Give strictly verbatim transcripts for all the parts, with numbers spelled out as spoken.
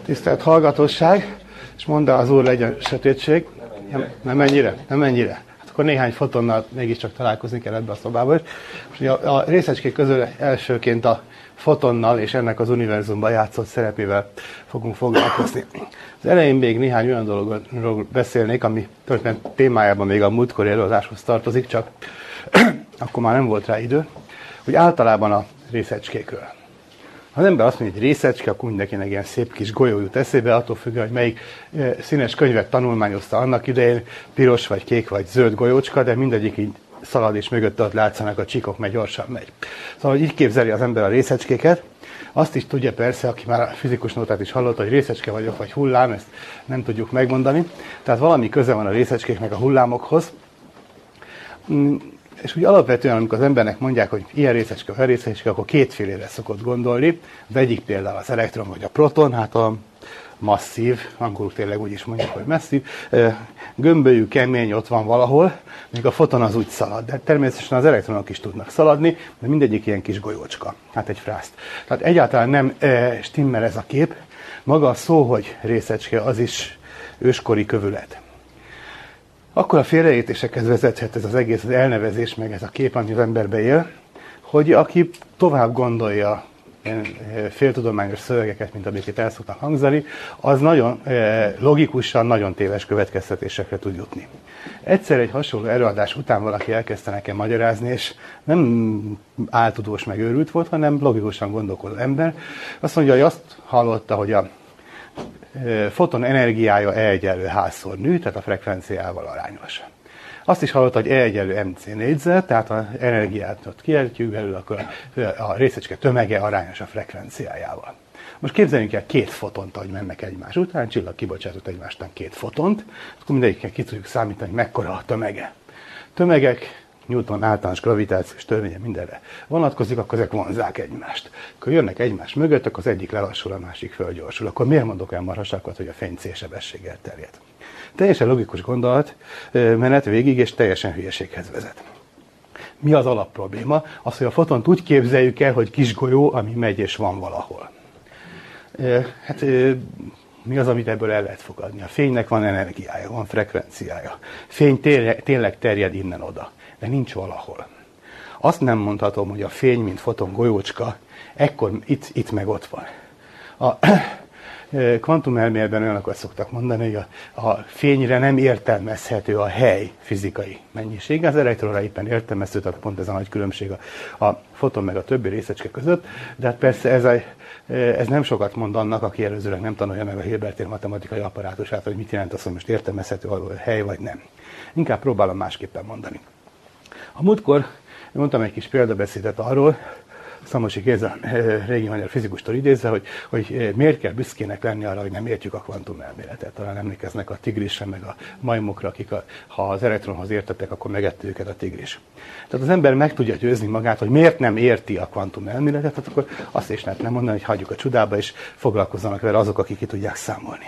Tisztelt hallgatóság, és mondd el az Úr, legyen sötétség. Nem ennyire? Nem ennyire? Hát akkor néhány fotonnal mégiscsak találkozni kell ebbe a szobába. Most a, a részecskék közül elsőként a fotonnal és ennek az univerzumban játszott szerepével fogunk foglalkozni. Az elején még néhány olyan dologról beszélnék, ami történet témájában még a múltkori előadáshoz tartozik, csak akkor már nem volt rá idő, hogy általában a részecskékről. Ha az ember azt mondja, hogy részecske, akkor mindenkinek ilyen szép kis golyó jut eszébe, attól függően, hogy melyik színes könyvet tanulmányozta annak idején, piros vagy kék vagy zöld golyócska, de mindegyik így szalad, és mögötte ott látszanak a csíkok, mert gyorsan megy. Szóval, hogy így képzeli az ember a részecskéket, azt is tudja persze, aki már a fizikus nótát is hallotta, hogy részecske vagyok, vagy hullám, ezt nem tudjuk megmondani. Tehát valami köze van a részecskéknek a hullámokhoz. És úgy alapvetően, amikor az embernek mondják, hogy ilyen részecske, olyan részecske, akkor kétfélére szokott gondolni. Az egyik például az elektron vagy a proton, hát a masszív, angolul tényleg úgy is mondjuk, hogy masszív, gömbölyű, kemény, ott van valahol, még a foton az úgy szalad. De természetesen az elektronok is tudnak szaladni, de mindegyik ilyen kis golyócska, hát egy frászt. Tehát egyáltalán nem e, stimmel ez a kép. Maga a szó, hogy részecske, az is őskori kövület. Akkor a félreértésekhez vezethet ez az egész az elnevezés, meg ez a kép, ami az emberbe él, hogy aki tovább gondolja ilyen féltudományos szövegeket, mint amiket el szoktak hangzani, az nagyon logikusan, nagyon téves következtetésekre tud jutni. Egyszer egy hasonló előadás után valaki elkezdte nekem magyarázni, és nem áltudós meg őrült volt, hanem logikusan gondolkodó ember. Azt mondja, hogy azt hallotta, hogy a foton energiája E egyenlő H-szor nő, tehát a frekvenciával arányos. Azt is hallotta, hogy E egyenlő mc négyzet, tehát az energiát ott kiejtjük belőle, akkor a részecske tömege arányos a frekvenciájával. Most képzeljünk el két fotont, ahogy mennek egymás után, csillag kibocsátott egymás után két fotont, akkor mindegyikkel ki tudjuk számítani, hogy mekkora a tömege. Tömegek, Newton általános gravitációs törvénye mindenre vonatkozik, akkor ezek vonzzák egymást. Akkor jönnek egymás mögött, akkor az egyik lelassul, a másik fölgyorsul. Akkor miért mondok olyan marhasákat, hogy a fény C-sebességgel terjed? Teljesen logikus gondolat menet végig, és teljesen hülyeséghez vezet. Mi az alapprobléma? Az, hogy a fotont úgy képzeljük el, hogy kis golyó, ami megy és van valahol. Hát mi az, amit ebből el lehet fogadni? A fénynek van energiája, van frekvenciája. Fény tényleg terjed innen oda, de nincs valahol. Azt nem mondhatom, hogy a fény, mint foton golyócska, ekkor itt, itt meg ott van. A kvantumelméletben olyanokat szoktak mondani, hogy a, a fényre nem értelmezhető a hely fizikai mennyisége, az elektronra éppen értelmezhető, tehát pont ez a nagy különbség a, a foton meg a többi részecske között, de hát persze ez, a, ez nem sokat mond annak, aki előzőleg nem tanulja meg a Hilbertér matematikai apparátusát, hogy mit jelent az, hogy most értelmezhető a hely vagy nem. Inkább próbálom másképpen mondani. A múltkor mondtam egy kis példabeszédet arról, Szamosi Géza régi magyar fizikustól idézve, hogy, hogy miért kell büszkének lenni arra, hogy nem értjük a kvantumelméletet. Talán emlékeznek a tigrisre, meg a majmokra, akik a, ha az elektronhoz értettek, akkor megette őket a tigris. Tehát az ember meg tudja győzni magát, hogy miért nem érti a kvantumelméletet, tehát akkor azt is lehetne mondani, hogy hagyjuk a csudába, és foglalkozzanak vele azok, akik ki tudják számolni.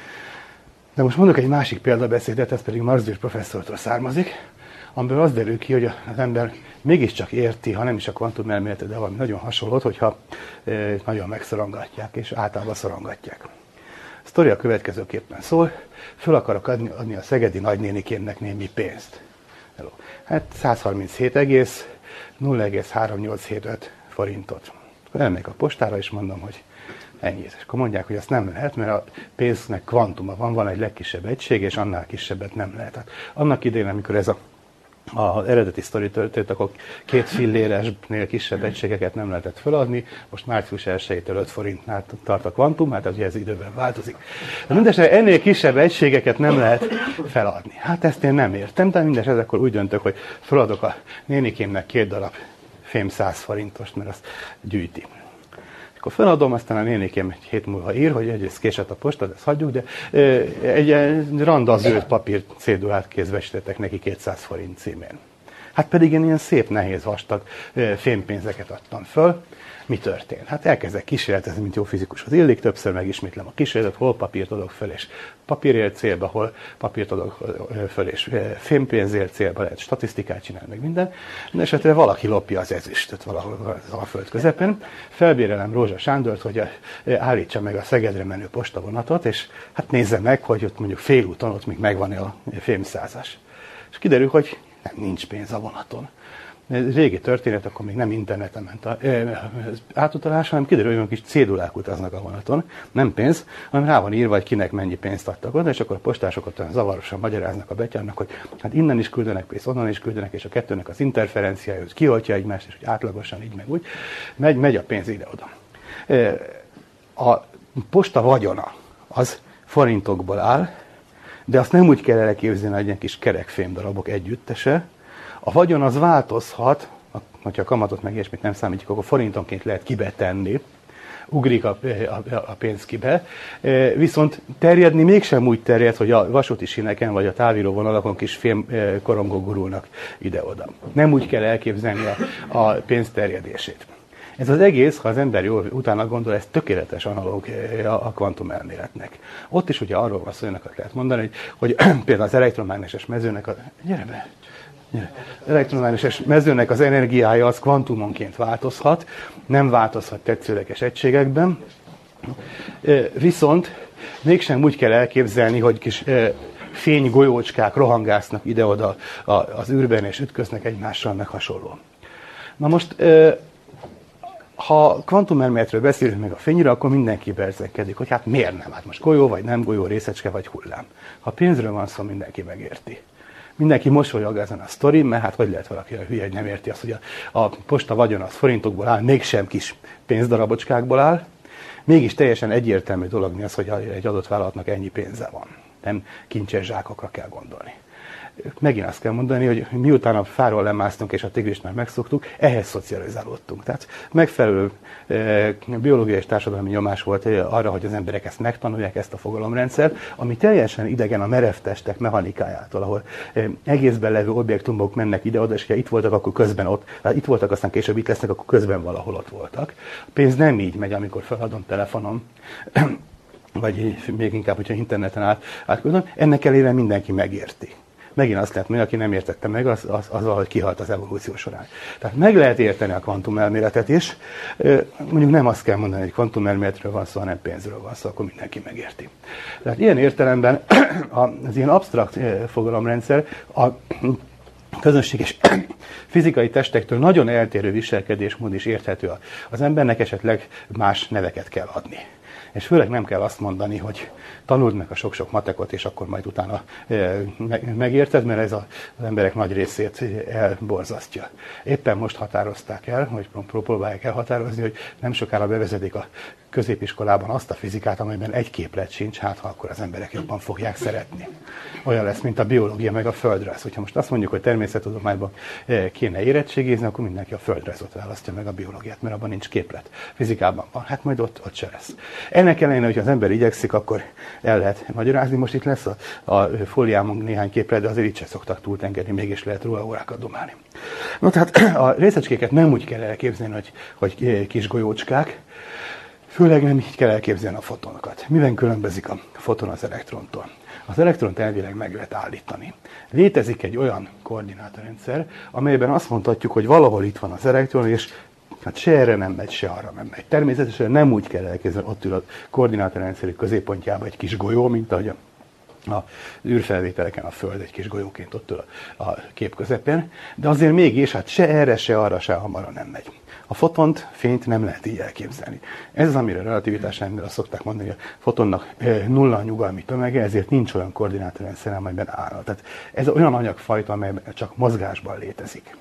De most mondok egy másik példabeszédet, ez pedig Marsden professzortól származik, amiből az derül ki, hogy az ember mégiscsak érti, ha nem is a kvantumelméletet, de valami nagyon hasonlót, hogyha e, nagyon megszorongatják, és általában szorongatják. A sztori a következőképpen szól, föl akarok adni, adni a szegedi nagynénikémnek némi pénzt. Hello. Hát száz harminchét egész nulla egész háromnyolcszázhetvenöt forintot. Akkor elmegyek a postára, és mondom, hogy ennyi. És akkor mondják, hogy ezt nem lehet, mert a pénznek kvantuma van, van egy legkisebb egység, és annál kisebbet nem lehet. Hát annak idején, amikor ez a az eredeti sztori történt, akkor két filléresnél kisebb egységeket nem lehetett feladni, most március elsejétől öt forintnál tart a kvantum, hát az ugye ez időben változik. De mindesetre ennél kisebb egységeket nem lehet feladni. Hát ezt én nem értem, de mindesetre akkor úgy döntök, hogy feladok a nénikémnek két darab fém száz forintost, mert azt gyűjti. Akkor feladom, aztán a nénikém egy hét múlva ír, hogy egyrészt késett a posta, de ezt hagyjuk, de egy randa zöld papír cédulát kézbe esítettek neki kétszáz forint címén. Hát pedig én ilyen szép, nehéz, vastag fémpénzeket adtam föl. Mi történt? Hát elkezdek kísérletezni, mint jó fizikushoz illik, többször megismétlem a kísérletet, hol papírt adok föl, és papírért célba, hol papírt adok föl, és fémpénzért célba, lehet statisztikát csinálni, meg minden. De esetre valaki lopja az ezüstöt valahol a föld közepén. Felbérelem Rózsa Sándort, hogy állítsa meg a Szegedre menő postavonatot, és hát nézze meg, hogy ott mondjuk félúton ott még megvan a fémszázas. És kiderül, hogy nem, nincs pénz a vonaton. Ez régi történet, akkor még nem interneten ment az átutalás, hanem kiderül, hogy kis cédulák utaznak a vonaton. Nem pénz, hanem rá van írva, hogy kinek mennyi pénzt adtak oda, és akkor a postásokat olyan zavarosan magyaráznak a betyárnak, hogy hát innen is küldenek pénzt, onnan is küldenek, és a kettőnek az interferenciája, hogy kioltja egymást, és hogy átlagosan így meg úgy. Megy, megy a pénz ide-oda. A posta vagyona az forintokból áll, de azt nem úgy kell elképzelni, hogy ilyen kis kerek fémdarabok együttese. A vagyon az változhat, hogyha a kamatot meg ilyesmit nem számítjuk, akkor forintonként lehet kibetenni, ugrik a, a, a pénz kibe, viszont terjedni mégsem úgy terjed, hogy a vasúti síneken vagy a távíró vonalakon kis fém korongok gurulnak ide-oda. Nem úgy kell elképzelni a, a pénz terjedését. Ez az egész, ha az ember jól utána gondol, ez tökéletes analóg a kvantumelméletnek. Ott is ugye arról van szó, hogy lehet mondani, hogy, hogy például az elektromágneses mezőnek a... Gyere be! Elektromágneses mezőnek az energiája az kvantumonként változhat, nem változhat tetszőleges egységekben, viszont mégsem úgy kell elképzelni, hogy kis fénygolyócskák rohangásznak ide-oda az űrben, és ütköznek egymással, meg hasonló. Na most, ha kvantumelméletről beszélünk meg a fényre, akkor mindenki berzenkedik, hogy hát miért nem? Hát most golyó, vagy nem golyó, részecske, vagy hullám. Ha pénzről van szó, mindenki megérti. Mindenki mosolyog ezen a sztorin, mert hát hogy lehet valaki a hülye, hogy nem érti azt, hogy a, a posta vagyon az forintokból áll, mégsem kis pénzdarabocskákból áll. Mégis teljesen egyértelmű dolog mi az, hogy egy adott vállalatnak ennyi pénze van. Nem kincses zsákokra kell gondolni. Megint azt kell mondani, hogy miután a fáról lemásztunk és a tigrist már megszoktuk, ehhez szocializálódtunk. Tehát megfelelő e, biológiai és társadalmi nyomás volt arra, hogy az emberek ezt megtanulják, ezt a fogalomrendszert, ami teljesen idegen a merev testek mechanikájától, ahol e, egészben levő objektumok mennek ide-oda, és ha itt voltak, akkor közben ott, hát itt voltak, aztán később itt lesznek, akkor közben valahol ott voltak. A pénz nem így megy, amikor feladom telefonon, vagy még inkább, hogyha interneten át, átküldöm. Ennek ellenére mindenki megérti. Megint azt lehet mondani, aki nem értette meg, az, az, az valahogy kihalt az evolúció során. Tehát meg lehet érteni a kvantumelméletet is. Mondjuk nem azt kell mondani, hogy kvantumelméletről van szó, hanem pénzről van szó, akkor mindenki megérti. Tehát ilyen értelemben az ilyen absztrakt fogalomrendszer a közönséges fizikai testektől nagyon eltérő viselkedésmód is érthető. Az embernek esetleg más neveket kell adni. És főleg nem kell azt mondani, hogy tanuld meg a sok-sok matekot, és akkor majd utána e, megérted, mert ez a, az emberek nagy részét elborzasztja. Éppen most határozták el, vagy próbálják elhatározni, hogy nem sokára bevezetik a középiskolában azt a fizikát, amelyben egy képlet sincs, hát ha akkor az emberek jobban fogják szeretni. Olyan lesz, mint a biológia meg a földrajz. Hogyha most azt mondjuk, hogy természettudományban kéne érettségizni, akkor mindenki a földrajzot választja meg a biológiát, mert abban nincs képlet. Fizikában van, hát majd ott, ott se lesz. Ennek ellenére, hogyha az ember igyekszik, akkor el lehet magyarázni. Most itt lesz a, a fóliámon néhány képlet, de azért itt se szoktak túltengedni, mégis lehet róla órákat domálni. No, tehát a részecskéket nem úgy kell elképzelni, hogy, hogy kis golyócskák, főleg nem így kell elképzelni a fotonokat. Miben különbözik a foton az elektrontól? Az elektront elvileg meg lehet állítani. Létezik egy olyan koordinátorrendszer, amelyben azt mondhatjuk, hogy valahol itt van az elektron, és hát se erre nem megy, se arra nem megy. Természetesen nem úgy kell elképzelni, ott ül a koordinátorrendszerű középpontjában egy kis golyó, mint ahogy a a űrfelvételeken a Föld egy kis golyóként ott ül a, a kép közepén, de azért mégis hát se erre, se arra, se amarra nem megy. A fotont, fényt nem lehet így elképzelni. Ez az, amire a relativitás elméletben azt szokták mondani, hogy a fotonnak nulla nyugalmi tömege, ezért nincs olyan koordinátorrendszer, amelyben áll. Tehát ez olyan anyagfajta, amelyben csak mozgásban létezik.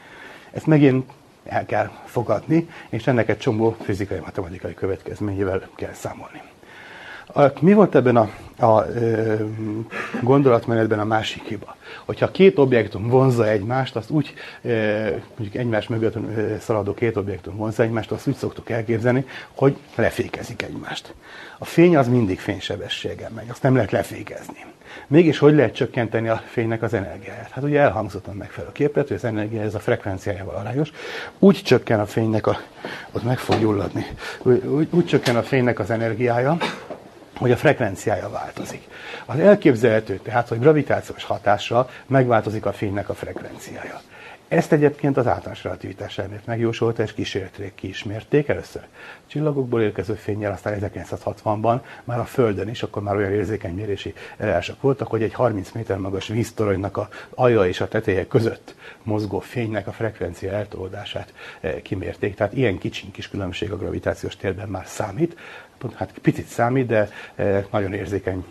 Ezt megint el kell fogadni, és ennek egy csomó fizikai, matematikai következményével kell számolni. A, mi volt ebben a, a, a gondolatmenetben a másik hiba? Hogyha két objektum vonzza egymást, azt úgy, mondjuk egymás mögött szaladó két objektum vonzza egymást, azt úgy szoktuk elképzelni, hogy lefékezik egymást. A fény az mindig fénysebességgel megy, azt nem lehet lefékezni. Mégis hogy lehet csökkenteni a fénynek az energiáját? Hát ugye elhangzott a megfelelő képlet, hogy az energia ez a frekvenciájával arányos. Úgy csökken a fénynek, a, ott meg fog gyulladni, úgy, úgy, úgy csökken a fénynek az energiája, hogy a frekvenciája változik. Az elképzelhető tehát, hogy gravitációs hatással megváltozik a fénynek a frekvenciája. Ezt egyébként az általános relativitás elmélet megjósolta, és kísérletek ki is mérték. Először csillagokból érkező fénnyel, aztán ezerkilencszázhatvanban már a Földön is, akkor már olyan érzékeny mérési eljárások voltak, hogy egy harminc méter magas víztoronynak a alja és a teteje között mozgó fénynek a frekvencia eltolódását kimérték. Tehát ilyen kicsiny kis különbség a gravitációs térben már számít. Hát picit számít, de nagyon érzékeny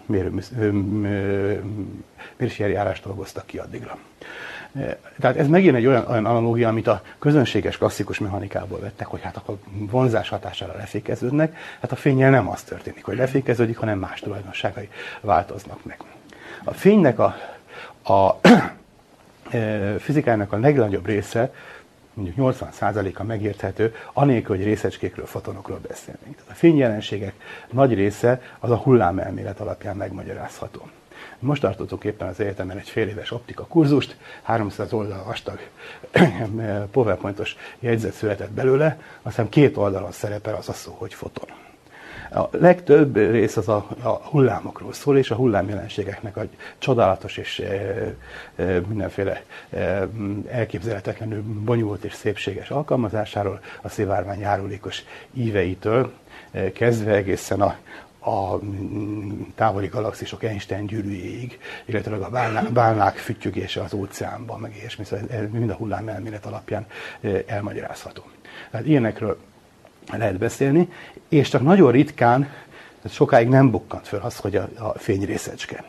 mérési eljárást dolgoztak ki addigra. Tehát ez megint egy olyan, olyan analógia, amit a közönséges klasszikus mechanikából vettek, hogy hát akkor vonzás hatására lefékeződnek. Hát a fénnyel nem az történik, hogy lefékeződik, hanem más tulajdonságai változnak meg. A fénynek a, a fizikának a legnagyobb része, mondjuk nyolcvan százaléka megérthető, anélkül, hogy részecskékről, fotonokról beszélnénk. Tehát a fényjelenségek nagy része az a hullámelmélet alapján megmagyarázható. Most tartottunk éppen az egyetemen egy fél éves optika kurzust, háromszáz oldal vastag PowerPointos jegyzet született belőle, aztán két oldalon szerepel az a szó, hogy foton. A legtöbb rész az a, a hullámokról szól, és a hullámjelenségeknek a csodálatos és e, e, mindenféle e, elképzelhetetlenül bonyolult és szépséges alkalmazásáról, a szivárvány járulékos íveitől e, kezdve egészen a a távoli galaxisok Einstein gyűrűjéig, illetve a bálnák, bálnák füttyögése az óceánban, meg ilyesmi, szóval mind a hullámelmélet alapján elmagyarázható. Tehát ilyenekről lehet beszélni, és csak nagyon ritkán, sokáig nem bukkant föl az, hogy a, a fény részecske.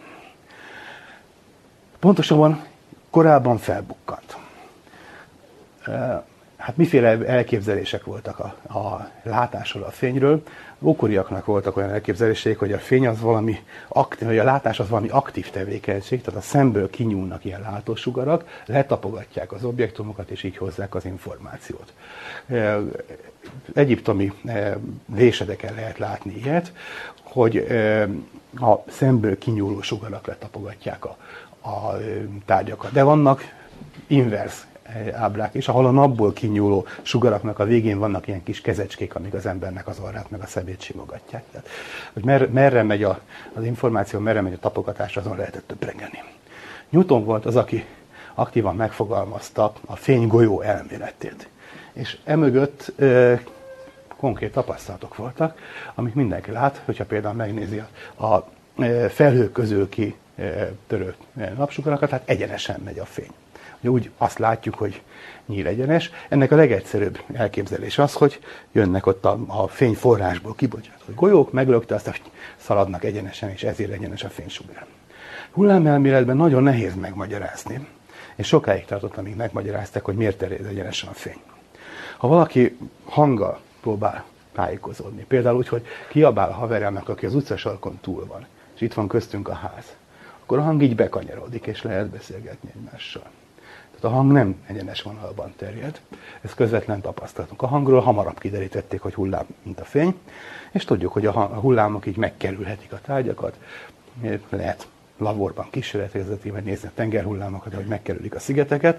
Pontosabban korábban felbukkant. Hát miféle elképzelések voltak a, a látásról, a fényről. Ókoriaknak voltak olyan elképzeléseik, hogy a fény az valami aktív, vagy a látás az valami aktív tevékenység, tehát a szemből kinyúlnak ilyen látósugarak, letapogatják az objektumokat, és így hozzák az információt. Egyiptomi vésedeken lehet látni ilyet, hogy a szemből kinyúló sugarak letapogatják a, a tárgyakat. De vannak inverz ábrák is, ahol a napból kinyúló sugaraknak a végén vannak ilyen kis kezecskék, amik az embernek az orrát meg a szemét simogatják. Tehát, hogy mer, merre megy a, az információ, merre megy a tapogatás, azon lehetett töprengeni. Newton volt az, aki aktívan megfogalmazta a fénygolyó elméletét. És emögött e, konkrét tapasztalatok voltak, amit mindenki lát, hogyha például megnézi a, a felhők közül ki e, törő napsugarakat, tehát egyenesen megy a fény. Úgy azt látjuk, hogy nyíl egyenes. Ennek a legegyszerűbb elképzelés az, hogy jönnek ott a, a fényforrásból kibocsátott golyók, meglökte, azt szaladnak egyenesen, és ezért egyenes a fénysugár. Hullámelméletben nagyon nehéz megmagyarázni, és sokáig tartott, amíg megmagyarázták, hogy miért terjed egyenesen a fény. Ha valaki hanggal próbál tájékozódni, például úgy, hogy kiabál a haverjának, aki az utcasarkon túl van, és itt van köztünk a ház, akkor a hang így bekanyarodik, és lehet beszélgetni egymással. A hang nem egyenes vonalban terjed, ez közvetlen tapasztalatunk. A hangról hamarabb kiderítették, hogy hullám, mint a fény, és tudjuk, hogy a hullámok így megkerülhetik a tárgyakat, lehet laborban kísérletezeti, vagy nézni a tengerhullámokat, hogy megkerülik a szigeteket,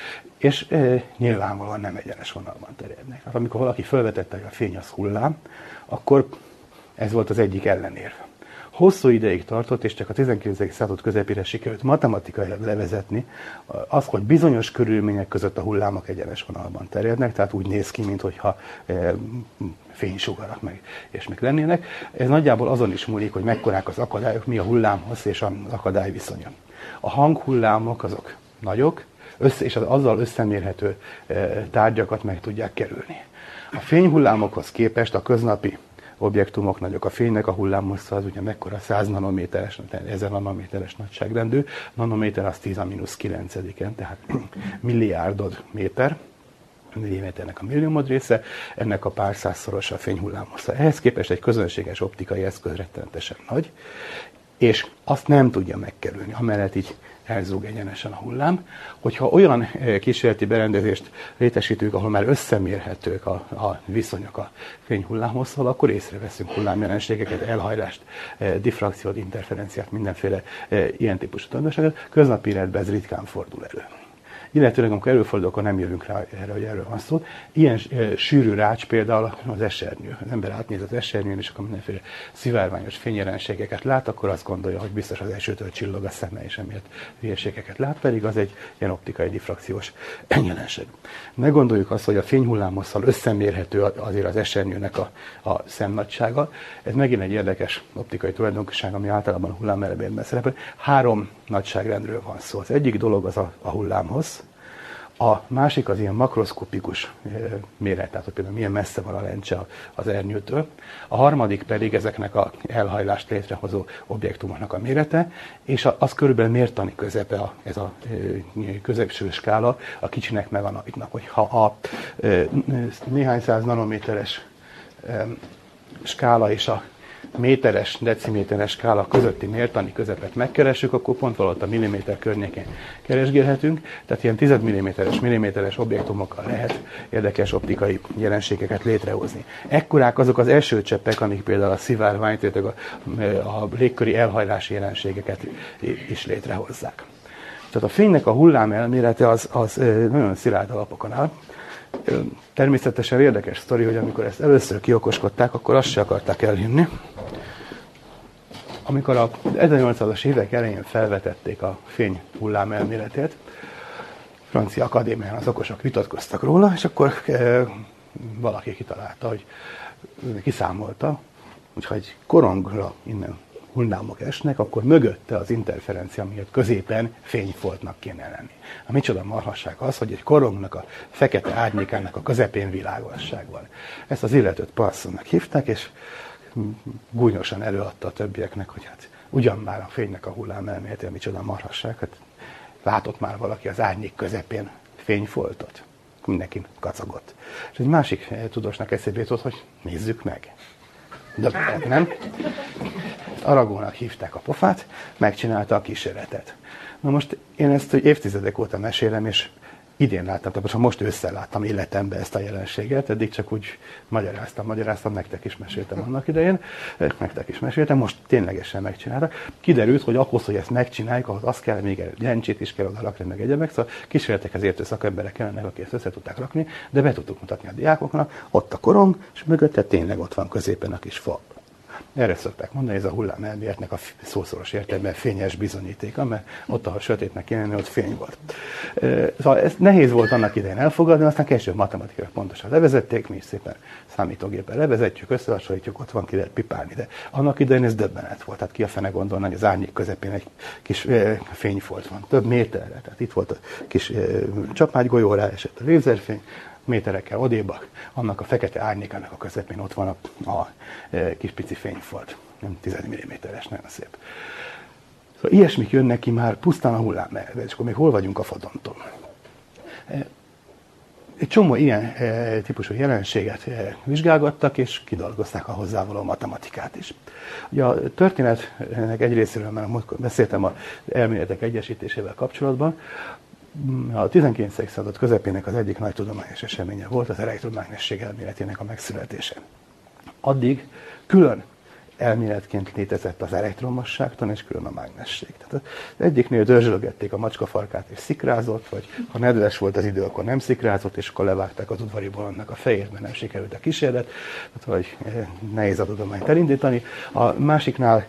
és e, nyilvánvalóan nem egyenes vonalban terjednek. Hát, amikor valaki felvetette, hogy a fény az hullám, akkor ez volt az egyik ellenérv. Hosszú ideig tartott, és csak a tizenkilencedik század közepére sikerült matematikailag levezetni az, hogy bizonyos körülmények között a hullámok egyenes vonalban terjednek, tehát úgy néz ki, mintha e, fénysugarak meg és még lennének. Ez nagyjából azon is múlik, hogy mekkorák az akadályok, mi a hullámhossz és az akadály viszonya. A hanghullámok azok nagyok, össze, és az azzal összemérhető e, tárgyakat meg tudják kerülni. A fényhullámokhoz képest a köznapi objektumok nagyok. A fénynek a hullámhossza az ugye mekkora száz nanométeres, ezer nanométeres nagyságrendű, nanométer az tíz a mínusz kilencediken, tehát milliárdod méter. milliméternek a milliómod része, ennek a pár százszoros a fényhullámhossza. Ehhez képest egy közönséges optikai eszköz rettenetesen nagy, és azt nem tudja megkerülni, amellett így elzúg egyenesen a hullám. Hogyha olyan kísérleti berendezést létesítünk, ahol már összemérhetők a, a viszonyok a fényhullámhosszal, akkor észreveszünk hullámjelenségeket, elhajlást, diffrakciót, interferenciát, mindenféle ilyen típusú tanulságot. Köznapi életben ez ritkán fordul elő. Illetőleg, amikor előfordul, akkor nem jövünk rá erre, hogy erről van szó. Ilyen e, sűrű rács például az esernyő. Az ember átnéz az esernyőn, és akkor mindenféle szivárványos fényjelenségeket lát, akkor azt gondolja, hogy biztos az esőtől csillog a szeme, és emiatt hülyeségeket lát, pedig az egy ilyen optikai diffrakciós jelenség. Ne gondoljuk azt, hogy a fényhullámhosszal összemérhető azért az esernyőnek a, a szemnagysága. Ez megint egy érdekes optikai tulajdonság, ami általában a hullámelméletben szerepel. Három nagyságrendről van szó. Az egyik dolog az a, a hullámhossz. A másik az ilyen makroszkopikus méret, tehát hogy például milyen messze van a lencse az ernyőtől. A harmadik pedig ezeknek az elhajlást létrehozó objektumoknak a mérete, és az körülbelül mértani közepe a, ez a középső skála a kicsinek meg a nagynak. Hogyha a néhány száz nanométeres skála és a méteres, deciméteres skála közötti mértani közepet megkeressük, akkor pont valahogy a milliméter környékén keresgélhetünk, tehát ilyen tíz milliméteres, milliméteres objektumokkal lehet érdekes optikai jelenségeket létrehozni. Ekkorák azok az első cseppek, amik például a szivárványt, a, a légköri elhajlási jelenségeket is létrehozzák. Tehát a fénynek a hullám elmélete az, az nagyon szilárd alapokon áll. Természetesen érdekes sztori, hogy amikor ezt először kiokoskodták, akkor azt se akarták elhinni. Amikor a ezernyolcszázas évek elején felvetették a fény hullám elméletét, francia akadémián az okosok vitatkoztak róla, és akkor e, valaki kitalálta, hogy kiszámolta, hogyha egy korongra innen hullámok esnek, akkor mögötte az interferencia miatt középen fényfoltnak kéne lenni. A micsoda marhasság az, hogy egy korongnak a fekete árnyékának a közepén világosság van. Ezt az illetőt Poinçonnak hívták, és gúnyosan előadta a többieknek, hogy hát ugyan már a fénynek a hullám elméletében micsoda marhasság, hát látott már valaki az árnyék közepén fényfoltot. Mindenki kacagott. És egy másik tudósnak eszébe jutott, hogy nézzük meg. De nem? Aragónak hívták a pofát, megcsinálta a kísérletet. Na most én ezt évtizedek óta mesélem, és idén láttam, tehát most ősszel láttam életemben ezt a jelenséget, eddig csak úgy magyaráztam, magyaráztam, nektek is meséltem annak idején, nektek is meséltem, most ténylegesen megcsinálta. Kiderült, hogy ahhoz, hogy ezt megcsináljuk, ahhoz az kell, még egy lencsét is kell oda rakni, meg egyebek, szóval kísérletekhez értő szakemberek kellenek, akik ezt össze tudták rakni, de be tudtuk mutatni a diákoknak, ott a korong, és mögötte tényleg ott van középen a kis fa. Erre szokták mondani, ez a hullám elméletnek a szószoros értelemben fényes bizonyítéka, mert ott, ahol sötétnek kéne lenni, ott fény volt. Szóval ez nehéz volt annak idején elfogadni, aztán később matematikailag pontosan levezették, mi is szépen számítógépen levezetjük, összehasonlítjuk, ott van, ki lehet pipálni, de annak idején ez döbbenet volt. Tehát ki a fene gondolna, hogy az árnyék közepén egy kis fényfolt van, több méterre. Tehát itt volt a kis csapágygolyó, rá esett a lézerfény, méterekkel odébb, annak a fekete árnyékának a közepén ott van a, a e, kis pici fényfolt. Nem tíz milliméteres, nagyon szép. Szóval ilyesmik jönnek ki már pusztán a hullámelvben, és akkor még hol vagyunk a fotontól. E, egy csomó ilyen e, típusú jelenséget e, vizsgálgattak, és kidolgozták a hozzávaló matematikát is. Ugye a történetnek egy részéről már beszéltem az elméletek egyesítésével kapcsolatban. A tizenkilencedik század közepének az egyik nagy tudományos eseménye volt az elektromágnesség elméletének a megszületése. Addig külön elméletként létezett az elektromosságtan és külön a mágnesség. Tehát az egyiknél dörzsölgették a macskafarkát és szikrázott, vagy ha nedves volt az idő, akkor nem szikrázott, és akkor levágták az udvari bolondnak a fejét, mert nem sikerült a kísérlet. Tehát, hogy nehéz a tudományt elindítani. A másiknál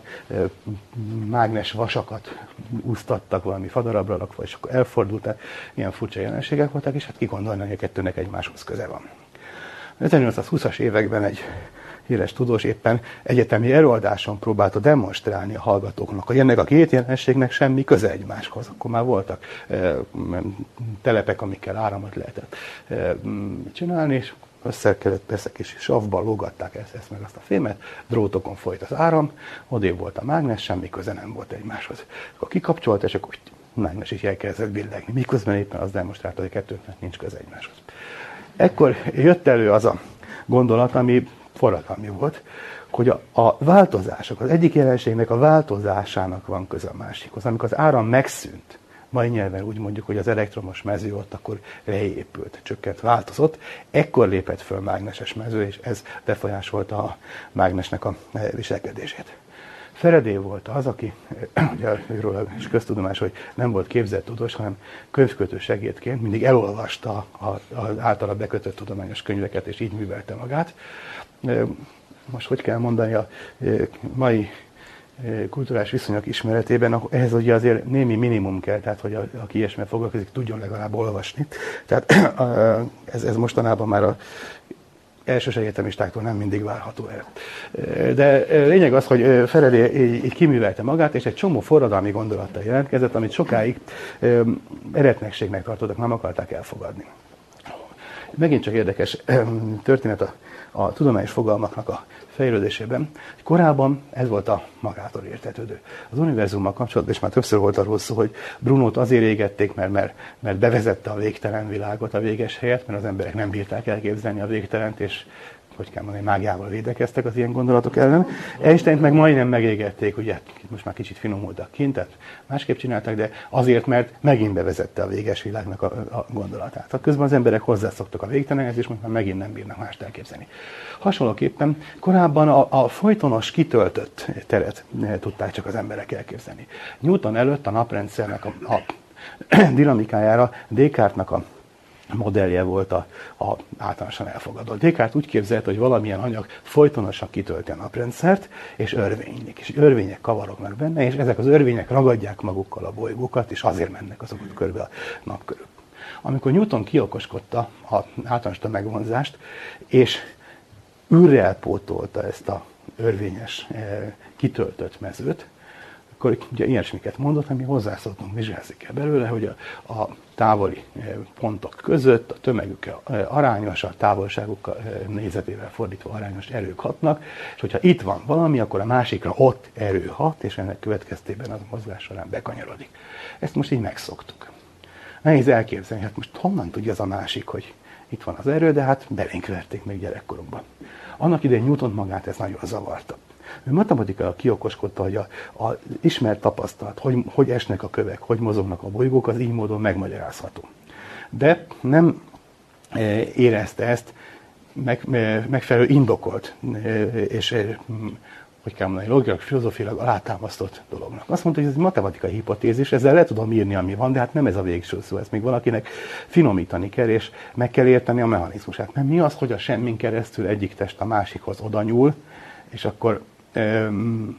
mágnes vasakat úsztattak valami fadarabra rakva, és akkor elfordult, tehát ilyen furcsa jelenségek voltak, és hát ki gondolni, hogy a kettőnek egymáshoz köze van. ezernyolcszázhúszas években egy híres tudós éppen egyetemi előadáson próbálta demonstrálni a hallgatóknak, hogy ennek a két jelenségnek semmi köze egymáshoz. Akkor már voltak e, telepek, amikkel áramot lehetett e, csinálni, és össze kellett persze kis savba lógatták ezt, ezt meg azt a fémet, drótokon folyt az áram, odébb volt a mágnes, semmi köze nem volt egymáshoz. Akkor kikapcsolt, és akkor a mágnes is elkezdett billegni, miközben éppen az demonstrálta, hogy a kettőknek nincs köze egymáshoz. ekkor jött elő az a gondolat, ami forradalmi volt, hogy a, a változások, az egyik jelenségnek a változásának van köze a másikhoz. Amikor az áram megszűnt, mai nyelven úgy mondjuk, hogy az elektromos mező ott akkor leépült, csökkent, változott, ekkor lépett föl mágneses mező, és ez befolyásolta a mágnesnek a viselkedését. Faraday volt az, aki, ugye őről is köztudomás, hogy nem volt képzett tudós, hanem könyvkötő segédként mindig elolvasta az általa bekötött tudományos könyveket, és így művelte magát. Most hogy kell mondani a mai kulturális viszonyok ismeretében, ehhez ugye azért némi minimum kell, tehát hogy a, aki ilyesmivel foglalkozik, tudjon legalább olvasni. Tehát ez, ez mostanában már a elsős egyetemistáktól nem mindig várható el. De lényeg az, hogy Faraday így kiművelte magát, és egy csomó forradalmi gondolattal jelentkezett, amit sokáig eretnekségnek tartottak, nem akarták elfogadni. Megint csak érdekes történet a, a tudományos fogalmaknak a fejlődésében. Korábban ez volt a magától értetődő. Az univerzummal kapcsolatban, és már többször volt arról szó, hogy Brunót azért égették, mert, mert, mert bevezette a végtelen világot a véges helyet, mert az emberek nem bírták elképzelni a végtelent, és hogy kell mondani, mágiával védekeztek az ilyen gondolatok ellen. Einsteint meg majdnem megégették, ugye most már kicsit finomultak kint, tehát másképp csinálták, de azért, mert megint bevezette a véges világnak a, a gondolatát. Tehát közben az emberek hozzászoktak a végtelenhez, és most már megint nem bírnak mást elképzelni. Hasonlóképpen korábban a, a folytonos kitöltött teret tudták csak az emberek elképzelni. Newton előtt a naprendszernek a, a dinamikájára Descartes-nak a modellje volt a, a általánosan elfogadott. Descartes úgy képzelt, hogy valamilyen anyag folytonosan kitölti a naprendszert, és örvénylik, és örvények kavarognak benne, és ezek az örvények ragadják magukkal a bolygókat, és azért mennek azok körbe a nap körül. Amikor Newton kiokoskodta az általános tömegvonzást, és űrrel pótolta ezt a örvényes, kitöltött mezőt, akkor ugye ilyesmiket mondott, ami hozzászoktunk, vizsgálni kell belőle, hogy a, a távoli pontok között a tömegük arányos, a távolságuk nézetével fordítva arányos erők hatnak, és hogyha itt van valami, akkor a másikra ott erő hat, és ennek következtében az a mozgás során bekanyarodik. Ezt most így megszoktuk. Nehéz elképzelni, hát most honnan tudja az a másik, hogy itt van az erő, de hát belénk verték még gyerekkorunkban. Annak idején Newton magát ez nagyon zavarta. Ő matematikailag kiokoskodta, hogy az ismert tapasztalat, hogy, hogy esnek a kövek, hogy mozognak a bolygók, az így módon megmagyarázható. De nem érezte ezt meg, megfelelő indokolt, és hogy kell mondani, logikai, filozófiailag alátámasztott dolognak. Azt mondta, hogy ez egy matematikai hipotézis, ezzel le tudom írni, ami van, de hát nem ez a végső szó, ezt még valakinek finomítani kell, és meg kell érteni a mechanizmusát. Mert mi az, hogy a semmin keresztül egyik test a másikhoz oda nyúl, és akkor öm,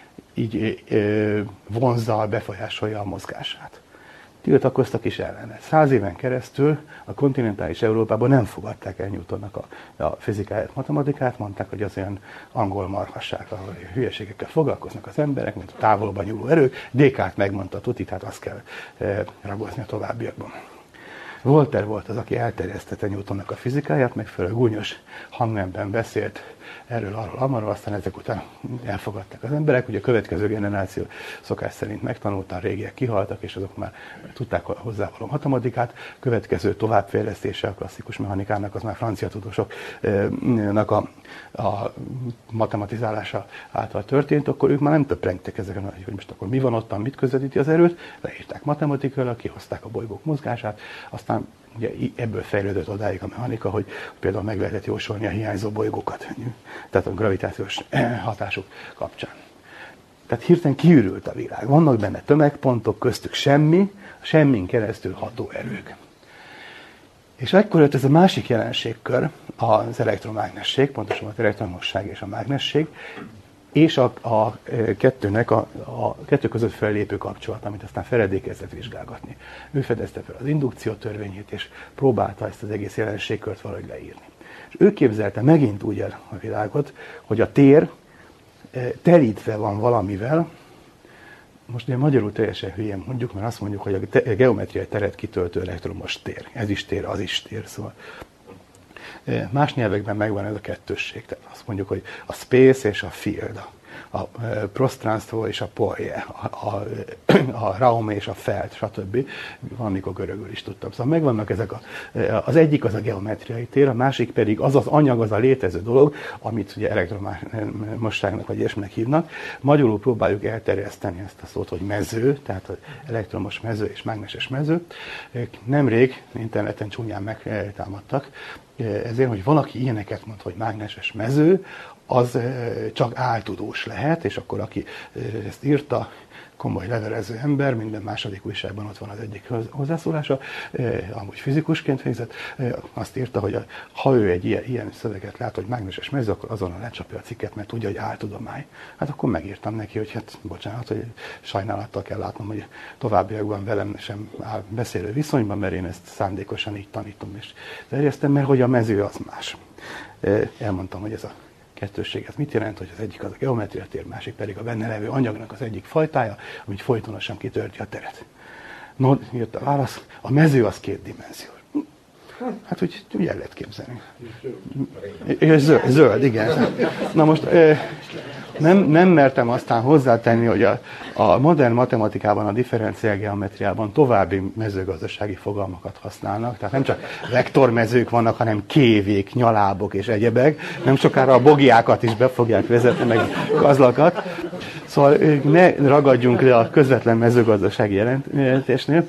így ö, vonzzal befolyásolja a mozgását. Tiltakoztak is ellene. Száz éven keresztül a kontinentális Európában nem fogadták el Newtonnak a, a fizikáját, matematikát, mondták, hogy az olyan angol marhasság, ahol hülyeségekkel foglalkoznak az emberek, mint a távolban nyúló erők. Descartes megmondta tuti, tehát azt kell e, ragozni a továbbiakban. Voltaire volt az, aki elterjesztette Newtonnak a fizikáját, megfelelő gúnyos hangnemben beszélt erről, arról, amarról, aztán ezek után elfogadták az emberek. Ugye a következő generáció szokás szerint megtanulta, a régiek kihaltak, és azok már tudták hozzávaló matematikát. Következő továbbfejlesztése a klasszikus mechanikának, az már francia tudósoknak a, a matematizálása által történt, akkor ők már nem töprengtek ezeken, hogy most akkor mi van ottan, mit közvetíti az erőt, leírták matematikailag, kihozták a bolygók mozgását, aztán ugye ebből fejlődött odáig a mechanika, hogy például meg lehetett jósolni a hiányzó bolygókat, tehát a gravitációs hatásuk kapcsán. Tehát hirtelen kiürült a világ. Vannak benne tömegpontok, köztük semmi, a semmin keresztül ható erők. És ekkor jött ez a másik jelenségkör, az elektromágnesség, pontosan az elektromosság és a mágnesség, és a, a kettőnek a, a kettő között fellépő kapcsolat, amit aztán Faraday kezdett vizsgálgatni. Ő fedezte fel az indukció törvényét, és próbálta ezt az egész jelenségkört valahogy leírni. És ő képzelte megint úgy el a világot, hogy a tér telítve van valamivel, most ugye magyarul teljesen hülyén mondjuk, mert azt mondjuk, hogy a, te- a geometriai teret kitöltő elektromos tér. Ez is tér, az is tér, szóval. Más nyelvekben megvan ez a kettősség. Tehát azt mondjuk, hogy a space és a field. a prostranstvo és a polje, a, a, a raume és a felt, stb. Valamikor görögül is tudtam. Szóval megvannak ezek a, az egyik az a geometriai tér, a másik pedig az az anyag, az a létező dolog, amit ugye elektromosságnak vagy ilyesminek hívnak. Magyarul próbáljuk elterjeszteni ezt a szót, hogy mező, tehát az elektromos mező és mágneses mező. Nemrég interneten csúnyán megtámadtak, ezért, hogy valaki ilyeneket mond, hogy mágneses mező, az csak áltudós lehet, és akkor aki ezt írta, komoly levelező ember, minden második újságban ott van az egyik hozzászólása, amúgy fizikusként végzett, azt írta, hogy ha ő egy ilyen, ilyen szöveget lát, hogy mágneses mező, akkor azonnal lecsapja a cikket, mert tudja, hogy áltudomány. Hát akkor megírtam neki, hogy hát bocsánat, hogy sajnálattal kell látnom, hogy továbbiakban velem sem áll beszélő viszonyban, mert én ezt szándékosan így tanítom és terjesztem, mert hogy a mező az más. Elmondtam, hogy ez a kettősség, ez mit jelent, hogy az egyik az a geometria tér, másik pedig a benne levő anyagnak az egyik fajtája, amit folytonosan kitölti a teret. No, jött a válasz, a mező az két dimenzió. Hát úgy, úgy el lehet képzelni. És zöld, zöld, igen. Na most nem, nem mertem aztán hozzátenni, hogy a, a modern matematikában, a differenciál geometriában további mezőgazdasági fogalmakat használnak. Tehát nem csak vektormezők vannak, hanem kévék, nyalábok és egyebek. Nem sokára a bogiákat is be fogják vezetni, meg gazlakat. Szóval ne ragadjunk le a közvetlen mezőgazdasági jelentésnél.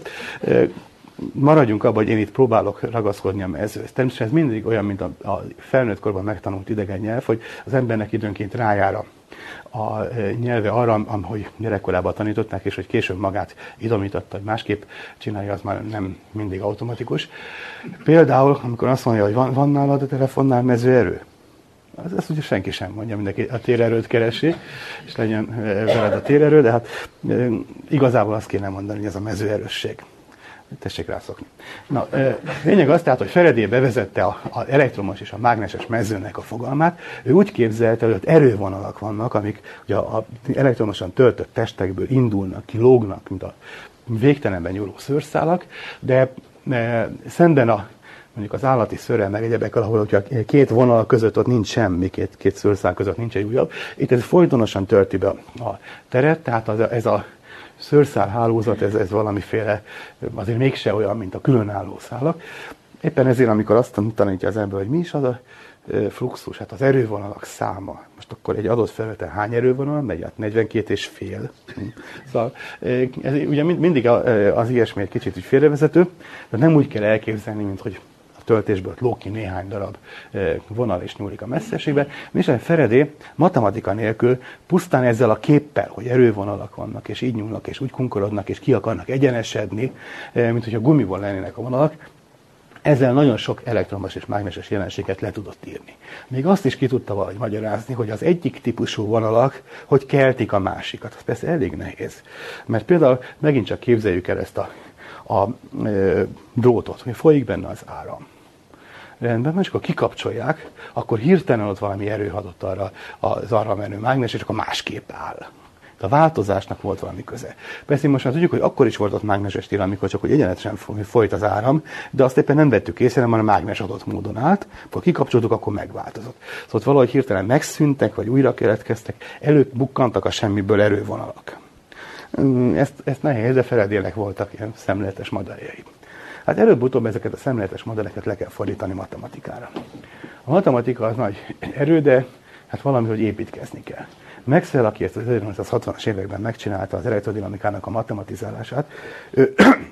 Maradjunk abban, hogy én itt próbálok ragaszkodni a mezőhöz. Természetesen ez mindig olyan, mint a, a felnőtt korban megtanult idegen nyelv, hogy az embernek időnként rájár a, a nyelve arra, ahogy gyerekkorában tanították, és hogy később magát idomította, hogy másképp csinálja, az már nem mindig automatikus. Például, amikor azt mondja, hogy van, van nálad a telefonnál mezőerő, az, ezt ugye senki sem mondja, mindenki a térerőt keresi, és legyen veled a térerő, de hát e, igazából azt kéne mondani, hogy ez a mezőerősség. Tessék rászokni. Na, lényeg az tehát, hogy Faraday bevezette az elektromos és a mágneses mezőnek a fogalmát. Ő úgy képzelte, hogy ott erővonalak vannak, amik ugye az elektromosan töltött testekből indulnak ki, lógnak, mint a végtelenben nyúló szőrszálak, de szemben a mondjuk az állati szőrrel, meg egyebekkel, ahol ugye a két vonal között ott nincs semmi, két, két szőrszál között nincs egy újabb. Itt ez folytonosan tölti be a teret, tehát az, ez a szőrszálhálózat, ez, ez valamiféle, azért mégse olyan, mint a különálló szálak. Éppen ezért, amikor azt tanítja az ember, hogy mi is az a fluxus, hát az erővonalak száma. Most akkor egy adott felületen hány erővonal megy? Hát negyvenkét és fél. Szóval ez ugye mindig az ilyesmi egy kicsit félrevezető, de nem úgy kell elképzelni, mint hogy töltésből lóg ki néhány darab vonal és nyúlik a messzeségbe. És a Faraday matematika nélkül pusztán ezzel a képpel, hogy erővonalak vannak, és így nyúlnak, és úgy kunkorodnak, és ki akarnak egyenesedni, mint hogyha gumiból lennének a vonalak, ezzel nagyon sok elektromos és mágneses jelenséget le tudott írni. Még azt is ki tudta valahogy magyarázni, hogy az egyik típusú vonalak, hogy keltik a másikat. Ez persze elég nehéz. Mert például megint csak képzeljük el ezt a, a e, drótot, hogy folyik benne az áram. Rendben, mert akkor kikapcsolják, akkor hirtelen ott valami erő adott arra az arra menő mágnes, és akkor másképp áll. A változásnak volt valami köze. Persze most már tudjuk, hogy akkor is volt ott mágneses tér, amikor csak hogy egyenletesen folyt az áram, de azt éppen nem vettük észre, hanem a mágnes adott módon állt, akkor kikapcsoltuk, akkor megváltozott. Szóval valahogy hirtelen megszűntek, vagy újra keletkeztek, előbb bukkantak a semmiből erővonalak. Ezt, ezt nehéz, de Faradaynek voltak ilyen szemléletes modelljei. Hát előbb-utóbb ezeket a szemléletes modelleket le kell fordítani matematikára. A matematika az nagy erő, de hát valamihogy építkezni kell. Maxwell, aki ezt az ezernyolcszázhatvanas években megcsinálta az elektrodinamikának a matematizálását, ő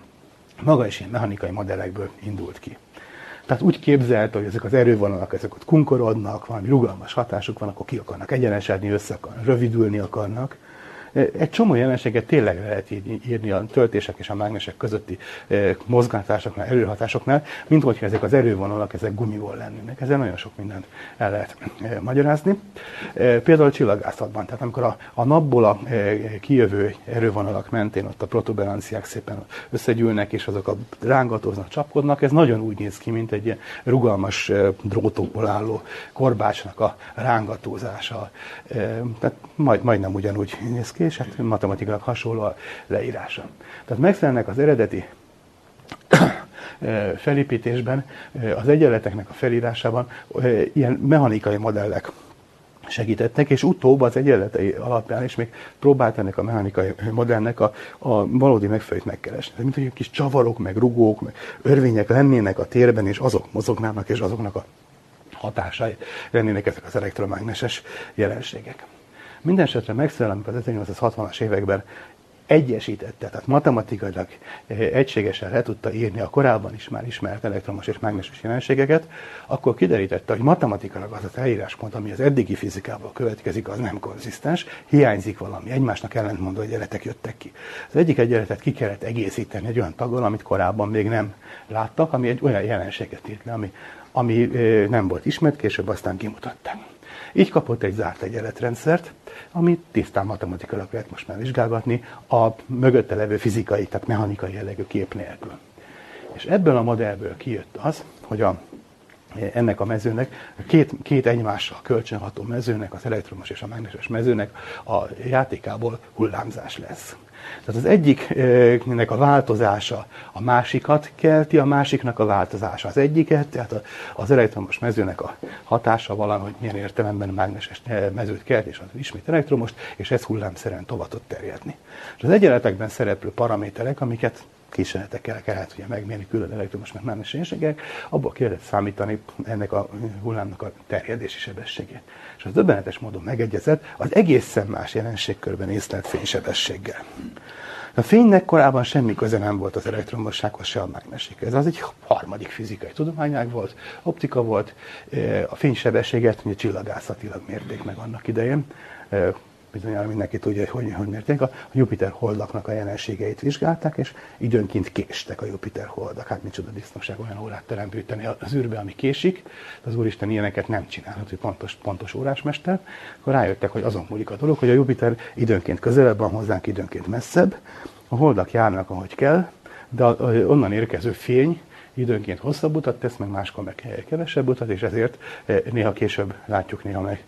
maga is ilyen mechanikai modellekből indult ki. Tehát úgy képzelte, hogy ezek az erővonalak, ezek ott kunkorodnak, valami rugalmas hatásuk van, akkor ki akarnak egyenesedni, össze akarnak, rövidülni akarnak. Egy csomó jelenséget tényleg lehet írni a töltések és a mágnesek közötti mozgásoknál, erőhatásoknál, mint hogyha ezek az erővonalak, ezek gumiból lennének. Ezzel nagyon sok mindent el lehet magyarázni. Például a csillagászatban, tehát amikor a, a napból a kijövő erővonalak mentén ott a protuberanciák szépen összegyűlnek, és azok a rángatóznak, csapkodnak, ez nagyon úgy néz ki, mint egy ilyen rugalmas drótokból álló korbácsnak a rángatózása. Tehát majd, majdnem ugyanúgy néz ki, és hát matematikailag hasonló a leírása. Tehát Maxwellnek az eredeti felépítésben, az egyenleteknek a felírásában ilyen mechanikai modellek segítettek, és utóbb az egyenletei alapján is még próbált ennek a mechanikai modellnek a, a valódi megfelelőt megkeresni. Mint hogy kis csavarok, meg rugók, meg örvények lennének a térben, és azok mozognának, és azoknak a hatásai lennének ezek az elektromágneses jelenségek. Mindenesetre Maxwell, amikor az ezernyolcszázhatvanas években egyesítette, tehát matematikailag egységesen le tudta írni a korábban is már ismert elektromos és mágneses jelenségeket, akkor kiderítette, hogy matematikailag az az eljárásmód, ami az eddigi fizikából következik, az nem konzisztens, hiányzik valami, egymásnak ellentmondó egyenletek jöttek ki. Az egyik egyenletet ki kellett egészíteni egy olyan taggal, amit korábban még nem láttak, ami egy olyan jelenséget írt le, ami, ami nem volt ismert, később aztán kimutatták. Így kapott egy zárt egyenletrendszert, amit tisztán matematikailag lehet most már vizsgálgatni a mögötte levő fizikai, tehát mechanikai jellegű kép nélkül. És ebből a modellből kijött az, hogy a, ennek a mezőnek, két, két egymással kölcsönható mezőnek, az elektromos és a mágneses mezőnek a játékából hullámzás lesz. Tehát az egyiknek a változása a másikat kelti, a másiknak a változása az egyiket, tehát az elektromos mezőnek a hatása valahogy milyen értelemben mágneses mezőt kelt, és az ismét elektromost, és ez hullámszerűen tovább tud terjedni. És az egyenletekben szereplő paraméterek, amiket kísérletekkel kellett ugye megmérni külön elektromos meg mágneses jelenségek, abból ki lehet számítani ennek a hullámnak a terjedési sebességét. És az döbbenetes módon megegyezett az egészen más jelenségkörben észlelt fénysebességgel. A fénynek korábban semmi köze nem volt az elektromossághoz, se a mágneséghez. Ez az egy harmadik fizikai tudományág volt, optika volt, a fénysebességet ugye csillagászatilag mérték meg annak idején. Bizonyára mindenki tudja, hogy hogy, hogy mérték. A Jupiter holdaknak a jelenségeit vizsgálták, és időnként késtek a Jupiter holdak. Hát micsoda disznóság olyan órát teremteni az űrbe, ami késik. Az Úristen ilyeneket nem csinálhat, hogy pontos, pontos órásmester. Akkor rájöttek, hogy azon múlik a dolog, hogy a Jupiter időnként közelebb van hozzánk, időnként messzebb. A holdak járnak, ahogy kell, de onnan érkező fény időnként hosszabb utat tesz, meg máskor meg kevesebb utat, és ezért néha később látjuk, néha meg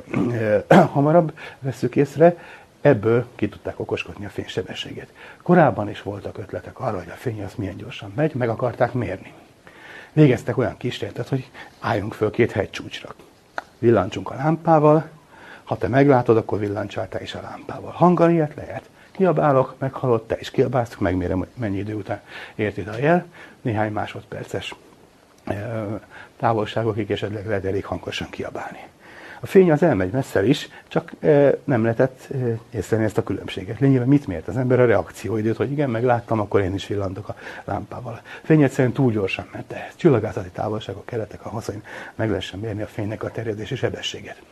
hamarabb vesszük észre. Ebből ki tudták okoskodni a fénysebességet. Korábban is voltak ötletek arra, hogy a fény az milyen gyorsan megy, meg akarták mérni. Végeztek olyan kísérletet, hogy álljunk föl két hegycsúcsra. Villancsunk a lámpával, ha te meglátod, akkor villancsál te is a lámpával. Hanggal ilyet lehet. Kiabálok, meghallod, te is kiabálsz, megmérem, mennyi idő után ért ide a jel. Néhány másodperces távolságokig esetleg lehet elég hangosan kiabálni. A fény az elmegy messzel is, csak nem lehetett észlelni ezt a különbséget. Lényegében mit mért az ember? A reakcióidőt, hogy igen, megláttam, akkor én is villantok a lámpával. A fény egyszerűen túl gyorsan ment ehhez. Csillagászati távolságok kellettek ahhoz, hogy meg lehessen mérni a fénynek a terjedési sebességet.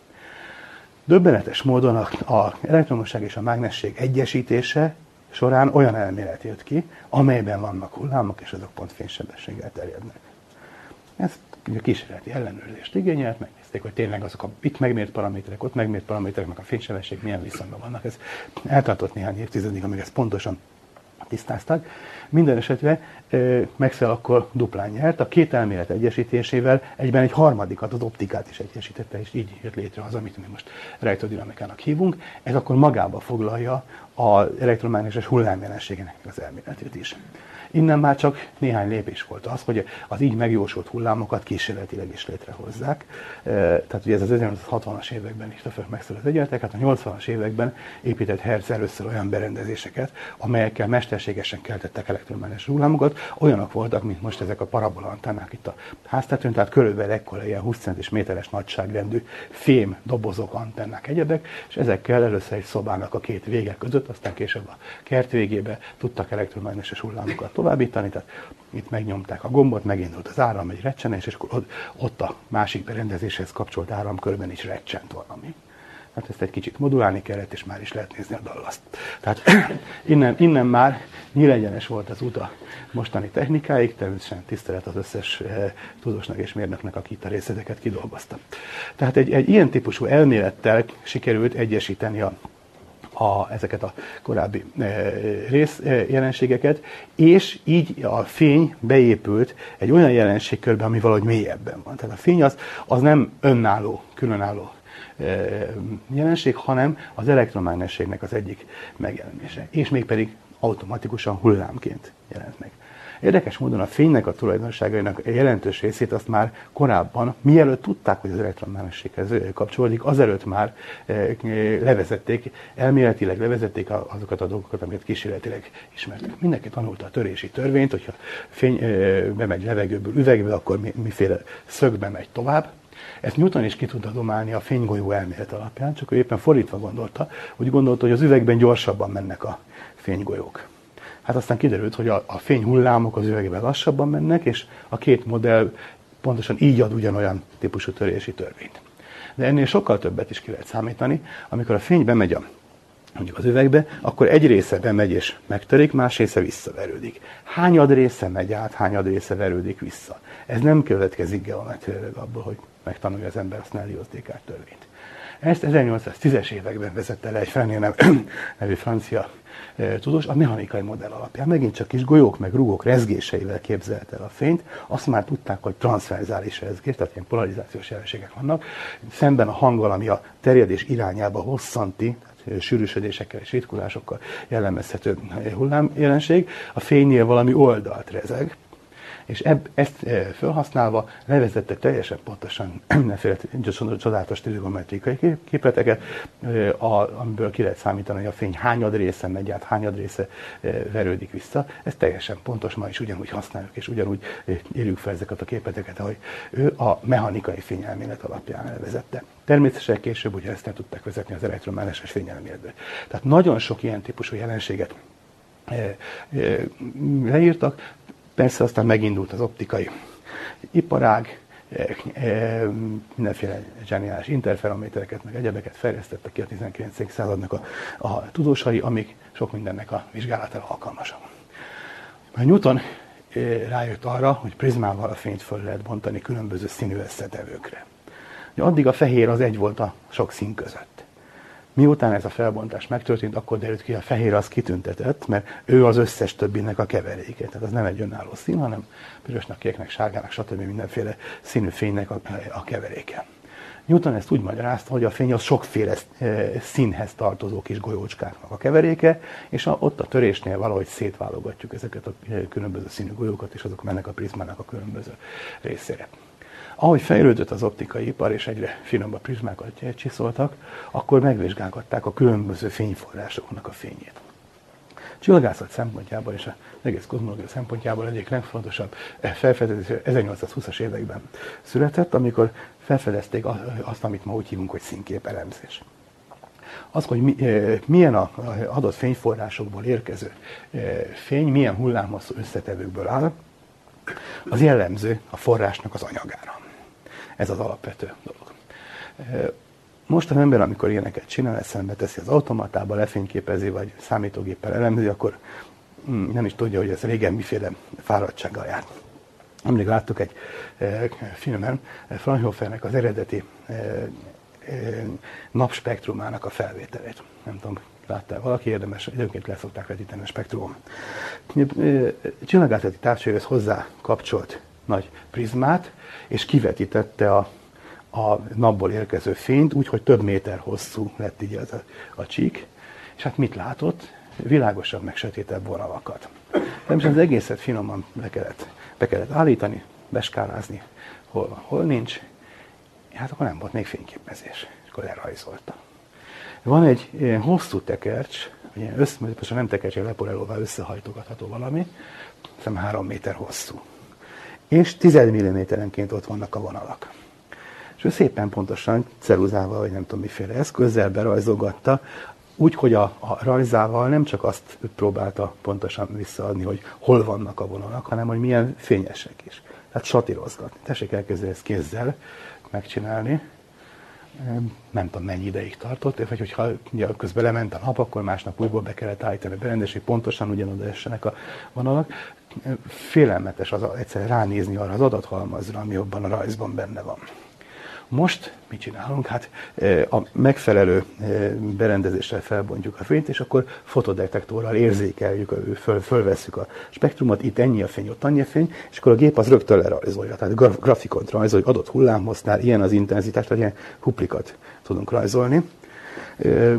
Döbbenetes módon az elektromosság és a mágnesség egyesítése során olyan elmélet jött ki, amelyben vannak hullámok, és azok pont fénysebességgel terjednek. Ez ugye kísérleti ellenőrzést igényelt, megnézték, hogy tényleg azok a itt megmért paraméterek, ott megmért paramétereknek a fénysebesség milyen viszonyban vannak. Ez eltartott néhány évtizedig, amíg ezt pontosan tisztáztak. Minden esetre Maxwell akkor duplán nyert, a két elmélet egyesítésével egyben egy harmadikat, az optikát is egyesítette, és így jött létre az, amit mi most elektrodinamikának hívunk. Ez akkor magába foglalja az elektromágneses hullámjelenségének az elméletét is. Innen már csak néhány lépés volt az, hogy az így megjósolt hullámokat kísérletileg is létrehozzák. Tehát ugye ez az ezernyolcszázhatvanas években írta fel Maxwell az egyenleteket, a nyolcvanas években épített Hertz először olyan berendezéseket, amelyekkel mesterségesen keltettek elektromágneses hullámokat. Olyanok voltak, mint most ezek a parabola antennák itt a háztetőn, tehát körülbelül ekkora ilyen húsz centiméteres nagyságrendű fém dobozok, antennák, egyebek, és ezekkel először egy szobának a két vége között, aztán később a kert végébe tudtak elektromágneses hullámokat továbbítani, tehát itt megnyomták a gombot, megindult az áram, egy recsenés, és akkor ott a másik berendezéshez kapcsolt áramkörben is recsent valami. Hát ezt egy kicsit modulálni kellett, és már is lehet nézni a dallaszt. Tehát innen, innen már nyílegyenes volt az út a mostani technikáig, természetesen tisztelet az összes eh, tudósnak és mérnöknek, aki itt a részleteket kidolgozta. Tehát egy, egy ilyen típusú elmélettel sikerült egyesíteni a A, ezeket a korábbi e, részjelenségeket, és így a fény beépült egy olyan jelenségkörbe, ami valahogy mélyebben van. Tehát a fény az, az nem önálló, különálló e, jelenség, hanem az elektromágnességnek az egyik megjelenése. És mégpedig automatikusan hullámként jelent meg. Érdekes módon a fénynek a tulajdonságainak jelentős részét azt már korábban, mielőtt tudták, hogy az elektronmágnességhez kapcsolódik, azelőtt már levezették, elméletileg levezették azokat a dolgokat, amiket kísérletileg ismertek. Mindenki tanulta a törési törvényt, hogyha fény bemegy levegőből üvegbe, akkor miféle szögbe megy tovább. Ezt Newton is ki tudta domálni a fénygolyó elmélet alapján, csak ő éppen fordítva gondolta, úgy gondolta, hogy az üvegben gyorsabban mennek a fénygolyók. Hát aztán kiderült, hogy a, a fényhullámok az üvegben lassabban mennek, és a két modell pontosan így ad ugyanolyan típusú törési törvényt. De ennél sokkal többet is ki lehet számítani. Amikor a fény bemegy a, mondjuk az üvegbe, akkor egy része bemegy és megtörik, más része visszaverődik. Hányad része megy át, hányad része verődik vissza. Ez nem következik geometriailag abból, hogy megtanulja az ember a Snellius-Descartes törvényt. Ezt ezernyolcszáztízes években vezette le egy Fresnel nevű francia e, tudós a mechanikai modell alapján. Megint csak kis golyók meg rugók rezgéseivel képzelte el a fényt. Azt már tudták, hogy transzverzális rezgés, tehát ilyen polarizációs jelenségek vannak. Szemben a hanggal, ami a terjedés irányába hosszanti, tehát sűrűsödésekkel és ritkulásokkal jellemezhető hullámjelenség, a fénynél valami oldalt rezeg. És ebb, ezt e, felhasználva levezette teljesen pontosan mindenféle csodálatos trigonometrikai képleteket, e, a, amiből ki lehet számítani, hogy a fény hányad része megy át, hányad része e, verődik vissza. Ez teljesen pontos, ma is ugyanúgy használjuk, és ugyanúgy e, írjuk fel ezeket a képleteket, ahogy ő a mechanikai fényelmélet alapján levezette. Természetesen később ugye ezt nem tudták vezetni az elektromágneses fényelméletből. Tehát nagyon sok ilyen típusú jelenséget e, e, leírtak. Persze aztán megindult az optikai iparág, mindenféle zseniális interferométereket, meg egyebeket fejlesztettek ki a tizenkilencedik századnak a, a tudósai, amik sok mindennek a vizsgálatára alkalmasak. Newton rájött arra, hogy prizmával a fényt föl lehet bontani különböző színű összetevőkre. Addig a fehér az egy volt a sok szín között. Miután ez a felbontás megtörtént, akkor derült ki, a fehér az kitüntetett, mert ő az összes többinek a keveréke. Tehát az nem egy önálló szín, hanem pirosnak, kéknek, sárgának, stb. Mindenféle színű fénynek a, a keveréke. Newton ezt úgy magyarázta, hogy a fény az sokféle színhez tartozó kis golyócskáknak a keveréke, és a, ott a törésnél valahogy szétválogatjuk ezeket a különböző színű golyókat, és azok mennek a prizmának a különböző részére. Ahogy fejlődött az optikai ipar, és egyre finomabb prizmákat csiszoltak, akkor megvizsgálgatták a különböző fényforrásoknak a fényét. Csillagászat szempontjából és az egész kozmológia szempontjából egyik legfontosabb felfedezés ezernyolcszázhúszas években született, amikor felfedezték azt, amit ma úgy hívunk, hogy színképelemzés. Az, hogy mi, milyen az adott fényforrásokból érkező fény, milyen hullámhosszú összetevőkből áll, az jellemző a forrásnak az anyagára. Ez az alapvető dolog. Most az ember, amikor ilyeneket csinál, eszembe teszi az automatába, lefényképezi, vagy számítógéppel elemzi, akkor nem is tudja, hogy ez régen miféle fáradtsággal járt. Amíg láttuk egy filmen Fraunhofernek az eredeti napspektrumának a felvételét. Nem tudom, láttál valaki, érdemes, időnként le szokták vetíteni a spektrumon. Csillagászati távcsőhöz hozzá kapcsolt nagy prizmát, és kivetítette a, a napból érkező fényt, úgyhogy több méter hosszú lett így az a, a csík. És hát mit látott? Világosabb, meg sötétebb vonalakat. Természetesen az egészet finoman be kellett, be kellett állítani, beskálázni, hol, hol nincs. Hát akkor nem volt még fényképezés, és akkor lerajzolta. Van egy ilyen hosszú tekercs, ilyen össze, nem tekercs, egy leporelóval összehajtogatható valami, hiszem három méter hosszú. És tized milliméterenként ott vannak a vonalak. És ő szépen pontosan ceruzával, vagy nem tudom miféle eszközzel berajzolgatta, úgy, hogy a, a rajzával nem csak azt próbálta pontosan visszaadni, hogy hol vannak a vonalak, hanem hogy milyen fényesek is. Tehát satírozgatni. Tessék elkezdeni ezt kézzel megcsinálni. Nem tudom, mennyi ideig tartott, vagy hogyha közben lement a nap, akkor másnap újból be kellett állítani a berendezést, hogy pontosan ugyanoda essenek a vonalak. Félelmetes az egyszer ránézni arra az adathalmazra, ami abban a rajzban benne van. Most mit csinálunk? Hát a megfelelő berendezéssel felbontjuk a fényt, és akkor fotodetektorral érzékeljük, föl, fölvesszük a spektrumot, itt ennyi a fény, ott annyi a fény, és akkor a gép az rögtön lerajzolja. Tehát graf, grafikont rajzol, hogy adott hullámhossznál ilyen az intenzitás, vagy ilyen huplikat tudunk rajzolni.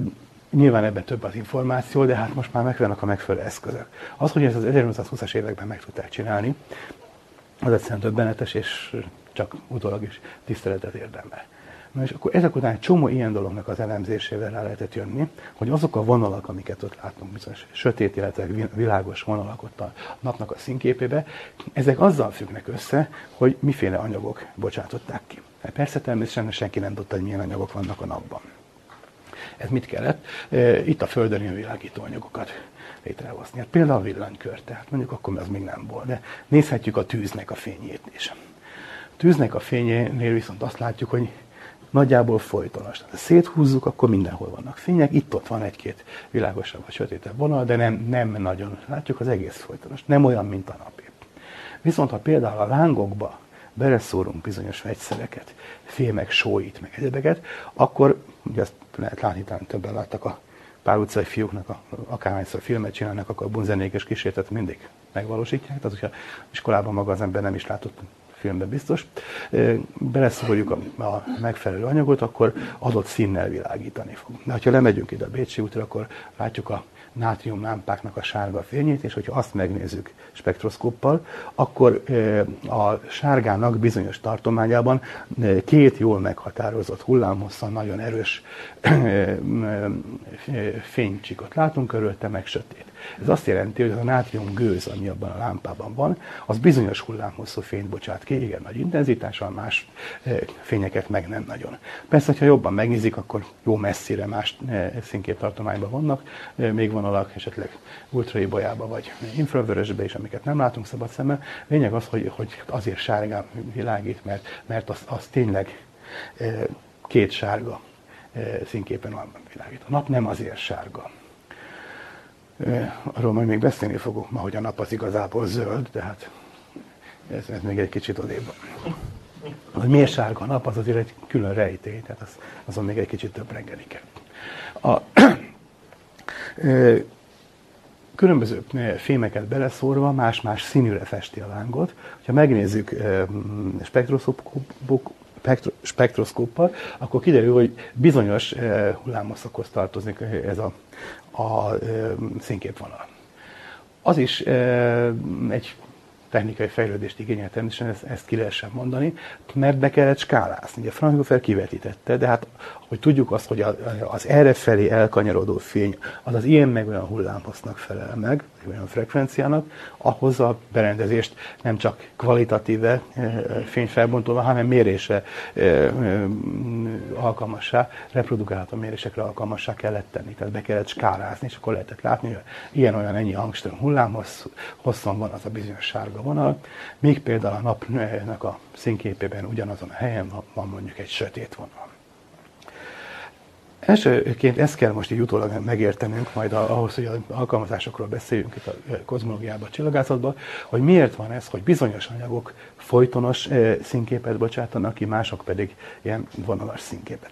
Nyilván ebben több az információ, de hát most már megvannak a megfelelő eszközök. Az, hogy ezt az ezernyolcszázhúszas években meg tudták csinálni, az egyszerűen döbbenetes, és csak utólag is tiszteletet érdemel. Na és akkor ezek után egy csomó ilyen dolognak az elemzésével rá lehetett jönni, hogy azok a vonalak, amiket ott látunk, bizonyos sötét, illetve világos vonalak ott a napnak a színképébe, ezek azzal függnek össze, hogy miféle anyagok bocsátották ki. Hát persze természetesen senki nem tudta, hogy milyen anyagok vannak a napban. Ez mit kellett? Itt a Földön ilyen világító anyagokat létrehozni. Hát például a villanykör, tehát mondjuk akkor az még nem volt, de nézhetjük a tűznek a fényét is. A tűznek a fényénél viszont azt látjuk, hogy nagyjából folytonos. Tehát ha széthúzzuk, akkor mindenhol vannak fények, itt-ott van egy-két világosabb vagy sötétebb vonal, de nem, nem nagyon látjuk, az egész folytonos. Nem olyan, mint a napé. Viszont ha például a lángokba beleszórunk bizonyos vegyszereket, fémek, sóit, meg egyebeket, akkor, ugye ezt lehet látni, talán többen láttak a Pál utcai fiúknak, a, akárhányszor filmet csinálnak, akkor a bunzenékes kísérletet mindig megvalósítják. Tehát, hogyha iskolában maga az ember nem is látott filmben biztos, beleszórjuk a, a megfelelő anyagot, akkor adott színnel világítani fog. De ha lemegyünk ide a Bécsi útra, akkor látjuk a nátrium lámpáknak a sárga fényét, és hogyha azt megnézzük spektroszkóppal, akkor a sárgának bizonyos tartományában két jól meghatározott hullámhosszan nagyon erős fénycsikot látunk, körülte meg sötét. Ez azt jelenti, hogy a nátrium gőz, ami abban a lámpában van, az bizonyos hullámhosszú fényt bocsát ki, igen nagy intenzitással, más fényeket meg nem nagyon. Persze, ha jobban megnézik, akkor jó messzire más színképtartományban vannak, még vonalak, esetleg ultraibolyába vagy infravörösbe is, amiket nem látunk szabad szemmel. Lényeg az, hogy, hogy azért sárgán világít, mert, mert az, az tényleg két sárga színképen világít. A nap nem azért sárga. Arról majd még beszélni fogok ma, hogy a nap az igazából zöld, tehát ez, ez még egy kicsit odébb van. Hogy miért sárga a nap, az azért egy külön rejtély, tehát az, azon még egy kicsit több reggeli kell. A, különböző fémeket beleszórva más-más színűre festi a lángot. Ha megnézzük spektroszkópok, spektroszkóppal, akkor kiderül, hogy bizonyos hullámhosszakhoz tartozik ez a, a színképvonal. Az is egy technikai fejlődést igényel természetesen, ezt, ezt ki lehessen mondani, mert be kellett skálázni. Ugye Fraunhofer kivetítette, de hát, hogy tudjuk azt, hogy az errefelé elkanyarodó fény, az az ilyen meg olyan hullámhossznak felel meg, olyan frekvenciának, ahhoz a berendezést nem csak kvalitatíve fényfelbontóval, hanem mérésre alkalmassá, reprodukálható mérésekre alkalmassá kellett tenni. Tehát be kellett skálázni, és akkor lehetett látni, hogy ilyen-olyan ennyi angström hullámhosszon van az a bizonyos sárga vonal, míg például a napnak a színképében ugyanazon a helyen van mondjuk egy sötét vonal. Elsőként ezt kell most így utólag megértenünk, majd ahhoz, hogy az alkalmazásokról beszéljünk itt a kozmológiában, a csillagászatban, hogy miért van ez, hogy bizonyos anyagok folytonos színképet bocsátanak ki, mások pedig ilyen vonalas színképet.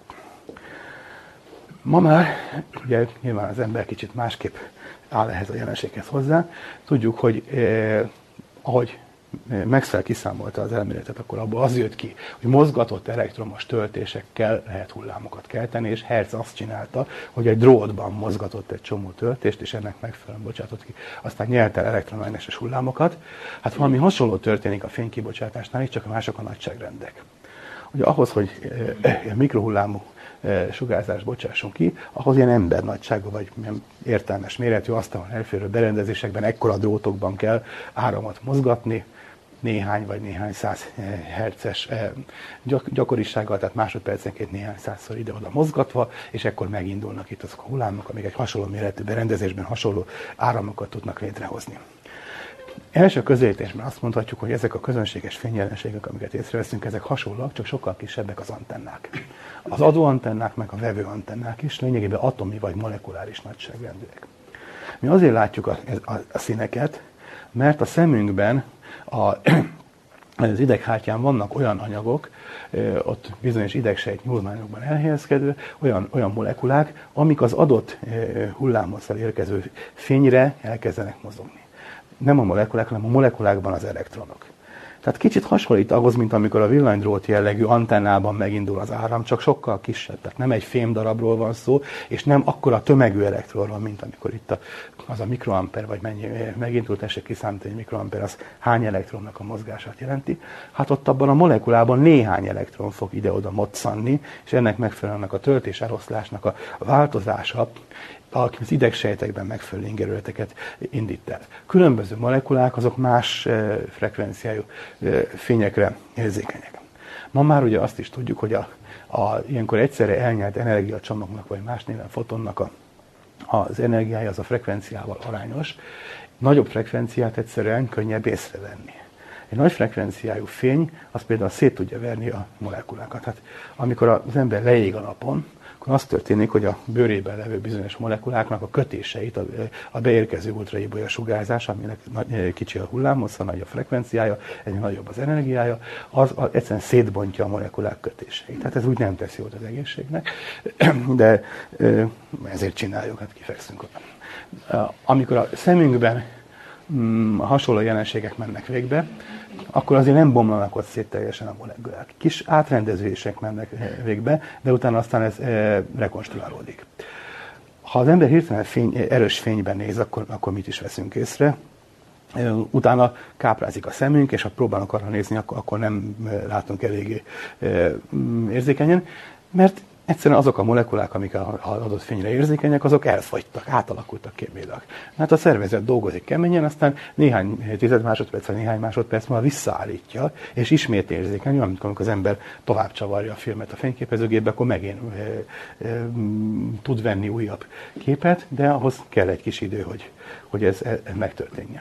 Ma már, ugye nyilván az ember kicsit másképp áll ehhez a jelenséghez hozzá, tudjuk, hogy eh, ahogy Maxwell kiszámolta az elméletet, akkor abból az jött ki, hogy mozgatott elektromos töltésekkel lehet hullámokat kelteni, és Hertz azt csinálta, hogy egy drótban mozgatott egy csomó töltést, és ennek megfelelően bocsátott ki. Aztán nyert el elektromágneses hullámokat. Hát valami hasonló történik a fénykibocsátásnál, így csak mások a nagyságrendek. Ugye ahhoz, hogy e, mikrohullámú e, sugárzást bocsásson ki, ahhoz ilyen embernagyságú, vagy értelmes méretű, asztalon elférő berendezésekben, ekkora drótokban kell áramot mozgatni, néhány vagy néhány száz hertzes gyakorisággal, tehát másodpercenként néhány százszor ide-oda mozgatva, és ekkor megindulnak itt azok a hullámok, amik egy hasonló méretű berendezésben hasonló áramokat tudnak létrehozni. Első közelítésben azt mondhatjuk, hogy ezek a közönséges fényjelenségek, amiket észreveszünk, ezek hasonlóak, csak sokkal kisebbek az antennák. Az adóantennák, meg a vevő antennák is lényegében atomi vagy molekuláris nagyságrendűek. Mi azért látjuk a, a, a színeket, mert a szemünkben a, az ideghártyán vannak olyan anyagok, ott bizonyos idegsejt nyúlványokban elhelyezkedő, olyan, olyan molekulák, amik az adott hullámhosszal érkező fényre elkezdenek mozogni. Nem a molekulák, hanem a molekulákban az elektronok. Tehát kicsit hasonlít ahhoz, mint amikor a villanydrót jellegű antennában megindul az áram, csak sokkal kisebb. Tehát nem egy fémdarabról van szó, és nem akkora tömegű elektronról, mint amikor itt a, az a mikroamper, vagy mennyi megindult, tessék kiszámítani, egy mikroamper, az hány elektronnak a mozgását jelenti. Hát ott abban a molekulában néhány elektron fog ide-oda moccanni, és ennek megfelelően a töltés eloszlásnak a változása az idegsejtekben megfelelő ingerületeket indít el. Különböző molekulák azok más e, frekvenciájú e, fényekre érzékenyek. Ma már ugye azt is tudjuk, hogy a, a ilyenkor egyszerre elnyert energiacsomagnak, vagy más néven fotonnak a, az energiája az a frekvenciával arányos. Nagyobb frekvenciát egyszerűen könnyebb észrevenni. Egy nagy frekvenciájú fény az például szét tudja verni a molekulákat. Hát, amikor az ember leég a napon, akkor az történik, hogy a bőrében levő bizonyos molekuláknak a kötéseit, a, a beérkező ultraibolya sugárzás, aminek kicsi a hullámhossza, nagy a frekvenciája, egyre nagyobb az energiája, az, az egyszerűen szétbontja a molekulák kötéseit. Tehát ez úgy nem tesz jót az egészségnek, de ezért csináljuk, hát kifekszünk oda. Amikor a szemünkben mm, hasonló jelenségek mennek végbe, akkor azért nem bomlanak ott szét teljesen a molekulák. Kis átrendezések mennek végbe, de utána aztán ez e, rekonstruálódik. Ha az ember hirtelen fény, erős fényben néz, akkor, akkor mit is veszünk észre? E, utána káprázik a szemünk, és ha próbálunk arra nézni, akkor, akkor nem látunk eléggé e, érzékenyen, mert egyszerűen azok a molekulák, amik az adott fényre érzékenyek, azok elfogytak, átalakultak kémiailag. Hát a szervezet dolgozik keményen, aztán néhány tized másodperc, vagy néhány másodperc múlva visszaállítja, és ismét érzékeny, amikor az ember tovább csavarja a filmet a fényképezőgépbe, akkor megint e, e, tud venni újabb képet, de ahhoz kell egy kis idő, hogy, hogy ez, ez megtörténjen.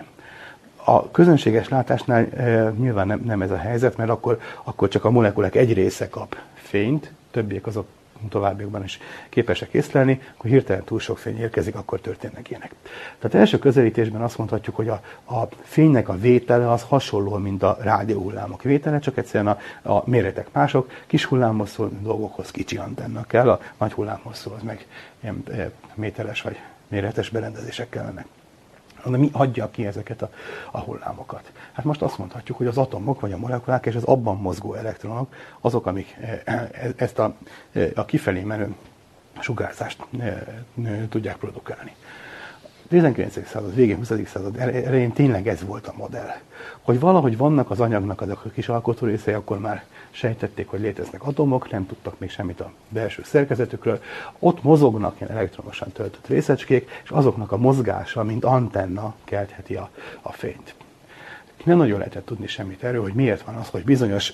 A közönséges látásnál e, nyilván nem, nem ez a helyzet, mert akkor, akkor csak a molekulák egy része kap fényt, többiek azok továbbiakban is képesek észlelni, akkor hirtelen túl sok fény érkezik, akkor történnek ilyenek. Tehát első közelítésben azt mondhatjuk, hogy a, a fénynek a vétele az hasonló, mint a rádióhullámok vétele, csak egyszerűen a, a méretek mások, kis hullámhosszú dolgokhoz kicsi antenna kell, a nagy hullámhosszú az meg ilyen méteres vagy méretes berendezések kellenek. De mi adja ki ezeket a, a hullámokat? Hát most azt mondhatjuk, hogy az atomok, vagy a molekulák és az abban mozgó elektronok, azok, amik ezt a, a kifelé menő sugárzást tudják produkálni. A tizenkilencedik század végén, huszadik század elején tényleg ez volt a modell. Hogy valahogy vannak az anyagnak azok a kis alkotó részei, akkor már sejtették, hogy léteznek atomok, nem tudtak még semmit a belső szerkezetükről. Ott mozognak ilyen elektronosan töltött részecskék, és azoknak a mozgása, mint antenna keltheti a, a fényt. Nem nagyon lehetett tudni semmit erről, hogy miért van az, hogy bizonyos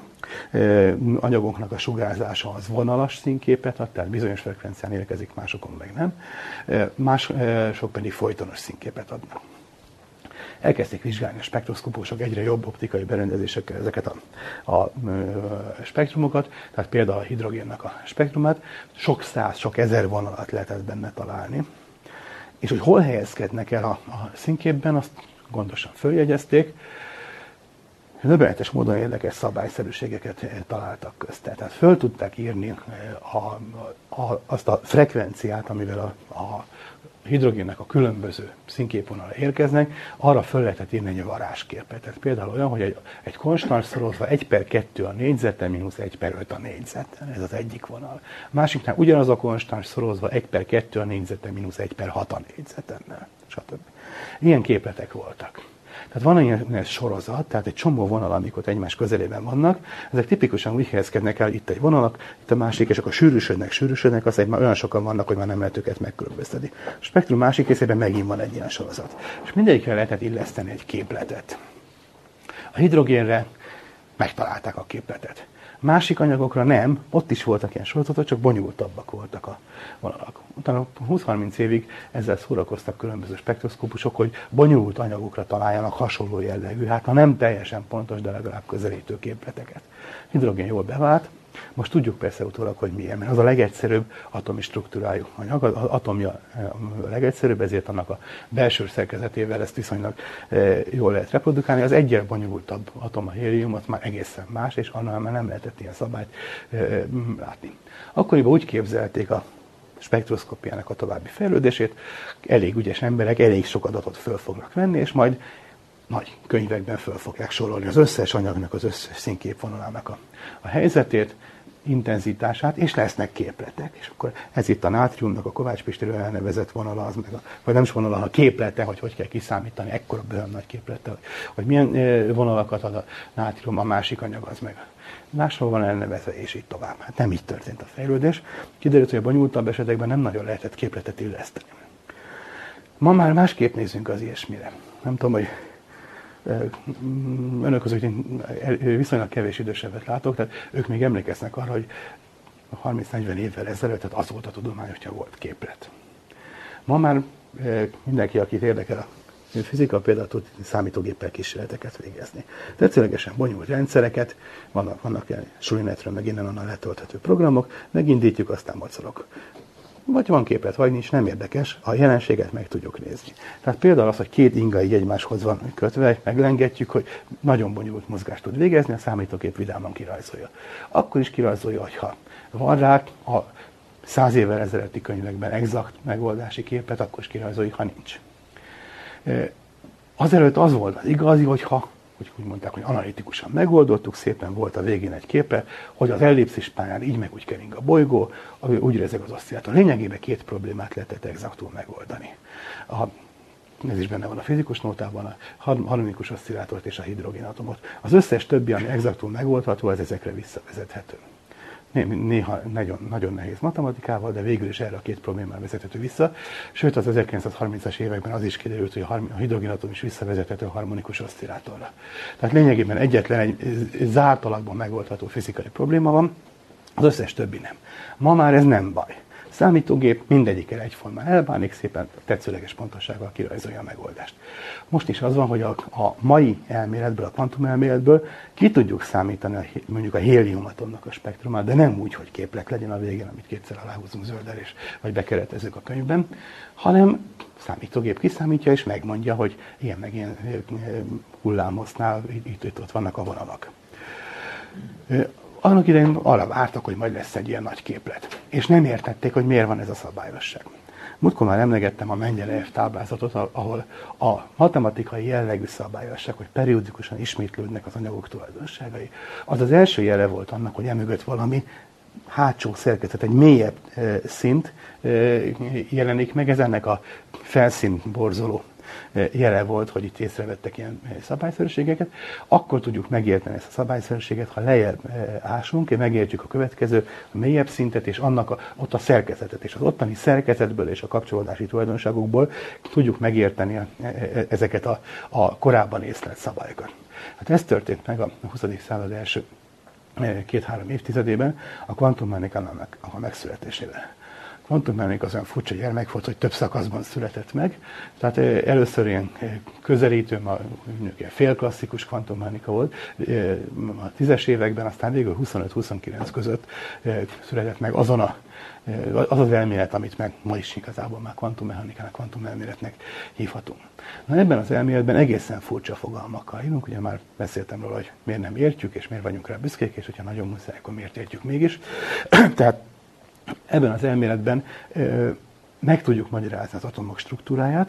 anyagoknak a sugárzása az vonalas színképet ad, tehát bizonyos frekvencián érkezik, másokon meg nem. Mások pedig folytonos színképet adnak. Elkezdték vizsgálni a spektroszkópusok egyre jobb optikai berendezésekkel ezeket a, a, a spektrumokat, tehát például a hidrogénnek a spektrumát, sok száz, sok ezer vonalat lehetett benne találni. És hogy hol helyezkednek el a, a színképben, azt gondosan följegyezték. Döbbenetes módon érdekes szabályszerűségeket találtak közte. Tehát föl tudták írni a, a, azt a frekvenciát, amivel a, a hidrogénnek a különböző színképvonalra érkeznek, arra föl lehetett írni egy varázsképet. Tehát például olyan, hogy egy, egy konstans szorozva egy per kettő a négyzeten, mínusz egy per öt a négyzeten. Ez az egyik vonal. A másiknál ugyanaz a konstans szorozva egy per kettő a négyzeten, mínusz egy per hat a négyzetennel, stb. Ilyen képletek voltak. Tehát van ilyen sorozat, tehát egy csomó vonal, amik ott egymás közelében vannak, ezek tipikusan úgy helyezkednek el, itt egy vonalak, itt a másik, és akkor sűrűsödnek, sűrűsödnek, aztán már olyan sokan vannak, hogy már nem lehet őket megkülönböztetni. A spektrum másik részében megint van egy ilyen sorozat. És mindegyikre lehetett illeszteni egy képletet. A hidrogénre megtalálták a képletet. Másik anyagokra nem, ott is voltak ilyen sorozatok, csak bonyolultabbak voltak a vonalak. Utána húsz-harminc évig ezzel szórakoztak különböző spektroszkópusok, hogy bonyolult anyagokra találjanak hasonló jellegű, hát ha nem teljesen pontos, de legalább közelítő képleteket. Hidrogén jól bevált, most tudjuk persze utólag, hogy milyen, mert az a legegyszerűbb atomi struktúrájú anyag, az atomja a legegyszerűbb, ezért annak a belső szerkezetével ezt viszonylag jól lehet reprodukálni. Az egyre bonyolultabb atom, a hélium, az már egészen más, és annál már nem lehetett ilyen szabályt látni. Akkoriban úgy képzelték a spektroszkópiának a további fejlődését, elég ügyes emberek elég sok adatot föl fognak venni, és majd nagy könyvekben föl fogják sorolni az összes anyagnak, az összes színképvonalának a, a helyzetét, intenzitását, és lesznek képletek. És akkor ez itt a nátriumnak a Kovács Pistiről elnevezett vonala, az meg a, vagy nem is vonala, hanem a képlete, hogy hogy kell kiszámítani, ekkora bőven nagy képlete, hogy, hogy milyen vonalakat ad a nátrium, a másik anyag az meg máshol van elnevezve, és így tovább. Hát nem így történt a fejlődés. Kiderült, hogy a bonyolultabb esetekben nem nagyon lehetett képletet illeszteni. Ma már másképp nézünk az ilyesmire. Nem tudom, hogy önök között viszonylag kevés idősebbet látok, tehát ők még emlékeznek arra, hogy harminc-negyven évvel ezelőtt, tehát az volt a tudomány, hogyha volt képlet. Ma már mindenki, akit érdekel a fizika, például tud számítógéppel kísérleteket végezni. Tetszőlegesen bonyolult rendszereket, vannak, vannak ilyen sulinetről, meg innen-onnan letölthető programok, megindítjuk, aztán mocorok. Vagy van képlet, vagy nincs, nem érdekes, a jelenséget meg tudjuk nézni. Tehát például az, hogy két inga így egymáshoz van kötve, meglengetjük, hogy nagyon bonyolult mozgást tud végezni, a számítógép vidáman kirajzolja. Akkor is kirajzolja, hogyha van rá a száz évvel ezelőtti könyvekben exakt megoldási képet, akkor is kirajzoljuk, ha nincs. Azelőtt az volt az igazi, hogyha, hogy úgy mondták, hogy analitikusan megoldottuk, szépen volt a végén egy képe, hogy az ellipszis pályán így meg úgy kering a bolygó, úgy rezeg az oszcillátor. Lényegében két problémát lehetett exaktul megoldani. A, ez is benne van a fizikus nótában, a harmonikus oszcillátort és a hidrogénatomot. Az összes többi, ami exaktul megoldható, az ezekre visszavezethető. Néha nagyon, nagyon nehéz matematikával, de végül is erre a két problémára vezethető vissza. Sőt, az ezerkilencszázharmincas években az is kiderült, hogy a hidrogénatom is visszavezethető a harmonikus oszcillátorra. Tehát lényegében egyetlen egy zárt alakban megoldható fizikai probléma van, az összes többi nem. Ma már ez nem baj. Számítógép mindegyikkel egyformán elbánik, szépen tetszőleges pontossággal kirajzolja a megoldást. Most is az van, hogy a, a mai elméletből, a kvantumelméletből ki tudjuk számítani a, mondjuk a héliumatomnak a spektrumát, de nem úgy, hogy képlet legyen a végén, amit kétszer aláhúzunk zölddel, és vagy bekeretezzük a könyvben, hanem számítógép kiszámítja, és megmondja, hogy ilyen meg ilyen hullámhosznál itt, itt ott vannak a vonalak. Annak idején arra vártak, hogy majd lesz egy ilyen nagy képlet. És nem értették, hogy miért van ez a szabályosság. Múltkor már emlegettem a Mendelejev táblázatot, ahol a matematikai jellegű szabályosság, hogy periódikusan ismétlődnek az anyagok tulajdonságai. Az az első jele volt annak, hogy emögött valami hátsó szerkezet, egy mélyebb szint jelenik meg. Ez ennek a felszínborzoló jele volt, hogy itt észrevettek ilyen szabályszerűségeket. Akkor tudjuk megérteni ezt a szabályszerűséget, ha lejjebb ásunk, és megértjük a következő, a mélyebb szintet, és annak a, ott a szerkezetet, és az ottani szerkezetből és a kapcsolódási tulajdonságokból tudjuk megérteni a, ezeket a, a korábban észlelt szabályokat. Hát ez történt meg a huszadik század első két-három évtizedében a kvantummechanikának a megszületésével. A kvantummechanika az olyan furcsa gyermek volt, hogy több szakaszban született meg. Tehát először ilyen közelítő, ilyen félklasszikus kvantummechanika volt a tízes években, aztán végül huszonöt-huszonkilenc között született meg azon a, az az elmélet, amit meg ma is igazából már kvantummechanikának, kvantumelméletnek hívhatunk. Na ebben az elméletben egészen furcsa fogalmakkal írunk, ugye már beszéltem róla, hogy miért nem értjük, és miért vagyunk rá büszkék, és hogyha nagyon muszáj, akkor miért értjük mégis. Tehát ebben az elméletben ö, meg tudjuk magyarázni az atomok struktúráját,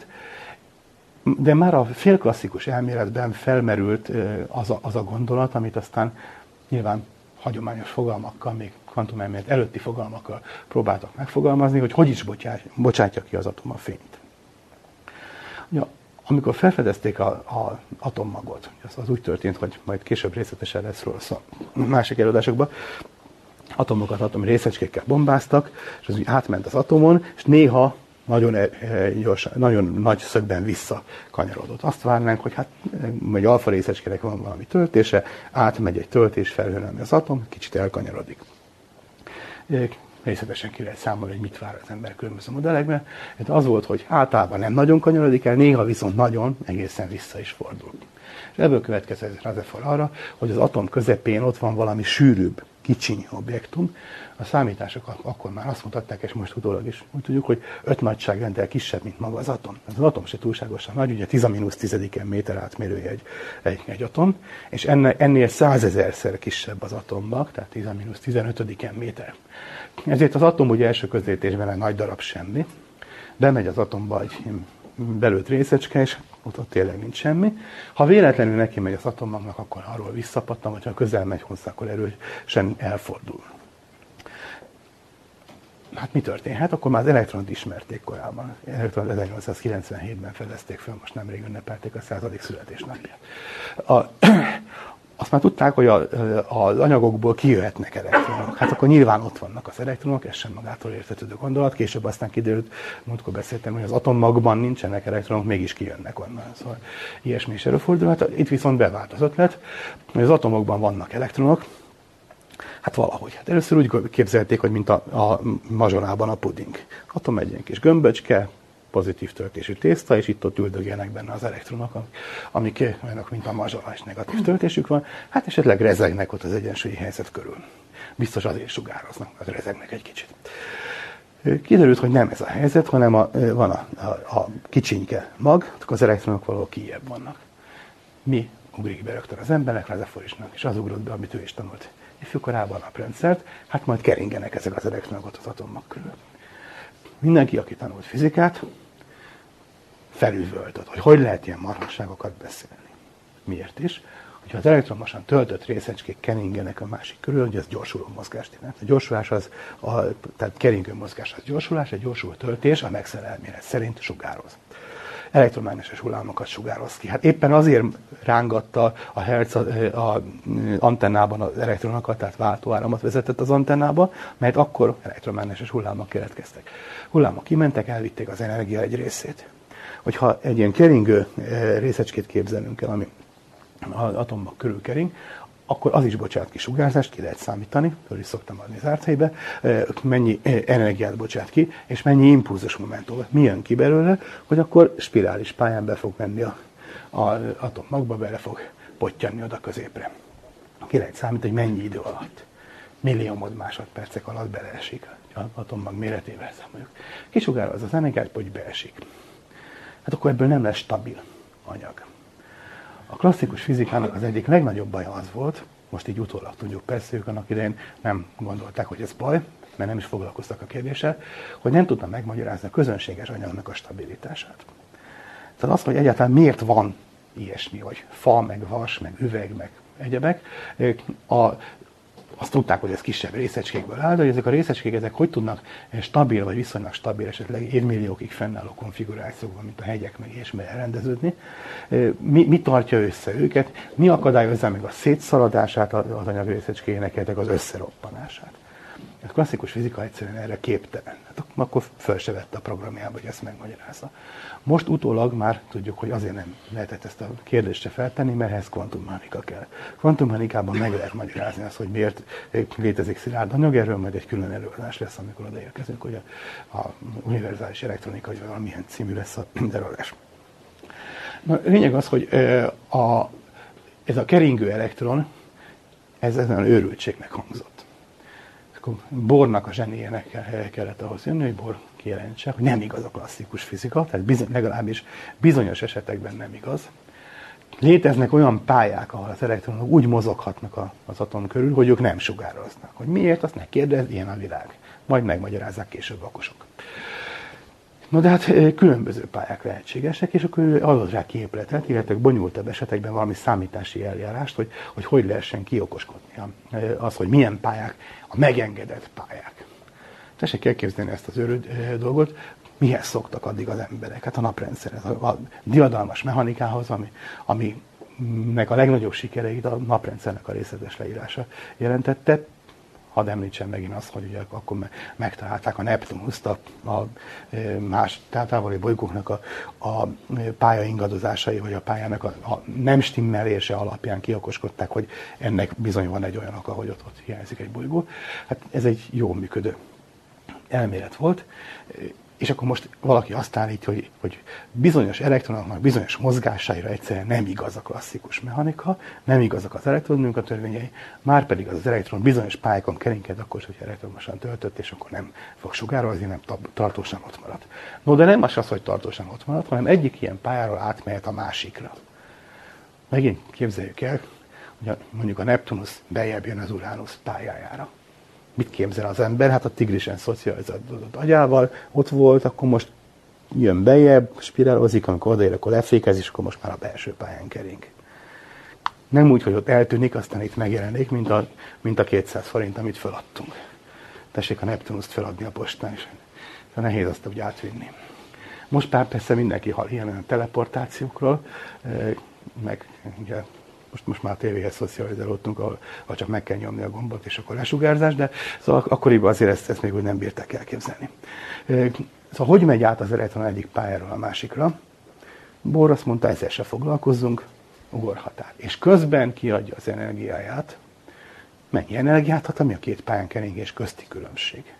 de már a félklasszikus elméletben felmerült ö, az, a, az a gondolat, amit aztán nyilván hagyományos fogalmakkal, még kvantumelmélet előtti fogalmakkal próbáltak megfogalmazni, hogy hogy is bocsátja, bocsátja ki az atom a fényt. Ja, amikor felfedezték az atommagot, az, az úgy történt, hogy majd később részletesen lesz róla szó másik előadásokban, atomokat atomi részecskékkel bombáztak, és az úgy átment az atomon, és néha nagyon, gyors, nagyon nagy szögben visszakanyarodott. Azt várnánk, hogy hát egy alfa részecskének van valami töltése, átmegy egy töltés felhőn, ami az atom, kicsit elkanyarodik. Részletesen ki lehet számolni, hogy mit vár az ember különböző modellekben. De az volt, hogy általában nem nagyon kanyarodik el, néha viszont nagyon, egészen vissza is fordul. És ebből következett Rutherford arra, hogy az atom közepén ott van valami sűrűbb, kicsiny objektum. A számítások akkor már azt mutatták, és most utólag is úgy tudjuk, hogy öt nagyságrendel kisebb, mint maga az atom. Az atom se túlságosan nagy, ugye tíz a mínusz tizediken méter átmérője egy, egy, egy atom, és ennél, ennél százezerszer kisebb az atombak, tehát tíz a mínusz tizenötödiken méter. Ezért az atom ugye első közelítésben egy nagy darab semmi, bemegy az atomba egy belőtt részecske, és ott, ott tényleg nincs semmi. Ha véletlenül neki megy az atommagnak, akkor arról visszapattan, vagy ha közel megy hozzá, akkor erősen elfordul. Hát mi történhet? Akkor már az elektront ismerték korábban. Elektront ezernyolcszázkilencvenhétben fedezték föl, most nemrég ünnepelték a századik születésnapját. A, azt már tudták, hogy a, az anyagokból kijöhetnek elektronok. Hát akkor nyilván ott vannak az elektronok, ez sem magától értetődő gondolat. Később aztán kiderült, múltkor beszéltem, hogy az atommagban nincsenek elektronok, mégis kijönnek onnan. Szóval ilyesmi is előfordulhat. Itt viszont bevált az ötlet, hogy az atomokban vannak elektronok. Hát valahogy. Hát először úgy képzelték, hogy mint a, a mazsolában a puding. Atom egy ilyen kis gömböcske, pozitív töltésű tészta, és itt-ott üldögélnek benne az elektronok, amik olyanok, mint a mazsola, és negatív töltésük van. Hát esetleg rezegnek ott az egyensúlyi helyzet körül. Biztos azért sugároznak, az rezegnek egy kicsit. Kiderült, hogy nem ez a helyzet, hanem a, van a, a, a kicsinke mag, az elektronok valahol kijebb vannak. Mi ugrik be rögtön az embernek, Rutherfordnak, és az ugrott be, amit ő is tanult ifjúkorában a naprendszert, hát majd keringenek ezek az elektronok az atommag körül. Mindenki, aki tanult fizikát, felüvöltött, hogy hogy lehet ilyen marhasságokat beszélni. Miért is? Hogyha az elektromosan töltött részecskék keringenek a másik körül, hogy ez gyorsuló mozgást jelent. A gyorsulás az, a, tehát keringő mozgás az gyorsulás, egy gyorsuló töltés a Maxwell elmélet szerint sugároz. Elektromágneses hullámokat sugároz ki. Hát éppen azért rángatta a Hertz az antennában az elektronokat, tehát váltóáramot vezetett az antennába, mert akkor elektromágneses hullámok keletkeztek. Hullámok kimentek, elvitték az energia egy részét. Hogyha egy ilyen keringő részecskét képzelünk el, ami az atommag körül kering, akkor az is bocsát ki sugárzást, ki lehet számítani, föl is szoktam adni zárt helybe, mennyi energiát bocsát ki, és mennyi impulzus momentumot. Mi jön ki belőle, hogy akkor spirális pályán be fog menni az atommagba, bele fog pottyanni oda középre. Ki lehet számítani, hogy mennyi idő alatt. Milliómod másodpercek alatt beleesik az atommag méretével számoljuk. Kisugároz az energiát, hogy beesik. Hát akkor ebből nem lesz stabil anyag. A klasszikus fizikának az egyik legnagyobb baja az volt, most így utólag tudjuk, persze ők annak idején nem gondolták, hogy ez baj, mert nem is foglalkoztak a kérdéssel, hogy nem tudta megmagyarázni a közönséges anyagnak a stabilitását. Tehát az, hogy egyáltalán miért van ilyesmi, hogy fa, meg vas, meg üveg, meg egyebek, a, azt tudták, hogy ez kisebb részecskékből áll, de hogy ezek a részecskék ezek hogy tudnak stabil, vagy viszonylag stabil, esetleg évmilliókig fennálló konfigurációkban, mint a hegyek, meg ilyesmi elrendeződni. Mi, mi tartja össze őket, mi akadályozza meg a szétszaladását az anyag részecskéjének, illetve az összeroppanását. A klasszikus fizika egyszerűen erre képtelen. Hát akkor föl se vette a programjába, hogy ezt megmagyarázza. Most utólag már tudjuk, hogy azért nem lehetett ezt a kérdést se feltenni, mert ehhez kvantummechanika kell. Kvantummechanikában meg lehet magyarázni azt, hogy miért létezik szilárd anyag, erről majd egy külön előadás lesz, amikor odaérkezünk, hogy a, a univerzális elektronika, vagy valamilyen című lesz a előadás. Na, lényeg az, hogy a, ez a keringő elektron, ez ezen őrültségnek hangzott. Bohrnak a zsenéjének kellett ahhoz jönni, hogy Bohr kijelentse, hogy nem igaz a klasszikus fizika, tehát bizony, legalábbis bizonyos esetekben nem igaz. Léteznek olyan pályák, ahol az elektronok úgy mozoghatnak az atom körül, hogy ők nem sugároznak. Hogy miért, azt ne kérdezz, ilyen a világ. Majd megmagyarázzák később okosok. No de hát különböző pályák lehetségesek, és akkor ő adott rá képletet, illetve bonyolultabb esetekben valami számítási eljárást, hogy hogy, hogy lehessen kiokoskodni az, hogy milyen pályák a megengedett pályák. Tessék elképzelni ezt az őrült dolgot, mihez szoktak addig az emberek? Hát a naprendszerhez, a diadalmas mechanikához, ami, aminek a legnagyobb sikereit a naprendszernek a részletes leírása jelentette. Hadd említsem megint azt, hogy ugye akkor megtalálták a Neptunuszt, a, a más távoli bolygóknak a, a pálya ingadozásai, vagy a pályának a, a nem stimmelése alapján kiokoskodták, hogy ennek bizony van egy olyan oka, hogy ott, ott hiányzik egy bolygó. Hát ez egy jól működő elmélet volt, és akkor most valaki azt állítja, hogy, hogy bizonyos elektronoknak bizonyos mozgásaira egyszerűen nem igaz a klasszikus mechanika, nem igazak az elektronmunka törvényei, már pedig az, az elektron bizonyos pályákon keringed, akkor, hogy elektromosan töltött, és akkor nem fog sugározni, nem tartósan ott marad. No, de nem az, hogy tartósan ott marad, hanem egyik ilyen pályáról átmehet a másikra. Megint képzeljük el, hogy mondjuk a Neptunus beljebb jön az Uránusz pályájára. Mit képzel az ember? Hát a tigrisen szocializálódott agyával ott volt, akkor most jön bejebb, spirálozik, amikor odaér, akkor lefékez, és akkor most már a belső pályán kering. Nem úgy, hogy ott eltűnik, aztán itt megjelenik, mint a, mint a kétszáz forint, amit feladtunk. Tessék a Neptunuszt feladni a postán, és nehéz azt úgy átvinni. Most már persze mindenki hall ilyen olyan teleportációkról, meg ugye, most, most már a tévéhez szocializálódtunk, ahol, ahol csak meg kell nyomni a gombot, és akkor lesugárzás, de szóval akkoriban azért ezt, ezt még úgy nem bírták elképzelni. Szóval hogy megy át az elektron egyik pályáról a másikra? Bohr azt mondta, ezzel se foglalkozzunk, ugorhat át. És közben kiadja az energiáját. Mennyi energiát hat, ami a két pályán keringés közti különbség.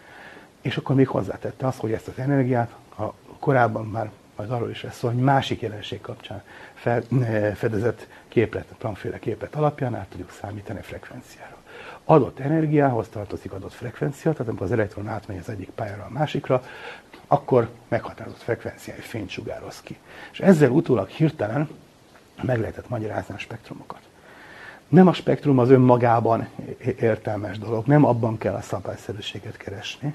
És akkor még hozzátette azt, hogy ezt az energiát, ha korábban már majd arról is lesz szó, hogy másik jelenség kapcsán fel, fedezett képlet, Planck-féle képlet alapján át tudjuk számítani a frekvenciára. Adott energiához tartozik adott frekvencia, tehát amikor az elektron átmegy az egyik pályára a másikra, akkor meghatározott frekvenciájú fényt sugároz ki. És ezzel utólag hirtelen meg lehetett magyarázni a spektrumokat. Nem a spektrum az önmagában értelmes dolog, nem abban kell a szabályszerűséget keresni,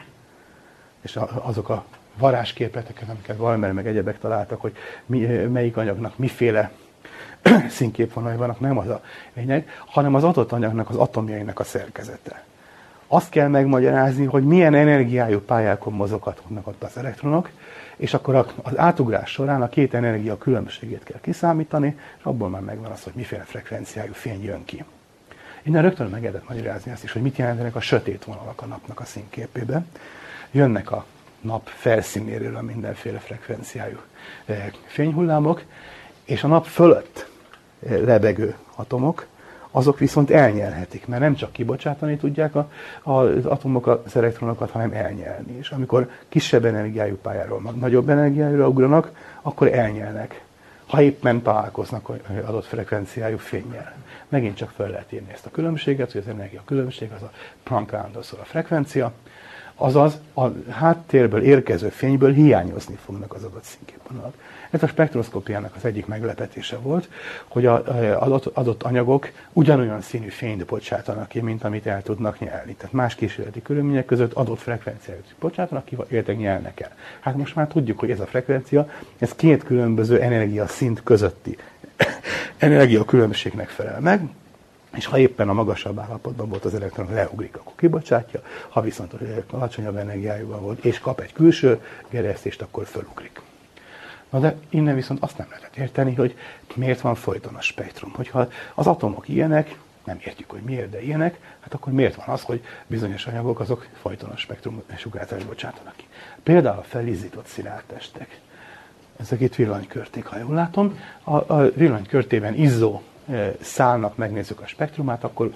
és azok a varázsképleteket, amiket Walmer meg egyebek találtak, hogy mi, melyik anyagnak miféle színképvonalai vannak, nem az a lényeg, hanem az adott anyagnak az atomjainak a szerkezete. Azt kell megmagyarázni, hogy milyen energiájú pályákon mozoghatnak ott az elektronok, és akkor az átugrás során a két energia különbségét kell kiszámítani, és abból már megvan az, hogy miféle frekvenciájú fény jön ki. Innen rögtön meg lehetett magyarázni azt is, hogy mit jelentenek a sötét vonalak a napnak a színképébe. Jönnek a nap felszínéről a mindenféle frekvenciájú fényhullámok, és a nap fölött lebegő atomok, azok viszont elnyelhetik, mert nem csak kibocsátani tudják a, a, az atomok az elektronokat, hanem elnyelni. És amikor kisebb energiájú pályáról, nagyobb energiájúra ugranak, akkor elnyelnek, ha éppen találkoznak adott frekvenciájú fénnyel. Megint csak fel lehet írni ezt a különbséget, hogy az energia különbség az a Planck állandó szól a frekvencia, azaz a háttérből érkező fényből hiányozni fognak az adott színképvonalak. Ez a spektroszkópiának az egyik meglepetése volt, hogy az adott anyagok ugyanolyan színű fényt bocsátanak ki, mint amit el tudnak nyelni. Tehát más kísérleti körülmények között adott frekvenciát bocsátanak ki, illetve nyelnek el. Hát most már tudjuk, hogy ez a frekvencia, ez két különböző energiaszint közötti energiakülönbségnek felel meg, és ha éppen a magasabb állapotban volt az elektron, leugrik, akkor kibocsátja, ha viszont alacsonyabb energiájúban volt, és kap egy külső gerjesztést, akkor fölugrik. Na de innen viszont azt nem lehet érteni, hogy miért van folytonos spektrum. Hogyha az atomok ilyenek, nem értjük, hogy miért, de ilyenek, hát akkor miért van az, hogy bizonyos anyagok azok folytonos spektrum sugárzást bocsátanak ki. Például a felizzított szilárd testek. Ezek itt villanykörték, ha jól látom. A, a villanykörtében izzó szálnak megnézzük a spektrumát, akkor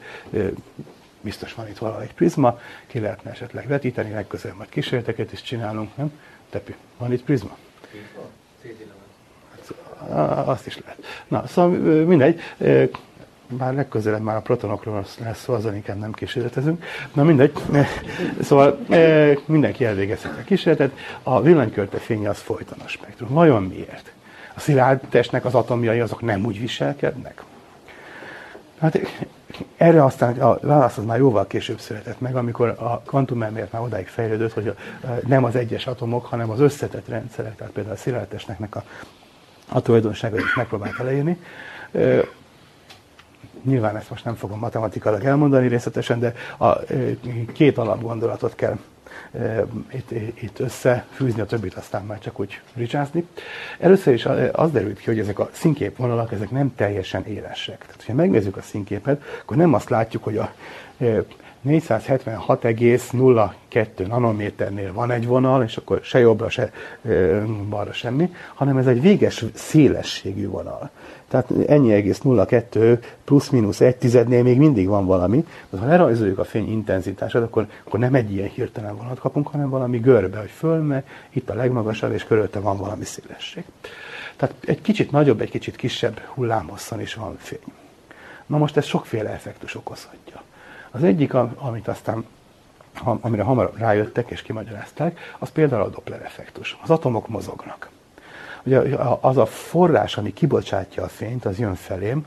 biztos van itt valahol egy prizma, ki lehetne esetleg vetíteni, legközelebb majd kísérleteket is csinálunk, nem? Tepi, van itt prizma? Hát, azt is lehet. Na, szóval mindegy, bár legközelebb már a protonokról lesz szó, azon inkább nem kísérletezünk. Na mindegy, szóval mindenki elvégezhet a kísérletet, a villanykörte fénye az folytonos spektrum. Vajon miért? A szilárd testnek az atomjai azok nem úgy viselkednek? Hát erre aztán a válasz az már jóval később született meg, amikor a kvantumelmélet már odáig fejlődött, hogy a, nem az egyes atomok, hanem az összetett rendszerek, tehát például a szilárd testnek a, a tulajdonságait is megpróbálta leírni. E, nyilván ezt most nem fogom matematikailag elmondani részletesen, de a e, két alapgondolatot kell Itt, itt összefűzni, a többit aztán már csak úgy ricsázni. Először is az derült ki, hogy ezek a színképvonalak ezek nem teljesen élesek. Tehát, ha megnézzük a színképet, akkor nem azt látjuk, hogy a négyszázhetvenhat egész nulla kettő nanométernél van egy vonal, és akkor se jobbra, se balra semmi, hanem ez egy véges szélességű vonal. Tehát ennyi egész nulla kettő plusz-minusz egy tizednél még mindig van valami. De ha lerajzoljuk a fény intenzitását, akkor, akkor nem egy ilyen hirtelen vonalat kapunk, hanem valami görbe, hogy fölmegy, itt a legmagasabb, és körülte van valami szélesség. Tehát egy kicsit nagyobb, egy kicsit kisebb hullámhosszon is van fény. Na most ez sokféle effektus okozhatja. Az egyik, amit aztán, amire hamar rájöttek és kimagyarázták, az például a Doppler effektus. Az atomok mozognak. Ugye az a forrás, ami kibocsátja a fényt, az jön felém,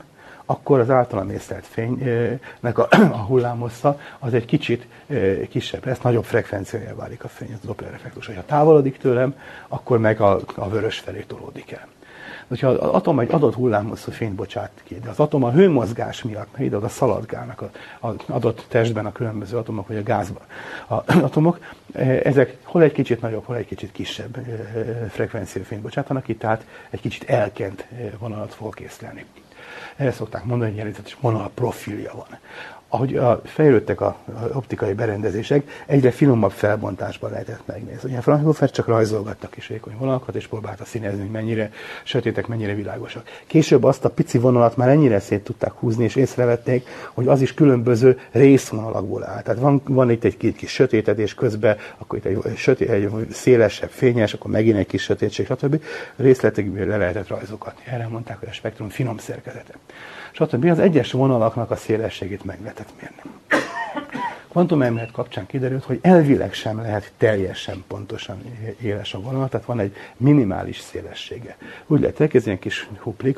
akkor az általam észlelt fénynek a, a hullámhossza az egy kicsit kisebb lesz, nagyobb frekvenciája válik a fény, az Doppler effektus. Ha távolodik tőlem, akkor meg a, a vörös felé tolódik el. Hogyha az atom egy adott hullámhosszú fényt bocsát ki, de az atom a hőmozgás miatt, mert ide-oda szaladgálnak az adott testben a különböző atomok, vagy a gázban az atomok, ezek hol egy kicsit nagyobb, hol egy kicsit kisebb frekvenciájú fényt bocsátanak ki, tehát egy kicsit elkent vonalat fog észlelni. Erre szokták mondani, hogy jelentős vonal profilja van. Ahogy a fejlődtek az optikai berendezések, egyre finomabb felbontásban lehetett megnézni. Ugye Fraunhofer csak rajzolgatta kis vékony vonalakat, és próbálta színezni, hogy mennyire sötétek, mennyire világosak. Később azt a pici vonalat már ennyire szét tudták húzni, és észrevették, hogy az is különböző részvonalakból áll. Tehát van, van itt egy kis sötétedés közben, akkor itt egy, sötét, egy szélesebb, fényes, akkor megint egy kis sötétség, stb. Részletekből le lehetett rajzogatni. Erre mondták, hogy a spektrum finom szerkezete. Stb. Az egyes vonalaknak a szélességét meg lehetett mérni. Kvantumelmélet kapcsán kiderült, hogy elvileg sem lehet teljesen pontosan éles a vonal, tehát van egy minimális szélessége. Úgy lehet elkezdeni, egy kis huplik,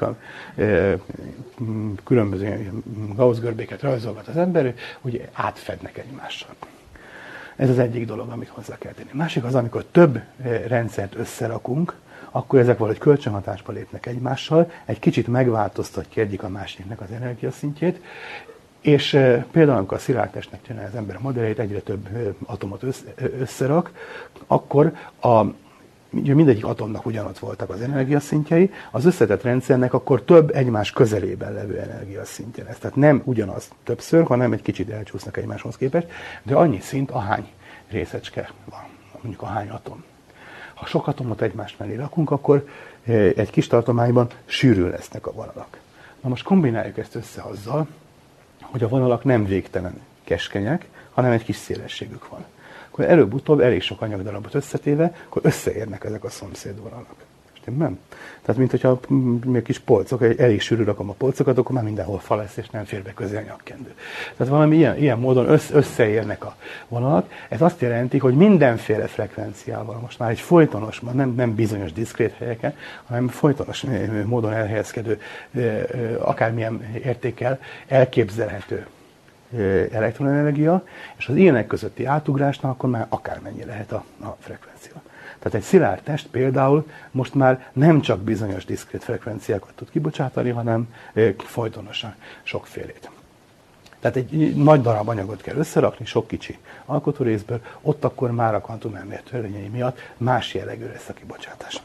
különböző Gauss-görbéket rajzolgat az ember, hogy átfednek egymással. Ez az egyik dolog, amit hozzá kell tenni. Másik az, amikor több rendszert összerakunk, akkor ezek valahogy kölcsönhatásba lépnek egymással, egy kicsit megváltoztatja egyik a másiknak az energiaszintjét, és e, például, amikor a szilárd testnek csinálja az ember a modellét, egyre több e, atomot össze, összerak, akkor a, mindegyik atomnak ugyanott voltak az energiaszintjei, az összetett rendszernek akkor több egymás közelében levő energiaszintje lesz. Tehát nem ugyanaz többször, hanem egy kicsit elcsúsznak egymáshoz képest, de annyi szint, ahány részecske van, mondjuk ahány atom. Ha sok atomot egymás mellé rakunk, akkor egy kis tartományban sűrű lesznek a vonalak. Na most kombináljuk ezt össze azzal, hogy a vonalak nem végtelen keskenyek, hanem egy kis szélességük van. Akkor előbb-utóbb elég sok anyagdarabot összetéve, akkor összeérnek ezek a szomszédvonalak. Nem? Tehát, mint hogyha még kis polcok, elég sűrű rakom a polcokat, akkor már mindenhol fa lesz, és nem fér be közé a nyakkendő. Tehát valami ilyen, ilyen módon összeérnek a vonalak. Ez azt jelenti, hogy mindenféle frekvenciával, most már egy folytonos, nem, nem bizonyos diszkrét helyeken, hanem folytonos módon elhelyezkedő, akármilyen értékkel elképzelhető elektronenergia, és az ilyenek közötti átugrásnál akkor már akármennyi lehet a, a frekvencia. Tehát egy szilárd test például most már nem csak bizonyos diszkrét frekvenciákat tud kibocsátani, hanem folytonosan sokfélét. Tehát egy nagy darab anyagot kell összerakni, sok kicsi alkotórészből, ott akkor már a kvantumelmélet törvényei miatt más jellegű lesz a kibocsátás.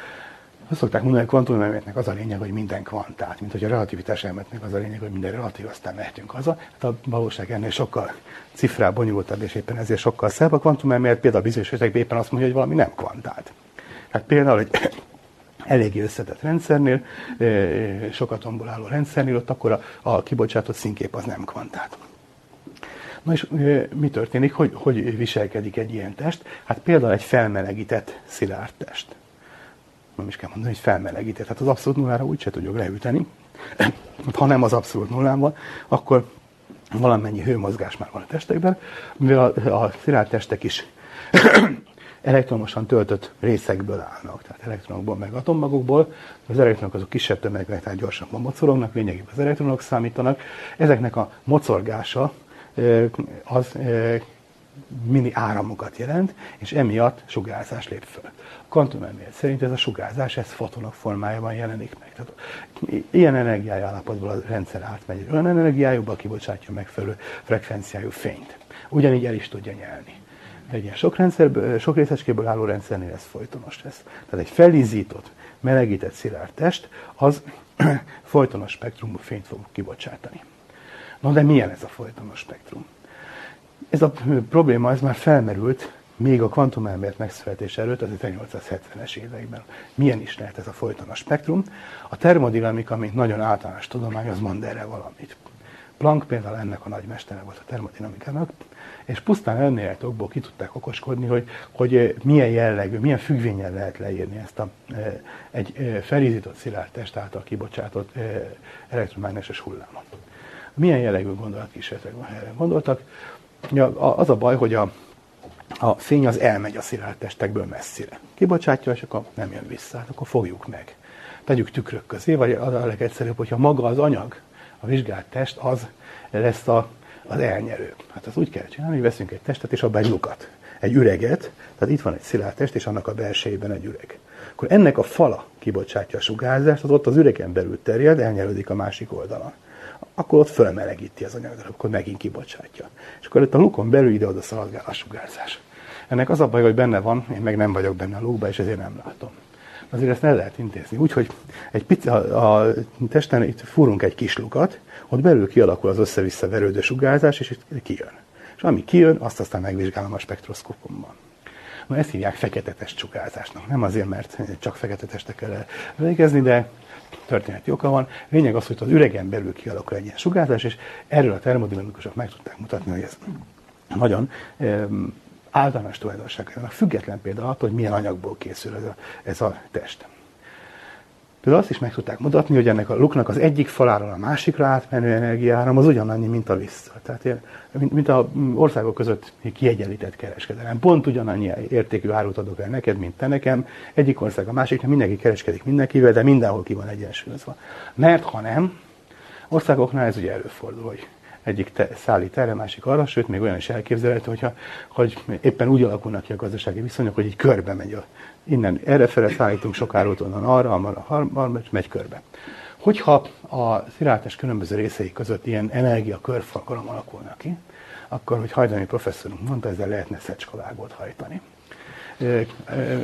Azt szokták mondani, hogy a kvantumelméletnek az a lényeg, hogy minden kvantát, mint hogy a relativitás elméletnek az a lényeg, hogy minden relatív, aztán mehetünk haza. Hát a valóság ennél sokkal cifrább, bonyolultabb, és éppen ezért sokkal szebb. A kvantumelmélet például bizonyos esetekben éppen azt mondja, hogy valami nem kvantát. Hát például egy eléggé összetett rendszernél, sok atomból álló rendszernél, ott akkor a, a kibocsátott színkép az nem kvantát. Na és mi történik, hogy, hogy viselkedik egy ilyen test? Hát például egy felmelegített szilárd test. Nem is kell mondani, hogy felmelegített. Hát az abszolút nullára úgyse tudjuk leüteni. Ha nem az abszolút nullán van, akkor valamennyi hőmozgás már van a testekben, mivel a, a szilárd testek is elektronosan töltött részekből állnak, tehát elektronokból meg atommagokból. Az elektronok azok kisebb tömegek, tehát gyorsabban mocorognak, lényegében az elektronok számítanak. Ezeknek a mocorgása az mini áramokat jelent, és emiatt sugárzás lép föl. A kvantumelmélet szerint ez a sugárzás, ez fotonok formájában jelenik meg. Tehát ilyen energiájú állapotból a rendszer átmegy, olyan energiájúban kibocsátja megfelelő frekvenciájú fényt. Ugyanígy el is tudja nyelni. De egy ilyen sok, rendszerből, sok részecskéből álló rendszernél ez folytonos lesz. Tehát egy felízított, melegített szilárd test, az folytonos spektrumú fényt fog kibocsátani. Na de milyen ez a folytonos spektrum? Ez a probléma ez már felmerült még a kvantumelmélet megszületése előtt, az ezernyolcszázhetvenes években. Milyen is lehet ez a folytonos spektrum? A termodinamika, mint nagyon általános tudomány, az mond erre valamit. Planck például ennek a nagymestere volt a termodinamikának, és pusztán elméletokból ki tudták okoskodni, hogy, hogy milyen jellegű, milyen függvényen lehet leírni ezt a, egy felízított szilárd test által kibocsátott elektromágneses hullámot. Milyen jellegű gondolatkísérletekre gondoltak? Ja, az a baj, hogy a, a fény az elmegy a szilárd testekből messzire. Kibocsátja, és akkor nem jön vissza. Hát akkor fogjuk meg. Tegyük tükrök közé, vagy az a legegyszerűbb, hogyha maga az anyag, a vizsgált test az lesz a, az elnyerő. Hát az úgy kell csinálni, hogy veszünk egy testet, és abban egy lukat, egy üreget, tehát itt van egy szilárd test, és annak a belsejében egy üreg. Akkor ennek a fala kibocsátja a sugárzást, az ott az üregen belül terjed, elnyerődik a másik oldalon. Akkor ott fölmelegíti az anyagot, akkor megint kibocsátja. És akkor itt a lukon belül ide-oda szaladgál a sugárzás. Ennek az a baj, hogy benne van, én meg nem vagyok benne a lukban, és ezért nem látom. Azért ezt el lehet intézni. Úgyhogy egy pici, a, a testen itt fúrunk egy kis lukat, ott belül kialakul az össze-vissza verődő sugárzás, és itt kijön. És ami kijön, azt aztán megvizsgálom a spektroszkópomban. Na, ezt hívják fekete test sugárzásnak. Nem azért, mert csak fekete testekkel kell végezni, de történeti oka van. Lényeg az, hogy az üregen belül kialakul egy ilyen sugárzás, és erről a termodinamikusok meg tudták mutatni, hogy ez nagyon um, általános tulajdonságnak független például attól, hogy milyen anyagból készül ez a, ez a test. Például azt is meg tudták mutatni, hogy ennek a luknak az egyik faláról a másikra átmenő energiáram az ugyanannyi, mint a vissza. Tehát ilyen, mint, mint az országok között kiegyenlített kereskedelem. Pont ugyanannyi értékű árut adok el neked, mint te nekem. Egyik ország a másiknak, mindenki kereskedik mindenkivel, de mindenhol ki van egyensúlyozva. Mert ha nem, országoknál ez ugye előfordul, hogy egyik te, szállít erre, másik arra, sőt, még olyan is elképzelhető, hogyha, hogy éppen úgy alakulnak ki a gazdasági viszonyok, hogy így körbe megy. A, innen errefele szállítunk sok árut, onnan arra, arra, arra, megy körbe. Hogyha a szilárdtest különböző részei között ilyen energia körforgalom alakulnak ki, akkor, hogy Hajdani professzorunk mondta, ezzel lehetne szecskavágót hajtani. E, e,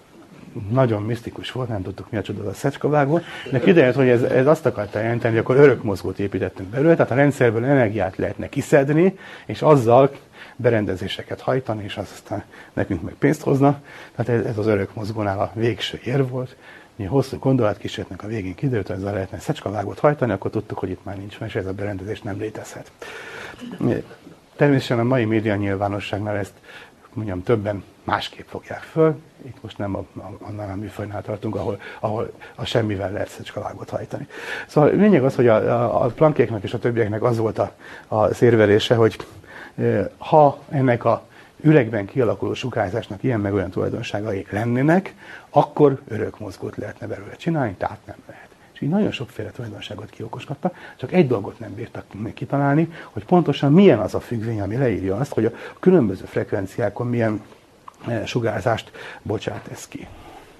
nagyon misztikus volt, nem tudtuk, mi a csoda a szecskavágó, de kiderült, hogy ez, ez azt akarta jelenteni, hogy akkor örökmozgót építettünk belőle, tehát a rendszerből energiát lehetne kiszedni, és azzal berendezéseket hajtani, és az aztán nekünk meg pénzt hozna. Tehát ez, ez az örökmozgónál a végső ér volt. Mi hosszú gondolatkísérletnek a végén kiderült, hogy ezzel lehetne szecskavágót hajtani, akkor tudtuk, hogy itt már nincs, és ez a berendezés nem létezhet. Természetesen a mai média nyilvánosságnál ezt mondjam, többen másképp fogják föl. Itt most nem a, a, annál a műfajnál tartunk, ahol, ahol a semmivel lehet szecskavágót hajtani. Szóval lényeg az, hogy a, a, a Planckéknak és a többieknek az volt a, az érvelése, hogy e, ha ennek a üregben kialakuló sugárzásnak ilyen meg olyan tulajdonságai lennének, akkor örökmozgót lehetne belőle csinálni, tehát nem lehet. És így nagyon sokféle tulajdonságot kiokosgatta, csak egy dolgot nem bírtak kitalálni, hogy pontosan milyen az a függvény, ami leírja azt, hogy a különböző frekvenciákon milyen sugárzást bocsát ez ki.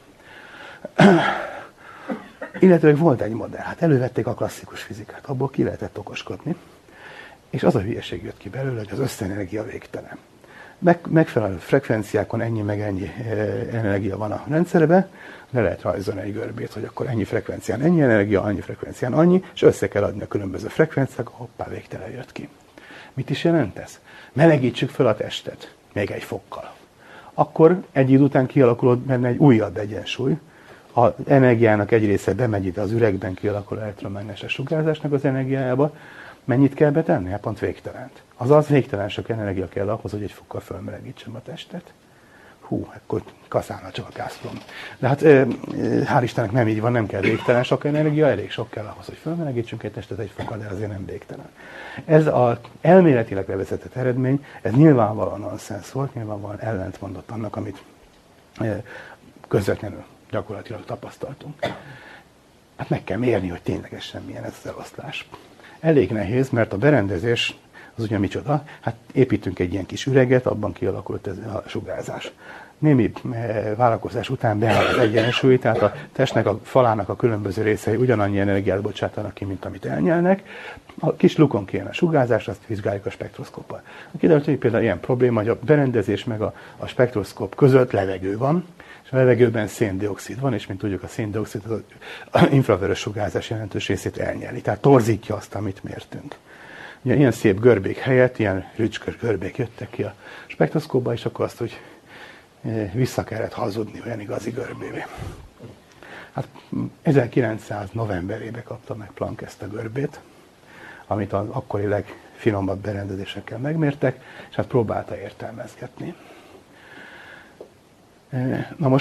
Illetve volt egy modell, hát elővették a klasszikus fizikát, abból ki lehetett okoskodni, és az a hülyeség jött ki belőle, hogy az összenergia végtelen. Meg, megfelelő frekvenciákon ennyi meg ennyi energia van a rendszerben, le lehet rajzolni egy görbét, hogy akkor ennyi frekvencián ennyi energia, annyi frekvencián annyi, és össze kell adni a különböző frekvenciák, hoppá, végtelen jött ki. Mit is jelent ez? Melegítsük fel a testet, még egy fokkal. Akkor egy idő után kialakul benne egy újabb egyensúly, az energiának egy része bemegy ide az üregben kialakuló elektromágneses sugárzásnak az energiájába. Mennyit kell betenni? Hát pont végtelent. Azaz végtelen sok energia kell ahhoz, hogy egy fokkal fölmelegítsem a testet. Hú, akkor kaszálna csak a gázprom. De hát hál' Istennek nem így van, nem kell végtelen sok energia, elég sok kell ahhoz, hogy fölmelegítsünk egy testet egy fokkal, de azért nem végtelen. Ez az elméletileg bevezetett eredmény, ez nyilvánvalóan nonsens volt, nyilvánvalóan ellentmondott annak, amit közvetlenül gyakorlatilag tapasztaltunk. Hát meg kell mérni, hogy ténylegesen milyen ez az eloszlás. Elég nehéz, mert a berendezés az ugye micsoda? Hát építünk egy ilyen kis üreget, abban kialakult ez a sugárzás. Némi vállalkozás után beáll az egyensúly, tehát a testnek, a falának a különböző részei ugyanannyi energiát bocsátanak ki, mint amit elnyelnek. A kis lukon kijön a sugárzás, azt vizsgáljuk a spektroszkóppal. Kiderült, hogy például ilyen probléma, hogy a berendezés meg a, a spektroszkóp között levegő van, és a levegőben széndioxid van, és mint tudjuk, a széndioxid az infravörös sugárzás jelentős részét elnyeli, tehát torzítja azt, amit mértünk. Ugye ilyen szép görbék helyett, ilyen rücskös görbék jöttek ki a spektroszkópba, és akkor azt, hogy vissza kellett hazudni olyan igazi görbévé. Hát ezerkilencszáz novemberében kapta meg Planck ezt a görbét, amit az akkori legfinomabb berendezésekkel megmértek, és hát próbálta értelmezgetni. Na most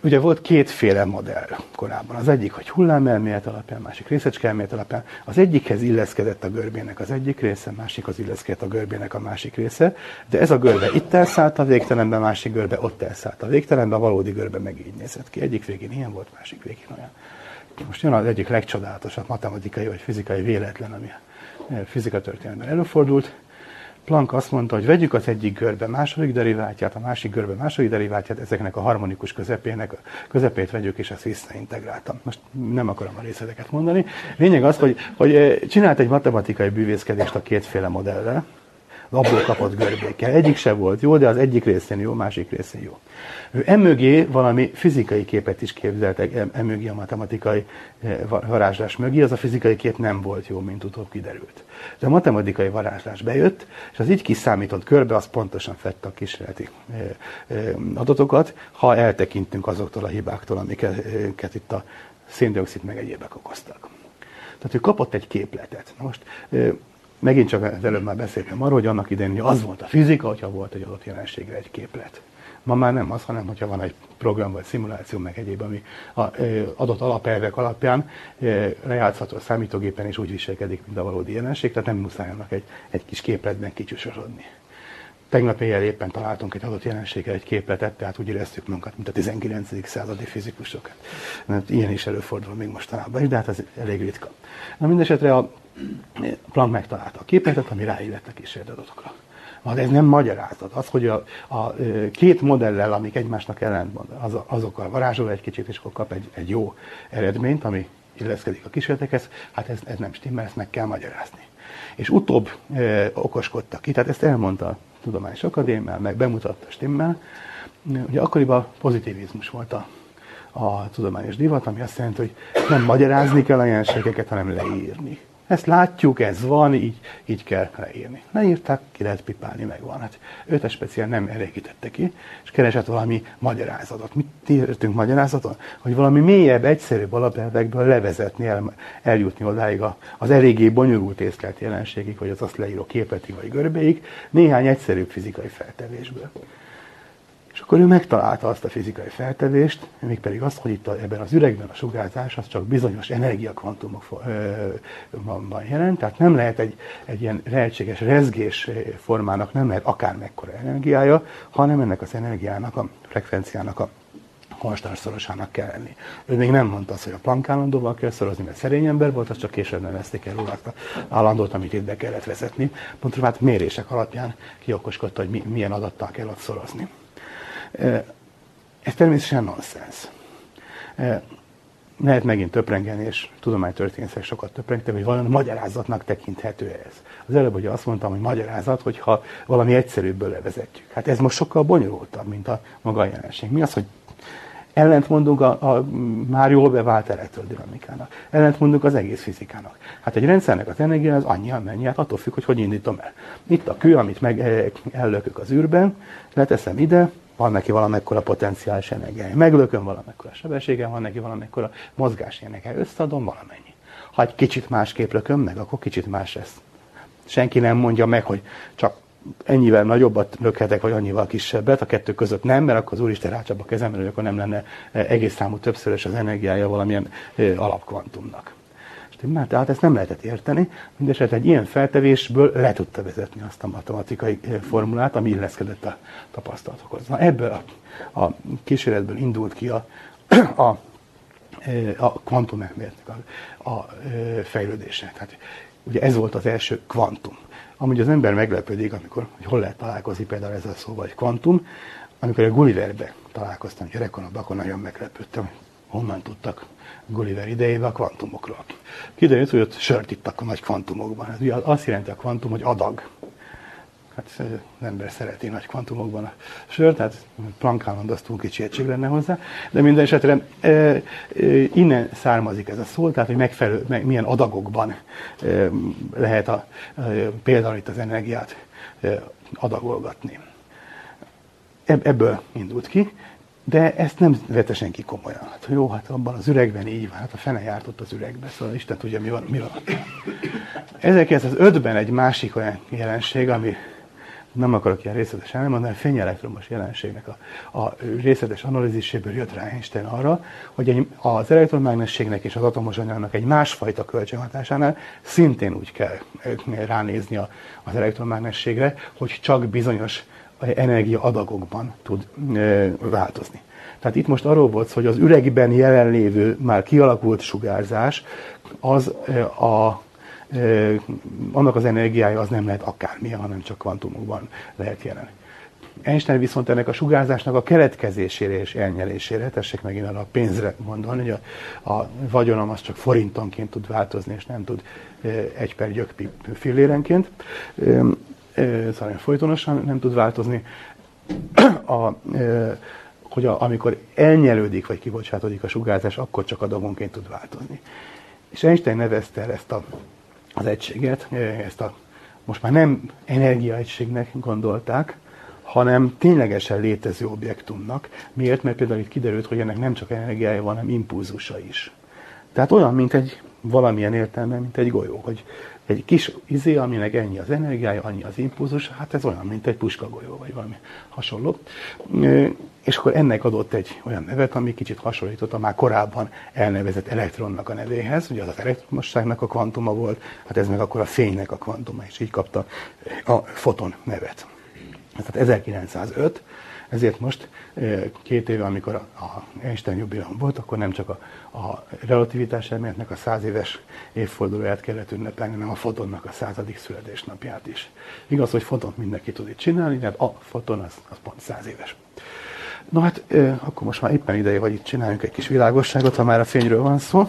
Ugye volt kétféle modell korábban. Az egyik, hogy hullámelmélet alapján, másik részecskeelmélet alapján. Az egyikhez illeszkedett a görbének az egyik része, másikhoz illeszkedett a görbének a másik része, de ez a görbe itt elszállt a végtelenbe, másik görbe ott elszállt a végtelenbe, a valódi görbe meg így nézett ki. Egyik végén ilyen volt, másik végén olyan. Most jön az egyik legcsodálatosabb matematikai vagy fizikai véletlen, ami a fizikatörténelemben előfordult. Planck azt mondta, hogy vegyük az egyik görbe második deriváltját, a másik görbe második deriváltját, ezeknek a harmonikus közepének, közepét vegyük, és ezt visszaintegráltam. Most nem akarom a részleteket mondani. Lényeg az, hogy, hogy csinált egy matematikai bűvészkedést a kétféle modellel, az abból kapott görbékkel. Egyik se volt jó, de az egyik részén jó, másik részén jó. Ő emögé valami fizikai képet is képzeltek, emögé a matematikai varázslás mögé, az a fizikai kép nem volt jó, mint utóbb kiderült. De a matematikai varázslás bejött, és az így kiszámított körbe az pontosan fedte a kísérleti adatokat, ha eltekintünk azoktól a hibáktól, amiket itt a széndioxid meg egyébek okoztak. Tehát ő kapott egy képletet. Most megint csak az előbb már beszéltem arról, hogy annak idején az volt a fizika, hogyha volt egy adott jelenségre egy képlet. Ma már nem az, hanem hogyha van egy program vagy szimuláció, meg egyéb, ami az adott alapelvek alapján lejátszható a számítógépen, és úgy viselkedik, mint a valódi jelenség, tehát nem muszáj annak egy, egy kis képletben kicsúsosodni. Tegnap éjjel éppen találtunk egy adott jelenségre egy képletet, tehát úgy éreztük magunkat, mint a tizenkilencedik századi fizikusok. Ilyen is előfordul még mostanában is, de hát ez elég ritka. Na mindesetre a Planck megtalálta a képletet, ami ráillett a kísérleti adatokra. De ez nem magyarázat. Az, hogy a, a két modellel, amik egymásnak ellentmond, az, azokkal varázsol egy kicsit, és akkor kap egy, egy jó eredményt, ami illeszkedik a kísérletekhez, hát ez, ez nem stimmel, ezt meg kell magyarázni. És utóbb e, okoskodtak ki, tehát ezt elmondta a Tudományos Akadémia, meg bemutatta stimmel. Ugye akkoriban pozitivizmus volt a, a tudományos divat, ami azt jelenti, hogy nem magyarázni kell a jelenségeket, hanem leírni. Ezt látjuk, ez van, így, így kell leírni. Leírták, ki lehet pipálni, megvan. Hát őt speciál nem elégítette ki, és keresett valami magyarázatot. Mit értünk magyarázaton? Hogy valami mélyebb, egyszerűbb alapelvekből levezetni, el, eljutni odáig az eléggé bonyolult észlelt jelenségig, vagy az azt leíró képletig vagy görbéig, néhány egyszerűbb fizikai feltevésből. És akkor ő megtalálta azt a fizikai feltevést, mégpedig azt, hogy itt a, ebben az üregben a sugárzás az csak bizonyos energiakvantumokban jelent, tehát nem lehet egy, egy ilyen lehetséges rezgés formának, nem lehet akármekkora energiája, hanem ennek az energiának, a frekvenciának a konstans-szorosának kell lenni. Ő még nem mondta azt, hogy a Planck állandóval kell szorozni, mert szerény ember volt, az csak később nevezték el róla azt az állandót, amit itt be kellett vezetni. Pontosan hát mérések alapján kiokoskodta, hogy mi, milyen adattal kell ott szorozni. Ez természetesen nonsens. Lehet megint töprengeni, és tudománytörténészek sokat töprengtek, hogy valami magyarázatnak tekinthető ez. Az előbb ugye azt mondtam, hogy magyarázat, hogyha valami egyszerűbből levezetjük. Hát ez most sokkal bonyolultabb, mint a maga jelenség. Mi az, hogy ellentmondunk a, a már jól bevált elektrodinamikának. Ellentmondunk az egész fizikának. Hát egy rendszernek az energia az annyi, amennyi, hát attól függ, hogy hogy indítom el. Itt a kő, amit meg ellökök az űrben, leteszem ide, van neki valamekkora potenciális energiája. Meglököm valamekkora sebessége, van neki valamekkora mozgási energiája. Összeadom valamennyi. Ha egy kicsit másképp lököm meg, akkor kicsit más lesz. Senki nem mondja meg, hogy csak ennyivel nagyobbat lökhetek, vagy annyival kisebbet, a kettő között nem, mert akkor az Úristen rácsap a kezemre, hogy akkor nem lenne egész számú többszörös az energiája valamilyen alapkvantumnak. Tehát ezt nem lehetett érteni, mindesetre egy ilyen feltevésből le tudta vezetni azt a matematikai formulát, ami illeszkedett a tapasztalatokhoz. Na, ebből a, a kísérletből indult ki a, a, a kvantumelméletnek a, a fejlődése. Tehát ugye ez volt az első kvantum. Amúgy az ember meglepődik, amikor, hogy hol lehet találkozni például ezzel a szóval, hogy kvantum. Amikor a Gulliverbe találkoztam gyerekkoromban, akkor nagyon meglepődtem, honnan tudtak Gulliver idejében a kvantumokról. Kiderült, hogy ott sört ittak a nagy kvantumokban. Ez ugye azt jelenti a kvantum, hogy adag. Hát az ember szereti nagy kvantumokban a sört, tehát Planck állandó túl kicsi egység lenne hozzá. De minden esetre e, e, innen származik ez a szó, tehát hogy megfelelő, meg, milyen adagokban e, lehet a, e, például itt az energiát e, adagolgatni. Ebből indult ki. De ezt nem vette senki komolyan. Hát, jó, hát abban az üregben így van, hát a fene járt ott az üregben, szóval Isten tudja, mi van, mi van ott. ezerkilencszázötben egy másik olyan jelenség, ami nem akarok ilyen részletes elmondani, a fényelektromos jelenségnek a, a részletes analíziséből jött rá Einstein arra, hogy egy, az elektromágnességnek és az atomos anyagnak egy másfajta kölcsönhatásánál szintén úgy kell ránézni a, az elektromágnességre, hogy csak bizonyos energiaadagokban tud e, változni. Tehát itt most arról volt, hogy az üregben jelenlévő, már kialakult sugárzás, az e, a annak az energiája az nem lehet akármilyen, hanem csak kvantumokban lehet jelen. Einstein viszont ennek a sugárzásnak a keletkezésére és elnyelésére, tessék megint arra a pénzre mondani, hogy a, a vagyonom az csak forintonként tud változni, és nem tud egy per gyökpi fillérenként, szóval folytonosan nem tud változni, a, hogy a, amikor elnyelődik vagy kibocsátódik a sugárzás, akkor csak adagonként tud változni. És Einstein nevezte el ezt a az egységet, ezt a most már nem energiaegységnek gondolták, hanem ténylegesen létező objektumnak. Miért? Mert például itt kiderült, hogy ennek nem csak energiája van, hanem impulzusa is. Tehát olyan, mint egy valamilyen értelemben, mint egy golyó, hogy egy kis izé, aminek ennyi az energiája, annyi az impulzus, hát ez olyan, mint egy puskagolyó, vagy valami hasonló. És akkor ennek adott egy olyan nevet, ami kicsit hasonlított a már korábban elnevezett elektronnak a nevéhez, ugye az az elektromosságnak a kvantuma volt, hát ez meg akkor a fénynek a kvantuma, és így kapta a foton nevet. Tehát ezerkilencszázöt, ezért most két éve, amikor a Einstein jubileum volt, akkor nem csak a, a relativitás elméletnek a száz éves évfordulóját kellett ünnepelni, hanem a fotonnak a századik születésnapját is. Igaz, hogy fotont mindenki tud itt csinálni, de a foton az, az pont száz éves. Na hát, akkor most már éppen ideje, hogy itt csináljunk egy kis világosságot, ha már a fényről van szó.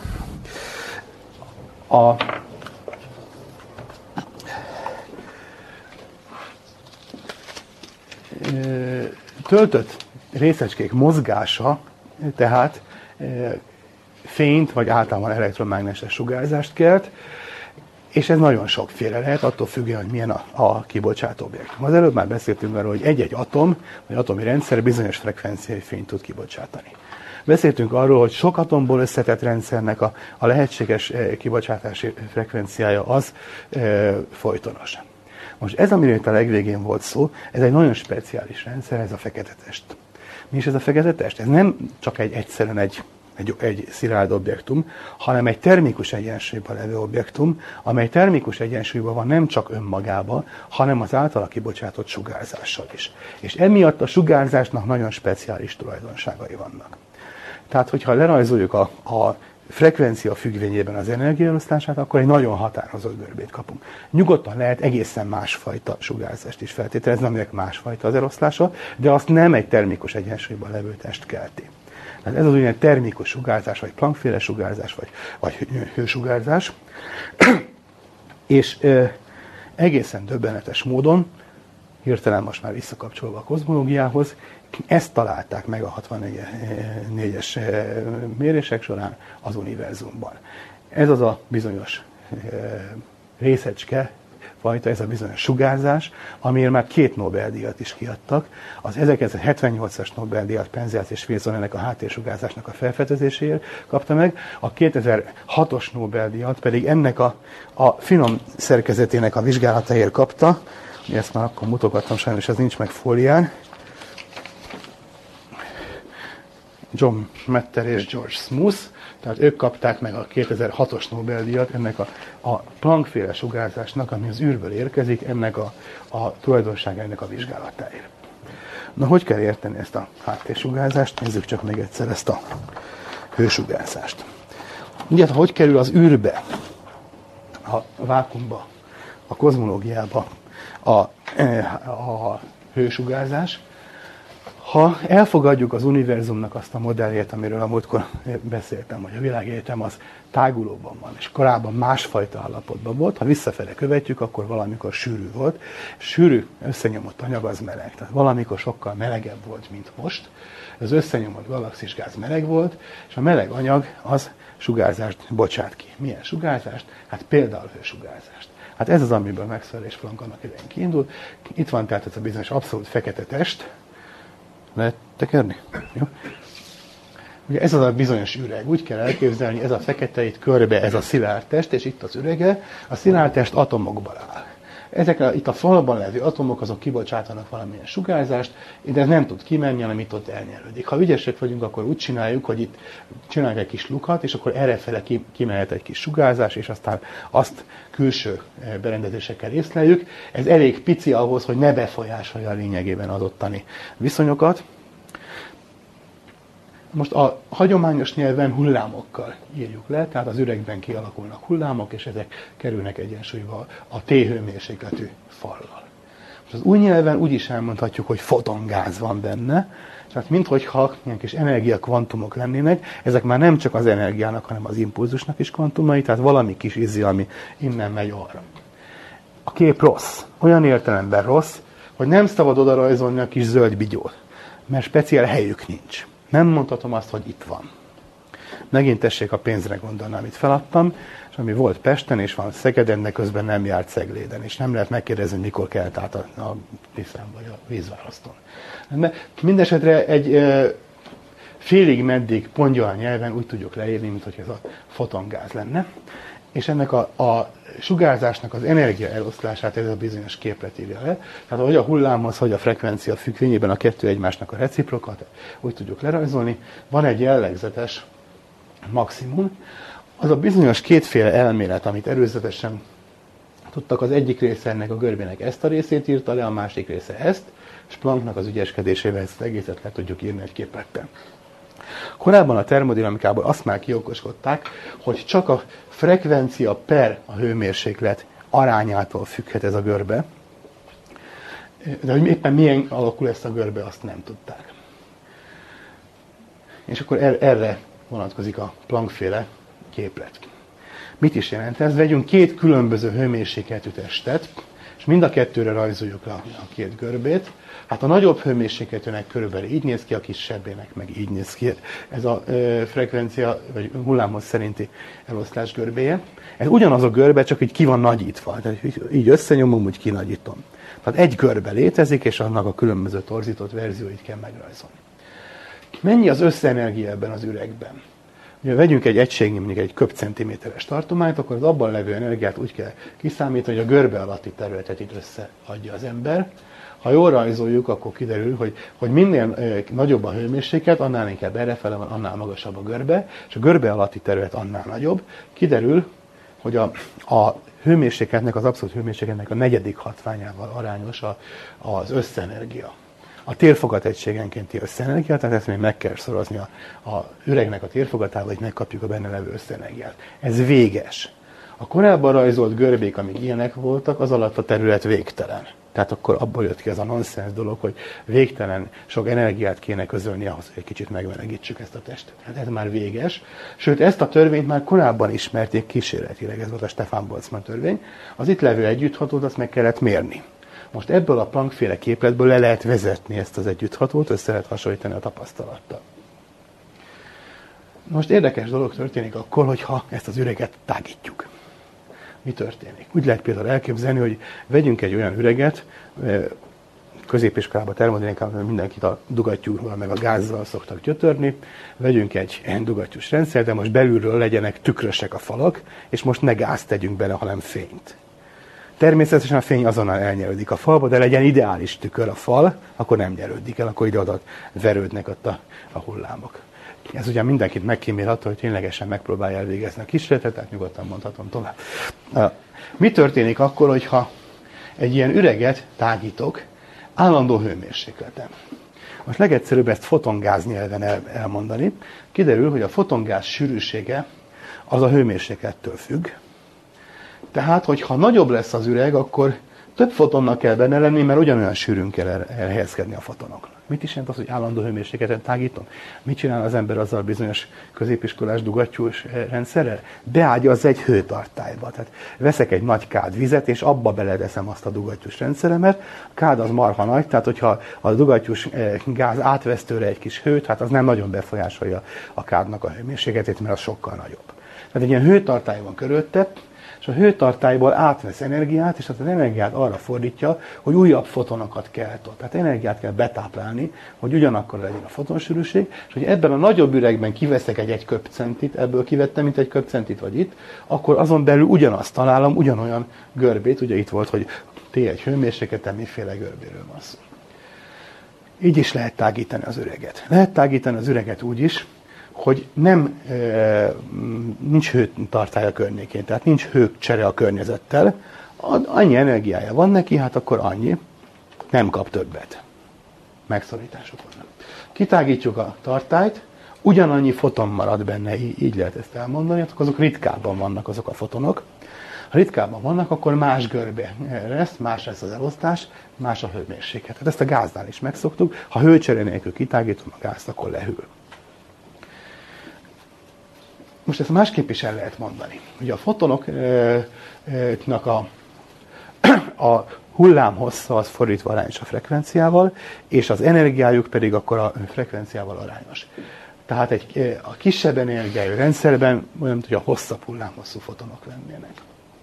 A töltött részecskék mozgása, tehát fényt, vagy általában elektromágneses sugárzást kelt, és ez nagyon sokféle lehet, attól függően, hogy milyen a, a kibocsátó objektum. Az előbb már beszéltünk arról, hogy egy-egy atom, vagy atomi rendszer bizonyos frekvenciai fényt tud kibocsátani. Beszéltünk arról, hogy sok atomból összetett rendszernek a, a lehetséges kibocsátási frekvenciája az e, folytonos. Most ez, amiről itt a legvégén volt szó, ez egy nagyon speciális rendszer, ez a fekete test. Mi is ez a fekete test? Ez nem csak egy egyszerűen egy, egy, egy szilárd objektum, hanem egy termikus egyensúlyban levő objektum, amely termikus egyensúlyban van nem csak önmagában, hanem az általa kibocsátott sugárzással is. És emiatt a sugárzásnak nagyon speciális tulajdonságai vannak. Tehát, hogyha lerajzoljuk a, a frekvencia függvényében az energiaelosztását, akkor egy nagyon határozott görbét kapunk. Nyugodtan lehet egészen másfajta sugárzást is feltételezni, aminek másfajta az eloszlása, de azt nem egy termikus egyensúlyban levő test kelti. Tehát ez az úgynevezett termikus sugárzás, vagy Planck-féle sugárzás, vagy, vagy hősugárzás. És e, egészen döbbenetes módon, hirtelen most már visszakapcsolva a kozmológiához, ezt találták meg a hatvannégyes mérések során az univerzumban. Ez az a bizonyos részecske fajta, ez a bizonyos sugárzás, amiért már két Nobel-díjat is kiadtak. Az ezerkilencszázhetvennyolcas Nobel-díjat Penzias és Wilson ennek a háttérsugárzásnak a felfedezéséért kapta meg, a kétezer-hatos Nobel-díjat pedig ennek a, a finom szerkezetének a vizsgálatáért kapta. Ezt már akkor mutogattam, sajnos ez nincs meg fólián. John Metter és George Smoot, tehát ők kapták meg a kétezer-hatos Nobel-díjat ennek a, a Planck-féle sugárzásnak, ami az űrből érkezik, ennek a, a tulajdonságainak a vizsgálatáért. Na, hogy kell érteni ezt a háttérsugárzást? Nézzük csak még egyszer ezt a hősugárzást. Ugye, hogy kerül az űrbe, a vákuumba, a kozmológiába a, a hősugárzás? Ha elfogadjuk az univerzumnak azt a modelljét, amiről a múltkor beszéltem, hogy a világegyetem az tágulóban van, és korábban másfajta állapotban volt, ha visszafele követjük, akkor valamikor sűrű volt. Sűrű, összenyomott anyag az meleg, tehát valamikor sokkal melegebb volt, mint most. Az összenyomott galaxisgáz meleg volt, és a meleg anyag az sugárzást bocsát ki. Milyen sugárzást? Hát például hősugárzást. Hát ez az, amiből Maxwell és Planck annak idején kiindult. Itt van tehát ez a bizonyos abszolút fekete test. Lehet tekerni? Jó. Ugye ez az a bizonyos üreg. Úgy kell elképzelni, ez a fekete itt körbe, ez a szilárd test, és itt az ürege. A szilárd test atomokból áll. Ezek a, itt a falban levő atomok, azok kibocsátanak valamilyen sugárzást, de ez nem tud kimenni, hanem itt ott elnyelődik. Ha ügyesek vagyunk, akkor úgy csináljuk, hogy itt csináljuk egy kis lukat, és akkor errefele ki, kimehet egy kis sugárzás, és aztán azt külső berendezésekkel észleljük. Ez elég pici ahhoz, hogy ne befolyásolja a lényegében az ottani viszonyokat. Most a hagyományos nyelven hullámokkal írjuk le, tehát az üregben kialakulnak hullámok, és ezek kerülnek egyensúlyba a T-hőmérsékletű fallal. Most az új nyelven úgy is elmondhatjuk, hogy fotongáz van benne, tehát minthogyha ilyen kis energiakvantumok lennének, ezek már nem csak az energiának, hanem az impulzusnak is kvantumai, tehát valami kis izzi, ami innen megy arra. A kép rossz, olyan értelemben rossz, hogy nem szabad oda rajzolni a kis zöld bigyót, mert speciál helyük nincs. Nem mondhatom azt, hogy itt van. Megint tessék a pénzre gondolni, amit feladtam, és ami volt Pesten, és van Szegeden, de közben nem járt Cegléden, és nem lehet megkérdezni, mikor kelt át a, a Tiszán vagy a vízválasztón. Mindenesetre egy e, félig meddig pongyol nyelven úgy tudjuk leírni, mint hogy ez a fotongáz lenne, és ennek a, a sugárzásnak az energia eloszlását ez a bizonyos képlet írja le. Tehát hogy a hullámhoz, hogy a frekvencia függvényében a kettő egymásnak a reciprokat, úgy tudjuk lerajzolni. Van egy jellegzetes maximum. Az a bizonyos kétféle elmélet, amit előzetesen tudtak, az egyik része ennek a görbének ezt a részét írta le, a másik része ezt, és Plancknak az ügyeskedésével ezt az egészet le tudjuk írni egy képletben. Korábban a termodinamikából azt már kiokoskodták, hogy csak a frekvencia per a hőmérséklet arányától függhet ez a görbe, de hogy éppen milyen alakul ezt a görbe, azt nem tudták. És akkor erre vonatkozik a Planck-féle képlet. Mit is jelent ez? Vegyünk két különböző hőmérsékletű testet, és mind a kettőre rajzoljuk a, a két görbét. Hát a nagyobb hőmérsékletűnek körülbelül így néz ki, a kisebbének meg így néz ki. Ez a ö, frekvencia, vagy hullámhoz szerinti eloszlás görbéje. Ez ugyanaz a görbe, csak így ki van nagyítva. Tehát így összenyomom, úgy kinagyítom. Tehát egy görbe létezik, és annak a különböző torzított verzióit kell megrajzolni. Mennyi az összeenergia ebben az üregben? Ha vegyünk egy egységnyi, mondjuk egy köbcentiméteres tartományt, akkor az abban levő energiát úgy kell kiszámítani, hogy a görbe alatti területet itt összeadja az ember. Ha jól rajzoljuk, akkor kiderül, hogy, hogy minél e, nagyobb a hőmérséklet, annál inkább errefele van, annál magasabb a görbe, és a görbe alatti terület annál nagyobb. Kiderül, hogy a, a hőmérsékletnek, az abszolút hőmérsékletnek a negyedik hatványával arányos a, az összenergia. A térfogat egységenkénti összenergia, tehát ezt még meg kell szorozni a, a üregnek a térfogatával, hogy megkapjuk a benne levő összenergiát. Ez véges. A korábban rajzolt görbék, amik ilyenek voltak, az alatt a terület végtelen. Tehát akkor abból jött ki az a nonsens dolog, hogy végtelen sok energiát kéne közölni ahhoz, hogy egy kicsit megmelegítsük ezt a testet. Hát ez már véges. Sőt, ezt a törvényt már korábban ismerték kísérletileg, ez volt a Stefan Boltzmann törvény. Az itt levő együtthatót azt meg kellett mérni. Most ebből a Planck-féle képletből le lehet vezetni ezt az együtthatót, össze lehet hasonlítani a tapasztalattal. Most érdekes dolog történik akkor, hogyha ezt az üreget tágítjuk. Mi történik? Úgy lehet például elképzelni, hogy vegyünk egy olyan üreget, középiskolában, termodinamikában mindenkit a dugattyúval meg a gázzal szoktak gyötörni, vegyünk egy dugattyús rendszer, de most belülről legyenek tükrösek a falak, és most ne gázt tegyünk bele, hanem fényt. Természetesen a fény azonnal elnyerődik a falba, de legyen ideális tükör a fal, akkor nem nyerődik el, akkor ide-oda verődnek ott a, a hullámok. Ez ugye mindenkit megkímélható, hogy ténylegesen megpróbálja elvégezni a kísérletet, tehát nyugodtan mondhatom tovább. Mi történik akkor, hogyha egy ilyen üreget tágítok állandó hőmérsékleten? Most legegyszerűbb ezt fotongáz nyelven el, elmondani. Kiderül, hogy a fotongáz sűrűsége az a hőmérséklettől függ. Tehát, hogyha nagyobb lesz az üreg, akkor több fotonnak kell benne lenni, mert ugyanolyan sűrűn kell elhelyezkedni a fotonoknak. Mit is jelent az, hogy állandó hőmérsékleten tágítom? Mit csinál az ember azzal a bizonyos középiskolás dugattyús rendszerrel? Beágyaz egy hőtartályba. Tehát veszek egy nagy kád vizet, és abba beledeszem azt a dugattyús rendszeremet. A kád az marha nagy, tehát hogyha a dugattyús gáz átvesz tőle egy kis hőt, hát az nem nagyon befolyásolja a kádnak a hőmérsékletét, mert az sokkal nagyobb. Tehát egy ilyen hőtartály van körülötte, és a hőtartályból átvesz energiát, és az energiát arra fordítja, hogy újabb fotonokat keltott. Tehát energiát kell betáplálni, hogy ugyanakkor legyen a fotonsűrűség, és hogy ebben a nagyobb üregben kiveszek egy egy köbcentit, ebből kivettem, mint egy köbcentit, vagy itt, akkor azon belül ugyanazt találom, ugyanolyan görbét, ugye itt volt, hogy té egy hőmérsékleten miféle görbéről van szó. Így is lehet tágítani az üreget. Lehet tágítani az üreget úgy is, hogy nem, e, nincs hőtartály a környékén, tehát nincs hőcsere a környezettel, annyi energiája van neki, hát akkor annyi, nem kap többet. Megszorítások vannak. Kitágítjuk a tartályt, ugyanannyi foton marad benne, így lehet ezt elmondani, akkor azok ritkábban vannak azok a fotonok. Ha ritkábban vannak, akkor más görbe lesz, más lesz az elosztás, más a hőmérséklet. Hát ezt a gáznál is megszoktuk, ha hőcsere nélkül kitágítom a gázt, akkor lehűl. Most ezt másképp is el lehet mondani. Ugye a fotonoknak a, a hullámhossza az fordítva arányos a frekvenciával, és az energiájuk pedig akkor a frekvenciával arányos. Tehát egy, a kisebb energiájú rendszerben olyan, mint hogy a hosszabb hullámhosszú fotonok lennének.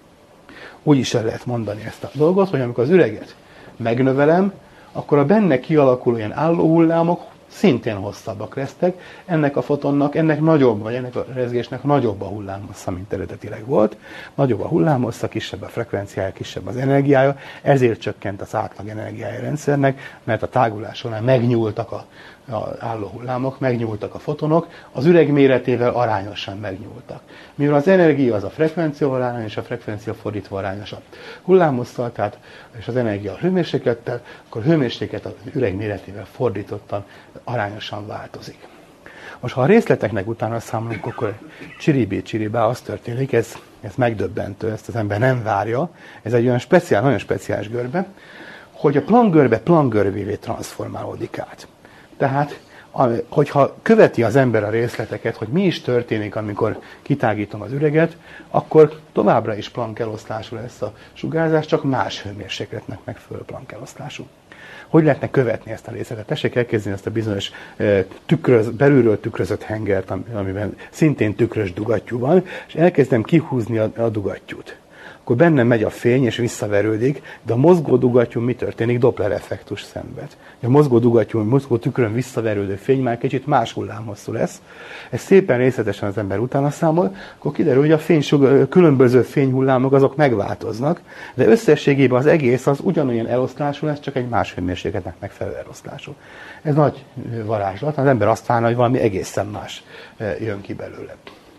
Úgy is el lehet mondani ezt a dolgot, hogy amikor az üreget megnövelem, akkor a benne kialakuló ilyen álló hullámok szintén hosszabbak lesznek, ennek a fotonnak, ennek nagyobb, vagy ennek a rezgésnek nagyobb a hullámhossza, mint eredetileg volt. Nagyobb a hullámhossza, kisebb a frekvenciája, kisebb az energiája, ezért csökkent az átlag energiája a rendszernek, mert a tágulás során megnyúltak a, a álló hullámok, megnyúltak a fotonok, az üreg méretével arányosan megnyúltak. Mivel az energia az a frekvenciával arányos, és a frekvencia fordítva arányos a hullámhosszal, tehát és az energia a hőmérséklettel, akkor a hőmérséklet az üreg méretével fordítottan arányosan változik. Most ha a részleteknek utána számolunk, akkor csiribé-csiribá az történik, ez, ez megdöbbentő, ezt az ember nem várja, ez egy olyan speciál, nagyon speciális görbe, hogy a Planck görbe Planck görbévé transformálódik át. Tehát, hogyha követi az ember a részleteket, hogy mi is történik, amikor kitágítom az üreget, akkor továbbra is Planck eloszlású lesz a sugárzás, csak más hőmérsékletnek megfelelő Planck eloszlású. Hogy lehetne követni ezt a részletet? Tessék elkezdeni ezt a bizonyos tükröz, belülről tükrözött hengert, amiben szintén tükrös dugattyú van, és elkezdem kihúzni a, a dugattyút. Akkor benne megy a fény, és visszaverődik, de a mozgó dugattyú mi történik? Doppler effektus szenved. A mozgó dugattyú, a mozgó tükrön visszaverődő fény már kicsit más hullámhosszú lesz. Ez szépen részletesen az ember utána számol, akkor kiderül, hogy a fény, különböző fényhullámok azok megváltoznak, de összességében az egész az ugyanolyan eloszlású lesz, csak egy más hőmérsékletnek megfelelő eloszlású. Ez nagy varázslat, az ember azt várna, hogy valami egészen más jön ki belőle.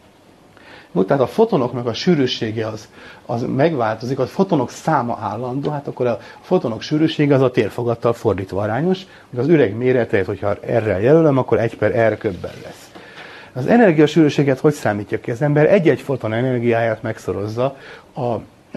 Tehát a fotonoknak a sűrűsége az, az megváltozik, a fotonok száma állandó, hát akkor a fotonok sűrűsége az a térfogattal fordítva arányos, hogy az üreg méretét, hogyha R-rel jelölöm, akkor egy per R köbben lesz. Az energiasűrűséget hogy számítja ki? Az ember egy-egy foton energiáját megszorozza a,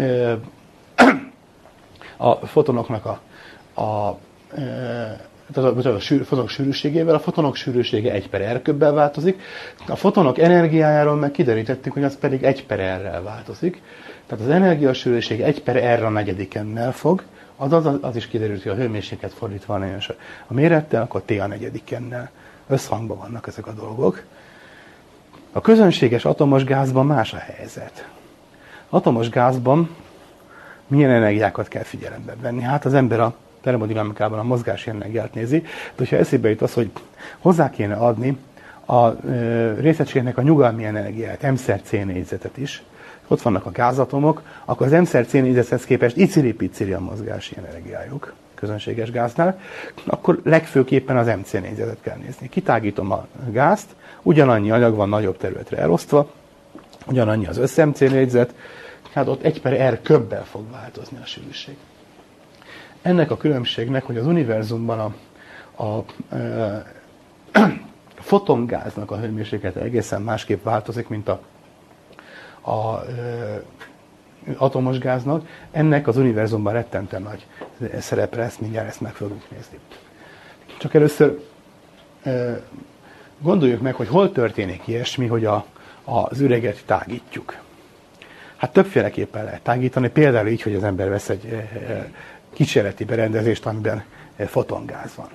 a fotonoknak a, a tehát a, a fotonok sűrűségével, a fotonok sűrűsége egy per R köbbel változik, a fotonok energiájáról meg kiderítettük, hogy az pedig egy per R-rel változik, tehát az energiasűrűség egy per R a negyedikennel fog, azaz az, az is kiderült, hogy a hőmérséklet fordítva a mérettel, akkor T a negyedikennel. Összhangban vannak ezek a dolgok. A közönséges atomos gázban más a helyzet. Atomos gázban milyen energiákat kell figyelembe venni? Hát az ember a termodinamikában a mozgási energiát nézi, de hogyha eszébe jut az, hogy hozzá kéne adni a részegységnek a nyugalmi energiát, M-szer C négyzetet is, ott vannak a gázatomok, akkor az M-szer C négyzethez képest iciri-piciri a mozgási energiájuk, közönséges gáznál, akkor legfőképpen az em cé négyzetet kell nézni. Kitágítom a gázt, ugyanannyi anyag van nagyobb területre elosztva, ugyanannyi az össz-em cé négyzet, hát ott egy per R köbbel fog változni a sűrűség. Ennek a különbségnek, hogy az univerzumban a, a, a, a fotongáznak a hőmérséklete egészen másképp változik, mint a, a, a atomos gáznak, ennek az univerzumban rettenten nagy szerepre lesz, mindjárt ezt meg fogjuk nézni. Csak először gondoljuk meg, hogy hol történik ilyesmi, hogy a, az üreget tágítjuk. Hát többféleképpen lehet tágítani, például így, hogy az ember vesz egy kísérleti berendezést, amiben fotongáz van.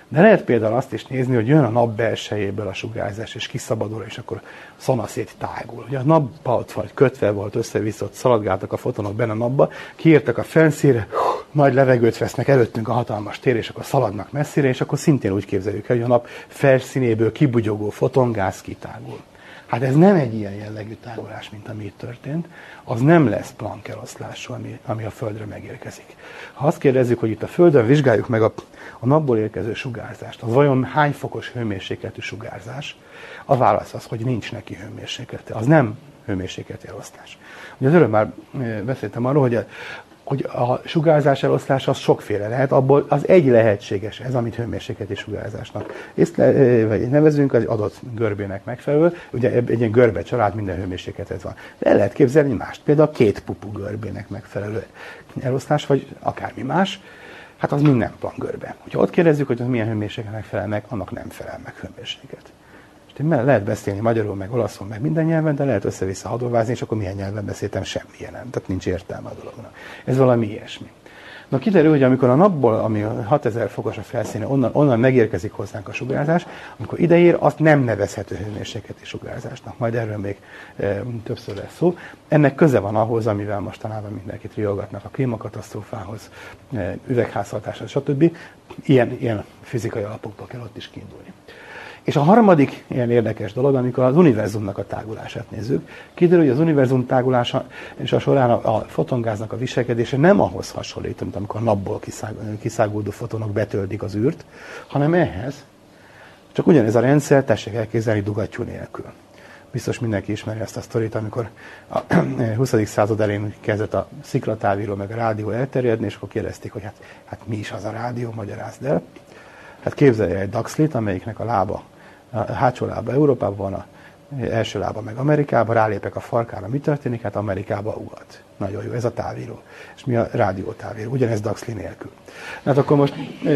De lehet például azt is nézni, hogy jön a nap belsejéből a sugárzás, és kiszabadul, és akkor szanaszét tágul. Ugye a napba ott vagy kötve volt, össze-vissza, ott szaladgáltak a fotonok benne a napba, kiértek a felszínre, nagy levegőt vesznek, előttünk a hatalmas tér, és akkor szaladnak messzire, és akkor szintén úgy képzeljük el, hogy a nap felszínéből kibugyogó fotongáz kitágul. Hát ez nem egy ilyen jellegű tágulás, mint ami itt történt, az nem lesz Planck eloszlású, ami, ami a Földre megérkezik. Ha azt kérdezzük, hogy itt a Földön vizsgáljuk meg a, a napból érkező sugárzást, az vajon hány fokos hőmérsékletű sugárzás, a válasz az, hogy nincs neki hőmérséklete. Az nem hőmérsékleti eloszlás. Ugye az előbb már beszéltem arról, hogy a, hogy a sugárzás eloszlás az sokféle lehet, abból az egy lehetséges, ez amit hőmérsékleti sugárzásnak Ezt le, vagy nevezünk az adott görbének megfelelő, ugye egy ilyen görbe család minden hőmérsékletet van. De el lehet képzelni mást, például a két pupu görbének megfelelő elosztás, vagy akármi más, hát az mind nem Planck görbe. Hogyha ott kérdezzük, hogy az milyen hőmérsékletnek felel meg, annak nem felel meg hőmérséklet. Lehet beszélni magyarul, meg olaszul, meg minden nyelven, de lehet össze-vissza hadolvázni, és akkor milyen nyelven beszéltem, semmilyen nem. Tehát nincs értelme a dolognak. Ez valami ilyesmi. Na kiderül, hogy amikor a napból, ami hatezer fokos a felszíne, onnan, onnan megérkezik hozzánk a sugárzás, amikor ideér, azt nem nevezhető hőmérsékleti sugárzásnak. Majd erről még e, többször lesz szó. Ennek köze van ahhoz, amivel mostanában mindenkit riogatnak, a klímakatasztrófához, e, üvegházhatáshoz, stb. Ilyen, ilyen fizikai alapokból kell ott is kiindulni. És a harmadik ilyen érdekes dolog, amikor az univerzumnak a tágulását nézzük, kiderül, hogy az univerzum tágulása és a során a fotongáznak a viselkedése nem ahhoz hasonlít, mint amikor a napból kiszáguldó fotonok betöltik az űrt, hanem ehhez. Csak ugyanez a rendszer, tessék elképzelni dugattyú nélkül. Biztos mindenki ismeri ezt a sztorit, amikor a huszadik század elején kezdett a sziklatávíró meg a rádió elterjedni, és akkor kérdezték, hogy hát, hát mi is az a rádió, magyarázd el. Hát képzelje egy Daxlit, amelyiknek a lába, a hátsó lába Európában van, a első lába meg Amerikában, rálépek a farkára, mi történik? Hát Amerikába ugat. Nagyon jó, ez a távíró. És mi a rádiótávíró, ugyanez Daxli nélkül. Hát akkor most e,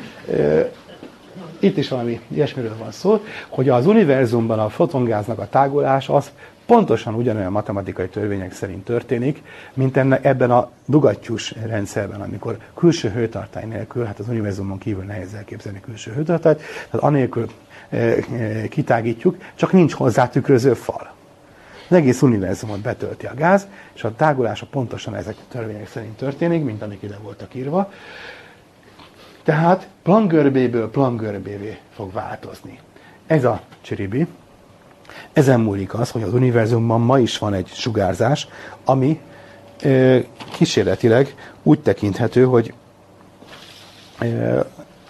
e, itt is valami ilyesmiről van szó, hogy az univerzumban a fotongáznak a tágulás az pontosan ugyanolyan matematikai törvények szerint történik, mint enne, ebben a dugattyús rendszerben, amikor külső hőtartály nélkül, hát az univerzumon kívül nehéz elképzelni külső hőtartályt, tehát anélkül e, e, kitágítjuk, csak nincs hozzá tükröző fal. Az egész univerzumot betölti a gáz, és a tágulása pontosan ezek a törvények szerint történik, mint amik ide voltak írva. Tehát Planck görbéből Planck görbévé fog változni. Ez a csiribi. Ezen múlik az, hogy az univerzumban ma is van egy sugárzás, ami e, kísérletileg úgy tekinthető, hogy e,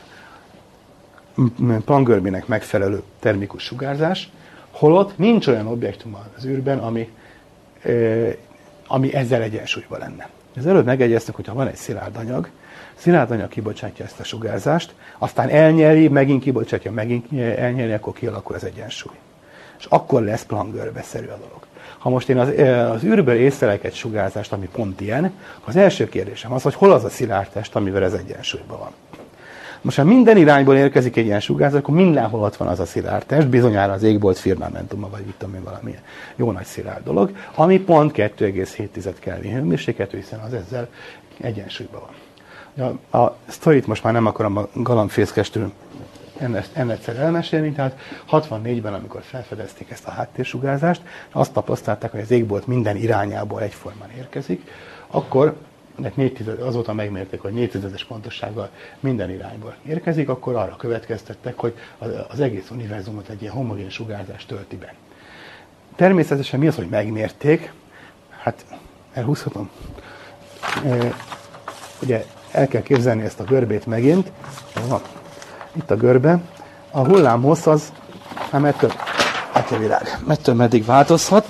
Planck görbének megfelelő termikus sugárzás, holott nincs olyan objektum az űrben, ami, e, ami ezzel egyensúlyban lenne. Az előbb megegyeztük, hogy ha van egy szilárd anyag, szilárd anyag kibocsátja ezt a sugárzást, aztán elnyeli, megint kibocsátja, megint elnyeli, akkor kialakul az egyensúly. És akkor lesz Planck görbeszerű a dolog. Ha most én az, az űrből észlelek egy sugárzást, ami pont ilyen, akkor az első kérdésem az, hogy hol az a szilárd test, amivel ez egyensúlyban van. Most ha minden irányból érkezik egy ilyen sugárzás, akkor mindenhol ott van az a szilárd test, bizonyára az égbolt firmamentuma, vagy itt tudom valamilyen jó nagy szilárd dolog, ami pont kettő egész hét Kelvin hőmérsékletű, hiszen az ezzel egyensúlyban van. A, a sztorit most már nem akarom a galambfészkestől ennél elmesélni, tehát hatvannégyben, amikor felfedezték ezt a háttérsugárzást, azt tapasztalták, hogy az égbolt minden irányából egyformán érkezik, akkor azóta megmérték, hogy négy tizedes pontossággal minden irányból érkezik, akkor arra következtettek, hogy az egész univerzumot egy ilyen homogén sugárzás tölti be. Természetesen mi az, hogy megmérték? Hát elhúzhatom. E, ugye el kell képzelni ezt a görbét megint. Itt a görbe. A hullámhossz az, hát mettől, atyavilág, mettől meddig változhat.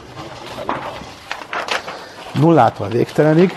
Nullától végtelenig.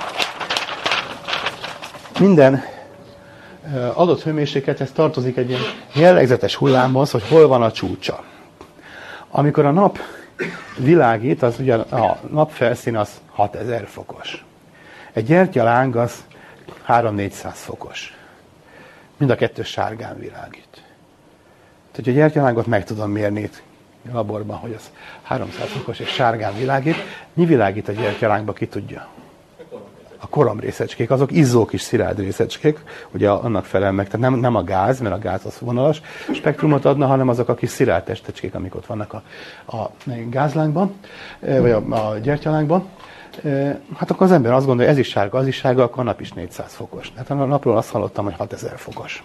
Minden adott hőmérséklethez tartozik egy ilyen jellegzetes hullámhossz, hogy hol van a csúcsa. Amikor a nap világít, az ugye a nap felszín az hatezer fokos. Egy gyertyaláng az három-négyszáz fokos. Mind a kettő sárgán világít. Tehát a gyertyalángot meg tudom mérni itt a laborban, hogy az háromszáz fokos és sárgán világít. Mi világít a gyertyalángba, ki tudja? a koromrészecskék, azok izzó kis szilárd részecskék, ugye annak felel meg, tehát nem, nem a gáz, mert a gáz az vonalas spektrumot adna, hanem azok a kis szilárd testecskék, amik ott vannak a, a gázlánkban, vagy a, a gyertyalánkban. Hát akkor az ember azt gondolja, ez is sárga, az is sárga, akkor a nap is négyszáz fokos. Hát a napról azt hallottam, hogy hatezer fokos.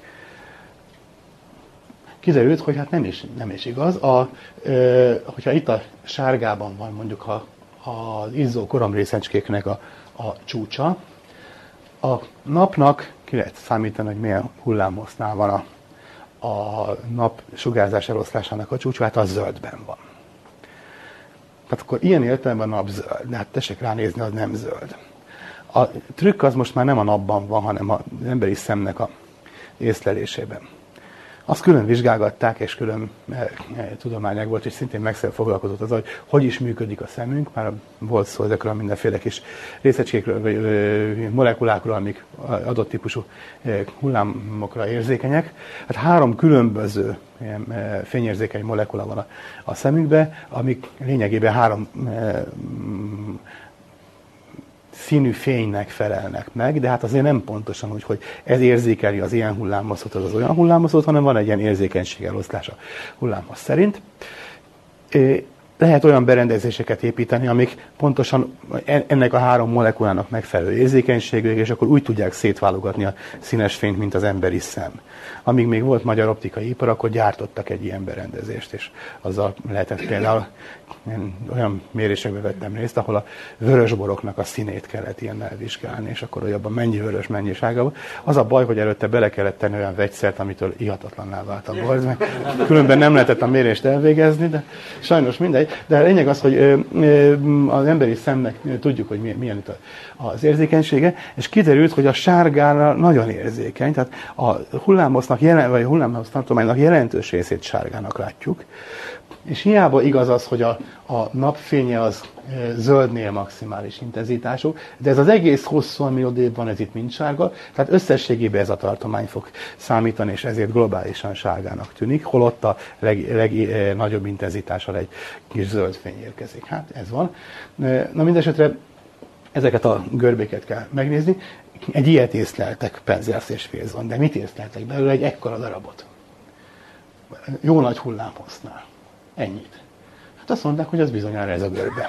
Kiderült, hogy hát nem is, nem is igaz. A, ö, hogyha itt a sárgában van mondjuk a, az izzó koromrészecskéknek a, a csúcsa, a napnak ki lehet számítani, hogy milyen hullámhossznál van a, a nap sugárzás eloszlásának a csúcsa, hát az zöldben van. Tehát akkor ilyen értelemben a nap zöld, de hát tessék ránézni, az nem zöld. A trükk az most már nem a napban van, hanem az emberi szemnek a észlelésében. Azt külön vizsgálgatták, és külön e, e, tudományák volt, és szintén meg foglalkozott az, hogy hogy is működik a szemünk. Már volt szó ezekről a mindenféle kis részecskékről, vagy ö, molekulákról, amik adott típusú e, hullámokra érzékenyek. Hát három különböző ilyen, e, fényérzékeny molekula van a, a szemünkben, amik lényegében három e, színű fénynek felelnek meg, de hát azért nem pontosan úgy, hogy ez érzékeli az ilyen hullámhosszot, az az olyan hullámhosszot, hanem van egy ilyen érzékenység eloszlás a hullámhossz szerint. Lehet olyan berendezéseket építeni, amik pontosan ennek a három molekulának megfelelő érzékenységűek, és akkor úgy tudják szétválogatni a színes fényt, mint az emberi szem. Amíg még volt magyar optikai ipar, akkor gyártottak egy ilyen berendezést, és azzal lehetett például olyan mérésekbe vettem részt, ahol a vörösboroknak a színét kellett ilyennel vizsgálni, és akkor abban mennyi vörös, mennyi sárga. Az a baj, hogy előtte bele kellett tenni olyan vegyszert, amitől ihatatlanná vált a bor, mert különben nem lehetett a mérést elvégezni, de sajnos mindegy. De a lényeg az, hogy az emberi szemnek tudjuk, hogy milyen itt az érzékenysége, és kiderült, hogy a sárgára nagyon érzékeny, tehát a hullámhossznak, vagy a hullámhossz tartománynak jelentős részét sárgának látjuk, és hiába igaz az, hogy a, a napfénye az e, zöldnél maximális intenzitású, de ez az egész hosszú, ami odébb van, ez itt mind sárga, tehát összességében ez a tartomány fog számítani, és ezért globálisan sárgának tűnik, holott a legnagyobb intenzitással egy kis zöld fény érkezik. Hát ez van. Na mindesetre ezeket a görbéket kell megnézni. Egy ilyet észleltek Penzers és Wilson, de mit észleltek belőle? Egy ekkora darabot. Jó nagy hullámhossznál. Ennyit. Hát azt mondták, hogy az bizonyára ez a görbe.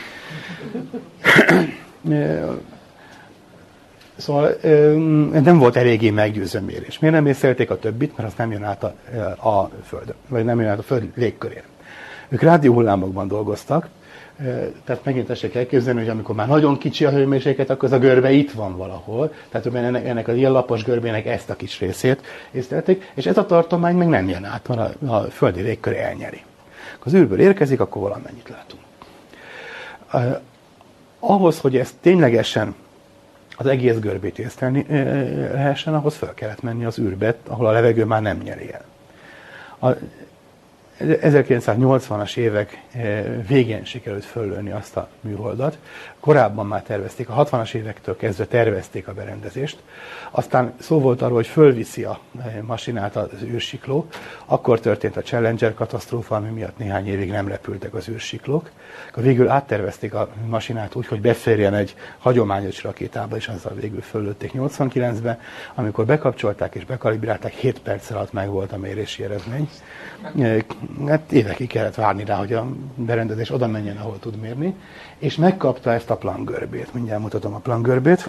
Szóval nem volt eléggé meggyőző mérés. Miért nem észlelték a többit? Mert az nem jön át a, a Földön, vagy nem jön át a Föld légkörén. Ők rádióhullámokban dolgoztak, tehát megint tessék elképzelni, hogy amikor már nagyon kicsi a hőmérséklet, akkor az a görbe itt van valahol. Tehát ennek, ennek az ilyen lapos görbének ezt a kis részét észlelték, és ez a tartomány meg nem jön át, mert a, a földi légkör elnyeri. Az űrből érkezik, akkor valamennyit látunk. Uh, ahhoz, hogy ezt ténylegesen az egész görbét észlelni uh, lehessen, ahhoz fel kellett menni az űrbe, ahol a levegő már nem nyeri el. A ezerkilencszáznyolcvanas évek végén sikerült föllőni azt a műholdat. Korábban már tervezték, a hatvanas évektől kezdve tervezték a berendezést. Aztán szó volt arról, hogy fölviszi a masinát az űrsikló. Akkor történt a Challenger katasztrófa, ami miatt néhány évig nem repültek az űrsiklók. Akkor végül áttervezték a masinát úgy, hogy beférjen egy hagyományos rakétába, és azzal végül föllőtték nyolcvankilencben. Amikor bekapcsolták és bekalibrálták, hét perc alatt meg volt a mérési eredmény. Hát évekig kellett várni rá, hogy a berendezés oda menjen, ahol tud mérni, és megkapta ezt a Planck görbét. Mindjárt mutatom a Planck görbét.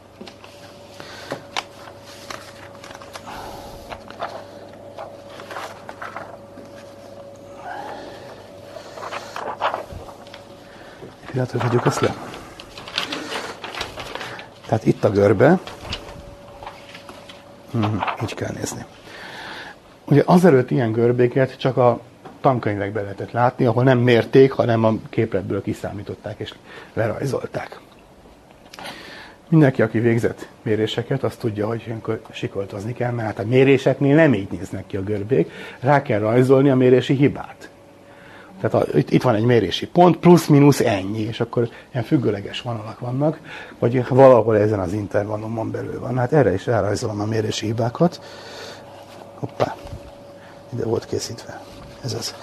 Pillanatra vegyük ezt le. Tehát itt a görbe. Hmm, így kell nézni. Ugye azelőtt ilyen görbéket csak a tankönyvekben lehetett látni, ahol nem mérték, hanem a képletből kiszámították és lerajzolták. Mindenki, aki végzett méréseket, azt tudja, hogy ilyenkor sikoltozni kell, mert hát a méréseknél nem így néznek ki a görbék, rá kell rajzolni a mérési hibát. Tehát a, itt, itt van egy mérési pont, plusz-minusz ennyi, és akkor ilyen függőleges vonalak vannak, vagy valahol ezen az intervallumon belül van. Hát erre is elrajzolom a mérési hibákat. Hoppá, ide volt készítve. Ez az.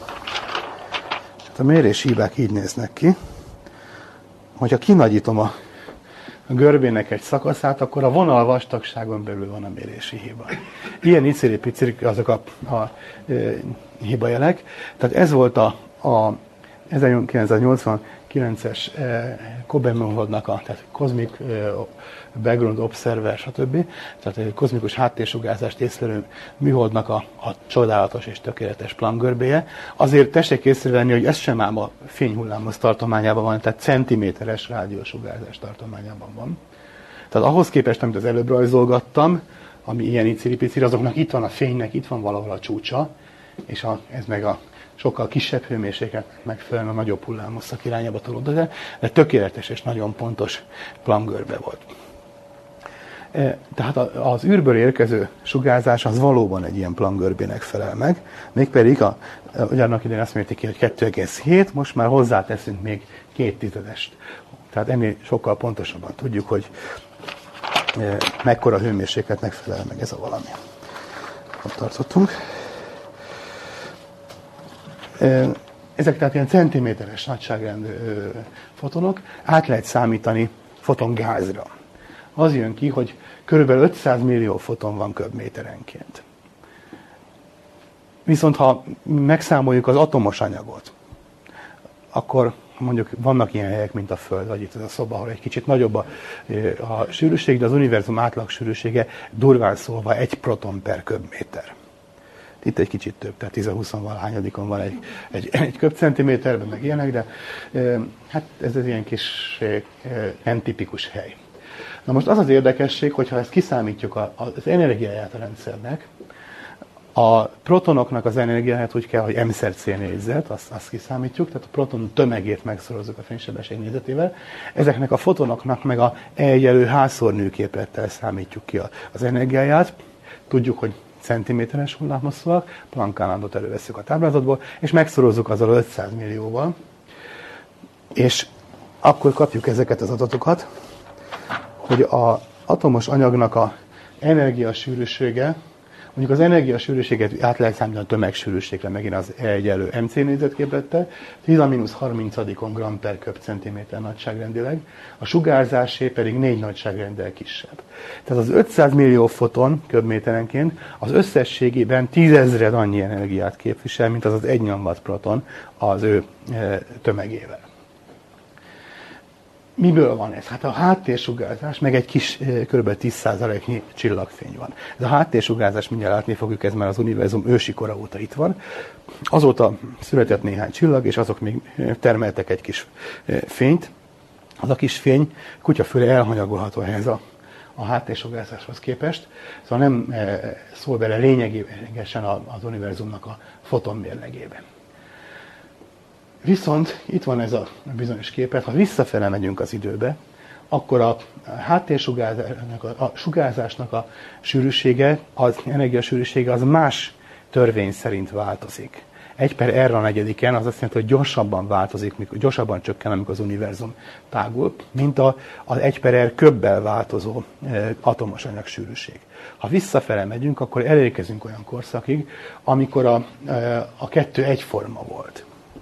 Hát a mérési hibák így néznek ki. Hogyha kinagyítom a a görbének egy szakaszát, akkor a vonal vastagságon belül van a mérési hiba. Ilyen iciri-piciri azok a, a, a e, hibajelek. Tehát ez volt a, a ezerkilencszáznyolcvankilences e, Kobe-műholdnak a tehát Cosmic e, Background Observer, stb. Tehát egy kozmikus háttérsugázást észlelő műholdnak a, a csodálatos és tökéletes Planck-görbéje. Azért tessék észrevenni, hogy ez sem ám a fényhullámhoz tartományában van, tehát centiméteres rádiósugárzás tartományában van. Tehát ahhoz képest, amit az előbb rajzolgattam, ami ilyen iciri-piciri, azoknak itt van a fénynek, itt van valahol a csúcsa, és a, ez meg a sokkal kisebb hőmérsékletnek megfelelően a nagyobb hullámhosszak irányába tolódott el, de tökéletes és nagyon pontos Planck-görbe volt. Tehát az űrből érkező sugárzás az valóban egy ilyen Planck-görbének felel meg, mégpedig a, ugyanak idején azt mérték ki, hogy kettő egész hét, most már hozzáteszünk még két tizedest. Tehát ennél sokkal pontosabban tudjuk, hogy mekkora hőmérsékletnek felel meg ez a valami. Ott tartottunk. Ezek tehát ilyen centiméteres nagyságrendű fotonok, át lehet számítani fotongázra. Az jön ki, hogy körülbelül ötszáz millió foton van köbméterenként. Viszont ha megszámoljuk az atomos anyagot, akkor mondjuk vannak ilyen helyek, mint a Föld, vagy itt ez a szoba, ahol egy kicsit nagyobb a, a sűrűség, de az univerzum átlag sűrűsége durván szólva egy proton per köbméter. Itt egy kicsit több, tehát tíz-húsz-valahányadikon van egy, egy, egy köbcentiméterben, meg ilyenek, de e, hát ez egy ilyen kis e, nem tipikus hely. Na most az az érdekesség, hogyha ezt kiszámítjuk az energiáját a rendszernek, a protonoknak az energiáját úgy kell, hogy m-szer c négyzet, azt, azt kiszámítjuk, tehát a proton tömegét megszorozzuk a fénysebesség négyzetével. Ezeknek a fotonoknak meg a E egyenlő h-szor nőképlettel számítjuk ki az energiáját. Tudjuk, hogy centiméteres hullámhosszúak, Planck állandót elővesszük a táblázatból, és megszorozzuk azzal ötszáz millióval, és akkor kapjuk ezeket az adatokat, hogy az atomos anyagnak az energiasűrűsége, mondjuk az energiasűrűséget át lehet számítani a tömegsűrűségre, megint az E egyenlő mc négyzetképlettel, tíz a mínusz harmincadikon gram per köbcentiméter nagyságrendileg, a sugárzásé pedig négy nagyságrenddel kisebb. Tehát az ötszáz millió foton köbméterenként az összességében tízezred annyi energiát képvisel, mint az az egy nyomvat proton az ő tömegével. Miből van ez? Hát a háttérsugárzás, meg egy kis, kb. tíz százaléknyi csillagfény van. Ez a háttérsugárzás, mindjárt látni fogjuk, ez már az univerzum ősi kora óta itt van. Azóta született néhány csillag, és azok még termeltek egy kis fényt. Az a kis fény kutyafüle elhanyagolható ehhez a, a háttérsugárzáshoz képest. Szóval nem szól bele lényegesen az univerzumnak a fotonmérlegében. Viszont itt van ez a bizonyos képet, ha visszafele megyünk az időbe, akkor a háttérsugárzásnak, a, a sugárzásnak a sűrűsége, az energiasűrűsége az más törvény szerint változik. egy per r a negyediken az azt jelenti, hogy gyorsabban változik, mikor, gyorsabban csökken, amikor az univerzum tágul, mint a, az egy per r köbbel változó e, atomos anyag sűrűség. Ha visszafele megyünk, akkor elérkezünk olyan korszakig, amikor a, e, a kettő egyforma volt.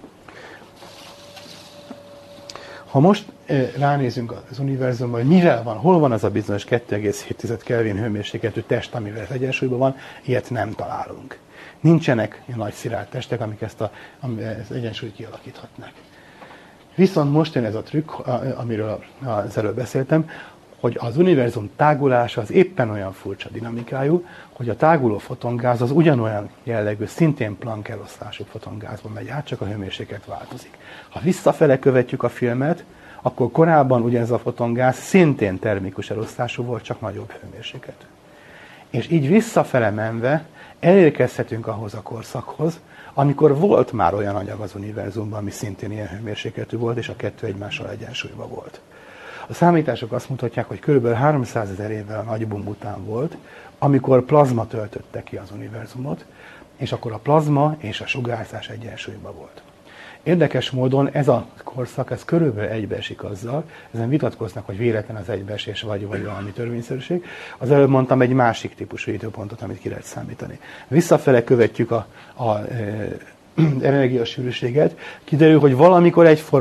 Ha most e, ránézünk az univerzumban, hogy mivel van, hol van az a bizonyos kettő egész hét Kelvin hőmérsékletű test, amivel ez egyensúlyban van, ilyet nem találunk. Nincsenek ilyen nagy szilárd testek, amik ezt a, az egyensúlyt kialakíthatnak. Viszont most jön ez a trükk, amiről az előbb beszéltem, hogy az univerzum tágulása az éppen olyan furcsa dinamikájú, hogy a táguló fotongáz az ugyanolyan jellegű, szintén Planck eloszlású fotongázban megy át, csak a hőmérséklet változik. Ha visszafele követjük a filmet, akkor korábban ugye ez a fotongáz szintén termikus eloszlású volt, csak nagyobb hőmérsékletű. És így visszafele menve elérkezhetünk ahhoz a korszakhoz, amikor volt már olyan anyag az univerzumban, ami szintén ilyen hőmérsékletű volt, és a kettő egymással egyensúlyban volt. A számítások azt mutatják, hogy kb. háromszázezer évvel a nagy bum után volt, amikor plazma töltötte ki az univerzumot, és akkor a plazma és a sugárzás egyensúlyban volt. Érdekes módon ez a korszak, ez körülbelül egybeesik azzal, ezen vitatkoznak, hogy véletlen az egybeesés, vagy, vagy valami törvényszerűség. Az előbb mondtam egy másik típusú időpontot, amit ki lehet számítani. Visszafele követjük a, a e, energiasűrűséget, kiderül, hogy valamikor egyforma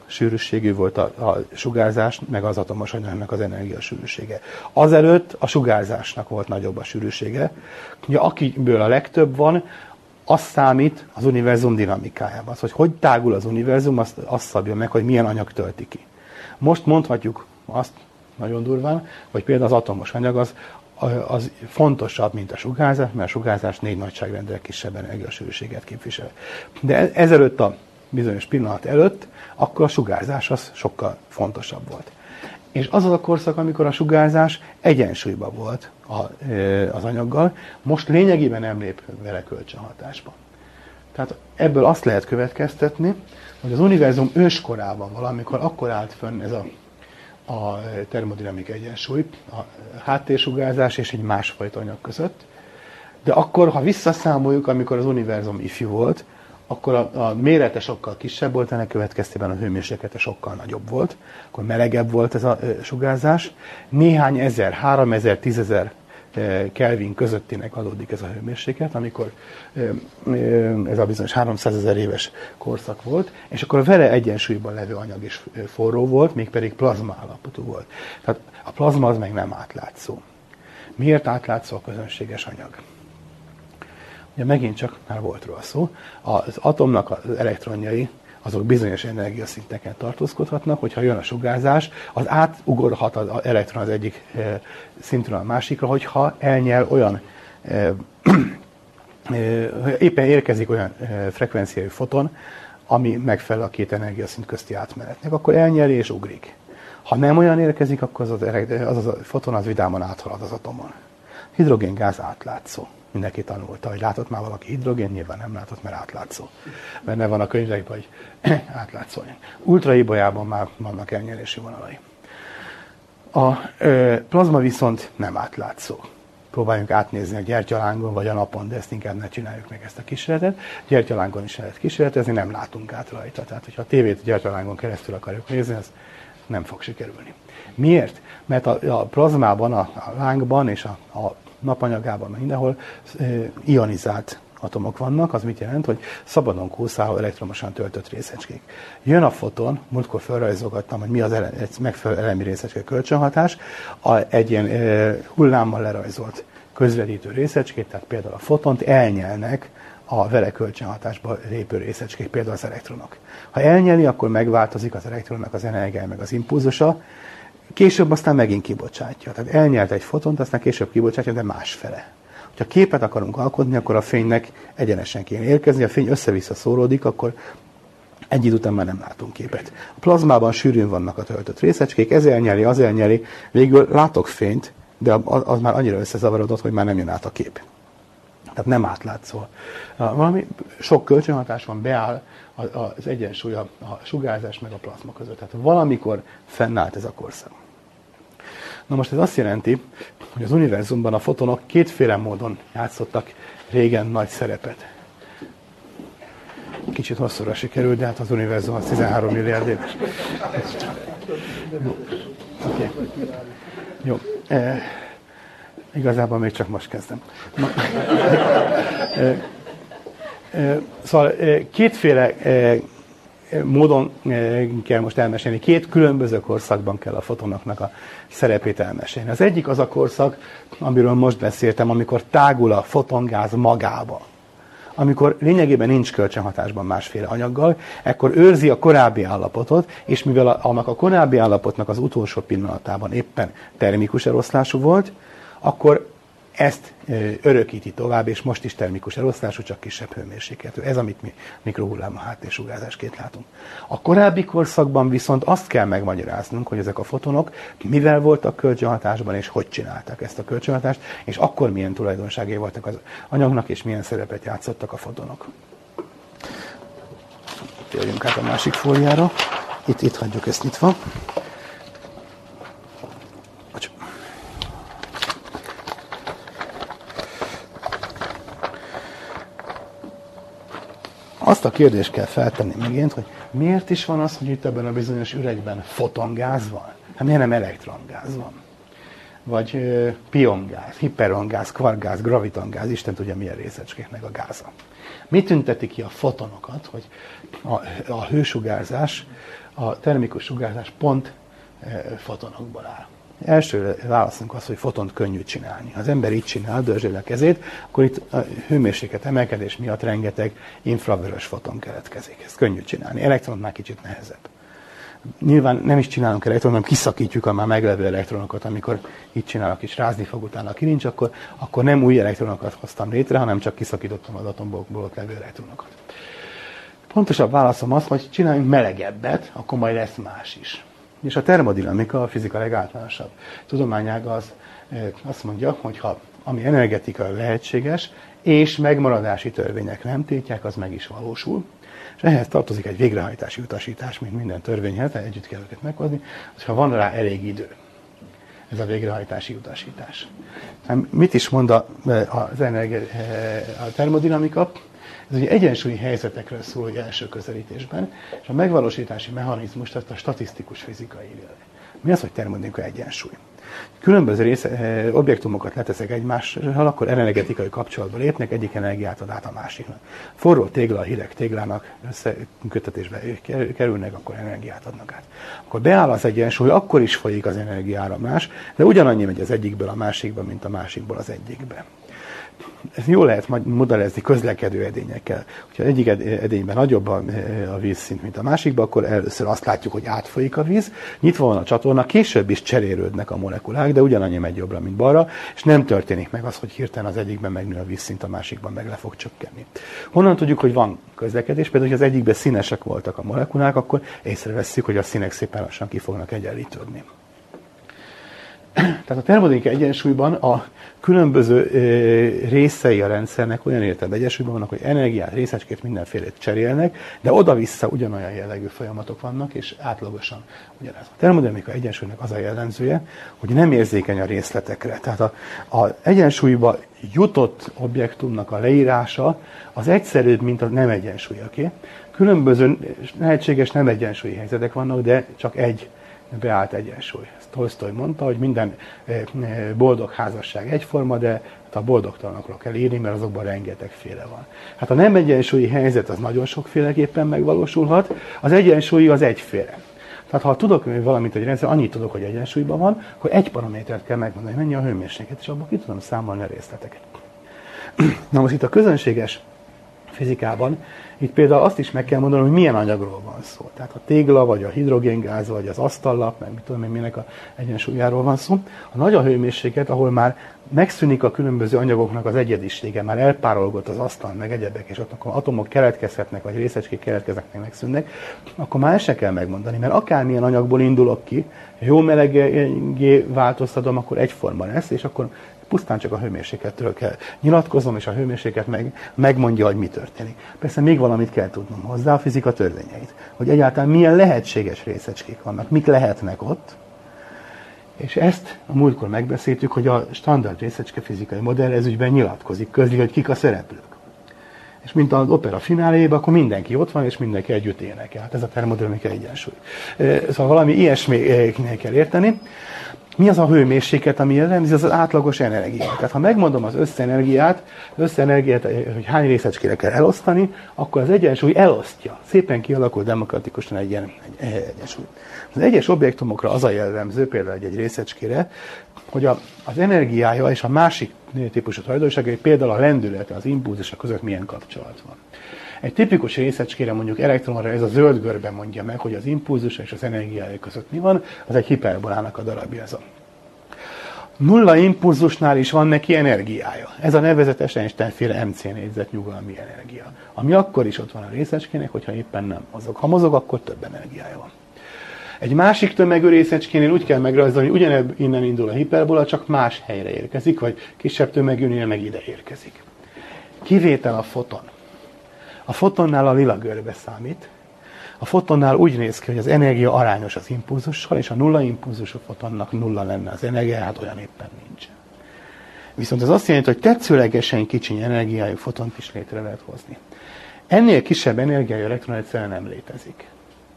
sűrűségű volt a, a sugárzás, meg az atomos anyagnak az energiasűrűsége. Azelőtt a sugárzásnak volt nagyobb a sűrűsége. Ugye akiből a legtöbb van, az számít az univerzum dinamikájában. Az, hogy hogy tágul az univerzum, azt, azt szabja meg, hogy milyen anyag tölti ki. Most mondhatjuk azt nagyon durván, hogy például az atomos anyag az, az fontosabb, mint a sugárzás, mert a sugárzás négy nagyságrendel kisebb energiasűrűséget képvisel. De ezelőtt a bizonyos pillanat előtt, akkor a sugárzás az sokkal fontosabb volt. És az az a korszak, amikor a sugárzás egyensúlyban volt az anyaggal, most lényegében nem lép vele kölcsönhatásba. Tehát ebből azt lehet következtetni, hogy az univerzum őskorában valamikor akkor állt fönn ez a, a termodinamika egyensúly, a háttérsugárzás és egy másfajta anyag között, de akkor, ha visszaszámoljuk, amikor az univerzum ifjú volt, akkor a, a mérete sokkal kisebb volt, ennek következtében a hőmérséklete sokkal nagyobb volt, akkor melegebb volt ez a e, sugárzás. Néhány ezer, háromezer, tízezer e, Kelvin közöttinek adódik ez a hőmérséklet, amikor e, e, ez a bizonyos háromszázezer éves korszak volt, és akkor a vele egyensúlyban levő anyag is forró volt, mégpedig plazma állapotú volt. Tehát a plazma az meg nem átlátszó. Miért átlátszó a közönséges anyag? Ugye megint csak, már volt róla szó, az atomnak az elektronjai, azok bizonyos energiaszinteken tartózkodhatnak, hogyha jön a sugárzás, az átugorhat az elektron az egyik e, szintről a másikra, hogyha elnyel olyan, e, e, éppen érkezik olyan e, frekvenciájú foton, ami megfelel a két energiaszint közti átmenetnek, akkor elnyeli és ugrik. Ha nem olyan érkezik, akkor az, az, az a foton az vidáman áthalad az atomon. Hidrogéngáz átlátszó. Mindenki tanulta, hogy látott már valaki hidrogén, nyilván nem látott, mert átlátszó. Benne van a könyvekben, hogy átlátszó. Ultraibolyában már vannak elnyelési vonalai. A ö, plazma viszont nem átlátszó. Próbáljunk átnézni a gyertyalángon vagy a napon, de ezt inkább ne csináljuk meg ezt a kísérletet. Gyertyalángon is lehet kísérletezni, nem látunk át rajta. Tehát, hogyha a tévét gyertyalángon keresztül akarjuk nézni, az nem fog sikerülni. Miért? Mert a, a plazmában, a, a lángban és a, a napanyagában, mindenhol ionizált atomok vannak, az mit jelent, hogy szabadon kúszáló elektromosan töltött részecskék. Jön a foton, múltkor felrajzolgattam, hogy mi az ele, egy megfelelő elemi részecske kölcsönhatás, a, egy ilyen e, hullámmal lerajzolt közvetítő részecskét, tehát például a fotont elnyelnek a vele kölcsönhatásba lépő részecskék, például az elektronok. Ha elnyeli, akkor megváltozik az elektronnak az energiája meg az impulzusa, később aztán megint kibocsátja. Tehát elnyelt egy fotont, aztán később kibocsátja, de másfele. Ha képet akarunk alkotni, akkor a fénynek egyenesen kéne érkezni, a fény össze-vissza szóródik, akkor egy idő után már nem látunk képet. A plazmában sűrűn vannak a töltött részecskék, ez elnyeli, az elnyeli, végül látok fényt, de az már annyira összezavarodott, hogy már nem jön át a kép. Tehát nem átlátszó. Valami sok kölcsönhatás van, beáll az egyensúly a sugárzás meg a plazma között. Tehát valamikor fennállt ez a korszak. Na most ez azt jelenti, hogy az univerzumban a fotonok kétféle módon játszottak régen nagy szerepet. Kicsit hosszúra sikerült, de hát az univerzum az tizenhárom milliárd éves. Jó. Okay. Jó. E, igazából még csak most kezdem. Na. E, e, szóval e, kétféle e, módon kell most elmesélni. Két különböző korszakban kell a fotonoknak a szerepét elmesélni. Az egyik az a korszak, amiről most beszéltem, amikor tágul a fotongáz magába. Amikor lényegében nincs kölcsönhatásban másféle anyaggal, ekkor őrzi a korábbi állapotot, és mivel annak a korábbi állapotnak az utolsó pillanatában éppen termikus eloszlású volt, akkor ezt örökíti tovább, és most is termikus eloszlású, csak kisebb hőmérsékletű. Ez, amit mi mikrohullám a háttérsugárzásként látunk. A korábbi korszakban viszont azt kell megmagyaráznunk, hogy ezek a fotonok mivel voltak kölcsönhatásban, és hogy csinálták ezt a kölcsönhatást, és akkor milyen tulajdonságai voltak az anyagnak, és milyen szerepet játszottak a fotonok. Térjünk át a másik fóliára. Itt, itt hagyjuk ezt nyitva. Azt a kérdést kell feltenni megint, hogy miért is van az, hogy itt ebben a bizonyos üregben fotongáz van? Hát miért nem elektrongáz van? vagy ö, piongáz, hiperongáz, kvarkgáz, gravitongáz, Isten tudja milyen részecskéknek a gáza. Mi tünteti ki a fotonokat, hogy a, a hősugárzás, a termikus sugárzás pont ö, fotonokból áll. Első válaszunk az, hogy fotont könnyű csinálni. Ha az ember így csinál, dörzsöl a kezét, akkor itt a hőmérséklet emelkedés miatt rengeteg infravörös foton keletkezik. Ez könnyű csinálni. Elektronot már kicsit nehezebb. Nyilván nem is csinálunk elektronot, hanem kiszakítjuk a már meglevő elektronokat. Amikor így csinálok és rázni fog utána a kilincs, akkor, akkor nem új elektronokat hoztam létre, hanem csak kiszakítottam az atombokból ott levő elektronokat. Pontosabb válaszom az, hogy csináljunk melegebbet, akkor majd lesz más is. És a termodinamika, a fizika legáltalánosabb tudományága az azt mondja, hogy ha ami energetikai lehetséges, és megmaradási törvények nem tétják, az meg is valósul. És ehhez tartozik egy végrehajtási utasítás, mint minden törvényhez, együtt kell őket meghozni, hogyha van rá elég idő. Ez a végrehajtási utasítás. Mit is mond az energia, a termodinamika? Ez ugye egyensúlyi helyzetekről szól hogy első közelítésben, és a megvalósítási mechanizmust ezt a statisztikus fizika írja le. Mi az, hogy termodinamika egyensúly? Különböző része, objektumokat leteszek egymással, akkor energetikai kapcsolatba lépnek, egyik energiát ad át a másiknak. Forró tégla a hideg téglának összekötetésbe kerülnek, akkor energiát adnak át. Akkor beáll az egyensúly, akkor is folyik az energiaáramlás, de ugyanannyi megy az egyikből a másikba, mint a másikból az egyikbe. Ezt jól lehet modellezni közlekedő edényekkel. Ha egyik edényben nagyobb a, a vízszint, mint a másikban, akkor először azt látjuk, hogy átfolyik a víz, nyitva van a csatorna, később is cserélődnek a molekulák, de ugyanannyi megy jobbra, mint balra, és nem történik meg az, hogy hirtelen az egyikben megnő a vízszint, a másikban meg le fog csökkenni. Honnan tudjuk, hogy van közlekedés? Például, hogy az egyikben színesek voltak a molekulák, akkor észrevesszük, hogy a színek szépen lassan ki fognak egyenlítődni. Tehát a termodinamika egyensúlyban a különböző részei a rendszernek olyan értelemben egyensúlyban vannak, hogy energiát, részecskét, mindenfélét cserélnek, de oda-vissza ugyanolyan jellegű folyamatok vannak, és átlagosan ugyanez. A termodinamika egyensúlynak az a jellemzője, hogy nem érzékeny a részletekre. Tehát az egyensúlyba jutott objektumnak a leírása az egyszerűbb, mint a nem egyensúlyaké. Különböző lehetséges nem egyensúlyi helyzetek vannak, de csak egy beállt egyensúly. Tolsztoj mondta, hogy minden boldog házasság egyforma, de a boldogtalanokról kell írni, mert azokban rengetegféle van. Hát a nem egyensúlyi helyzet az nagyon sokféleképpen megvalósulhat, az egyensúlyi az egyféle. Tehát ha tudok valamit egy rendszer, annyit tudok, hogy egyensúlyban van, akkor egy paramétert kell megmondani, hogy mennyi a hőmérséklet, és abból ki tudom számolni a részleteket. Na most itt a közönséges fizikában, itt például azt is meg kell mondanom, hogy milyen anyagról van szó. Tehát a tégla, vagy a hidrogéngáz, vagy az asztallap, meg mit tudom én, minek a egyensúlyáról van szó. A nagy a hőmérséklet, ahol már megszűnik a különböző anyagoknak az egyedisége, már elpárolgott az asztal, meg egyebek, és ott akkor atomok keletkezhetnek, vagy részecskék keletkeznek, meg megszűnnek, akkor már ezt se kell megmondani, mert akármilyen anyagból indulok ki, jó melegé változtatom, akkor egyforma lesz, és akkor pusztán csak a hőmérséklettől kell nyilatkoznom, és a hőmérséklet meg, megmondja, hogy mi történik. Persze még valamit kell tudnom hozzá, a fizika törvényeit, hogy egyáltalán milyen lehetséges részecskék vannak, mik lehetnek ott, és ezt a múltkor megbeszéltük, hogy a standard részecske fizikai modell ez ügyben nyilatkozik, közli, hogy kik a szereplők. És mint az opera fináléjében, akkor mindenki ott van, és mindenki együtt énekel. Hát ez a termodinamika egyensúly. Szóval valami ilyesminél kell érteni. Mi az a hőmérséklet, ami jellemzi, az az átlagos energia. Tehát ha megmondom az összenergiát, az összenergiát, hogy hány részecskére kell elosztani, akkor az egyensúly elosztja. Szépen kialakul demokratikusan egy ilyen egy egyensúly. Az egyes objektumokra az a jellemző, például egy, egy részecskére, hogy a, az energiája és a másik típusú tulajdonságai, például a lendülete, az impulzusa között milyen kapcsolat van. Egy tipikus részecskére, mondjuk elektronra, ez a zöld görbe mondja meg, hogy az impulzusa és az energiája között mi van, az egy hiperbolának a darabja ez a. Nulla impulzusnál is van neki energiája. Ez a nevezetes Einstein-féle em cé négyzet nyugalmi energia. Ami akkor is ott van a részecskének, hogyha éppen nem mozog. Ha mozog, akkor több energiája van. Egy másik tömegű részecskénél úgy kell megrajzolni, hogy ugyanebb innen indul a hiperbola, csak más helyre érkezik, vagy kisebb tömegűnél meg ide érkezik. Kivétel a foton. A fotonnál a lila görbe számít. A fotonnál úgy néz ki, hogy az energia arányos az impulzussal, és a nulla impulzusú fotonnak nulla lenne az energia, hát olyan éppen nincsen. Viszont ez azt jelenti, hogy tetszőlegesen kicsiny energiájú fotont is létre lehet hozni. Ennél kisebb energiájú elektron egyszerűen nem létezik.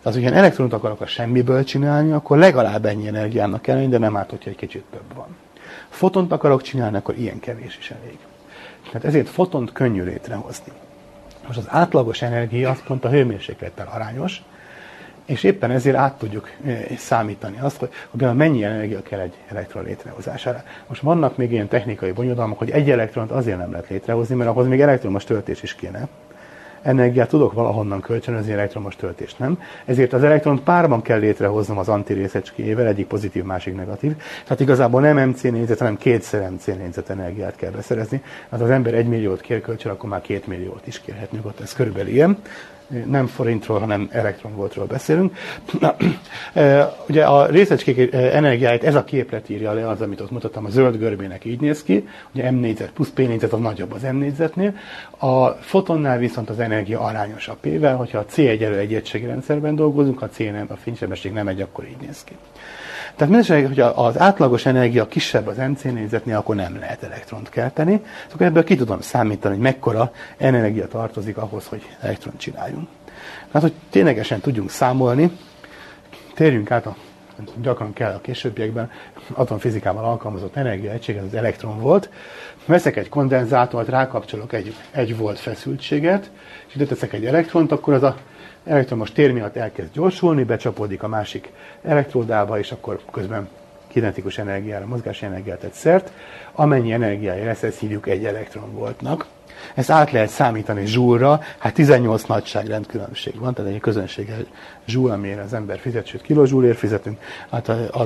Az, hogy ilyen elektront akarok a semmiből csinálni, akkor legalább ennyi energiának kell lenni, de nem árt, hogyha egy kicsit több van. Fotont akarok csinálni, akkor ilyen kevés is elég. Tehát ezért fotont könnyű létrehozni. Most az átlagos energia az pont a hőmérséklettel arányos, és éppen ezért át tudjuk számítani azt, hogy, hogy mennyi energia kell egy elektron létrehozására. Most vannak még ilyen technikai bonyodalmak, hogy egy elektront azért nem lehet létrehozni, mert ahhoz még elektromos töltés is kéne. Energiát tudok valahonnan kölcsönözni, elektromos töltést nem. Ezért az elektront párban kell létrehoznom az antirészecskéjével, egyik pozitív, másik negatív. Tehát igazából nem em cé négyzet, hanem kétszer em cé négyzet energiát kell beszerezni. Hát az ember egy milliót kér kölcsön, akkor már két milliót is kérhet nyugodt. Ez körülbelül ilyen. Nem forintról, hanem elektronvoltról beszélünk. Na, e, ugye a részecskék energiáit ez a képlet írja le, az, amit ott mutattam, a zöld görbének így néz ki. Ugye M négyzet plusz P négyzet az nagyobb az M négyzetnél. A fotonnál viszont az energia arányosabb P-vel, hogyha a C egyelő egy egységrendszerben dolgozunk, a C nem, a fénysebesség nem egy, akkor így néz ki. Tehát mindenesetre, hogyha az átlagos energia kisebb az em cé négyzetnél, akkor nem lehet elektront kelteni. Akkor ebből ki tudom számítani, hogy mekkora energia tartozik ahhoz, hogy elektront csináljunk. Tehát, hogy ténylegesen tudjunk számolni, térjünk át, a, gyakran kell a későbbiekben, atomfizikával alkalmazott energiaegység, ez az elektron volt. Veszek egy kondenzátort, rákapcsolok egy, egy volt feszültséget, és ide teszek egy elektront, akkor az a elektromos tér miatt elkezd gyorsulni, becsapódik a másik elektródába, és akkor közben kinetikus energiára, mozgási energiát tett szert. Amennyi energiája lesz, ezt hívjuk egy elektronvoltnak. Ezt át lehet számítani zsúlra, hát tizennyolc nagyságrend különbség van, tehát egy közönséges zsúl, amire az ember fizet, sőt kilozsúlért fizetünk, hát az,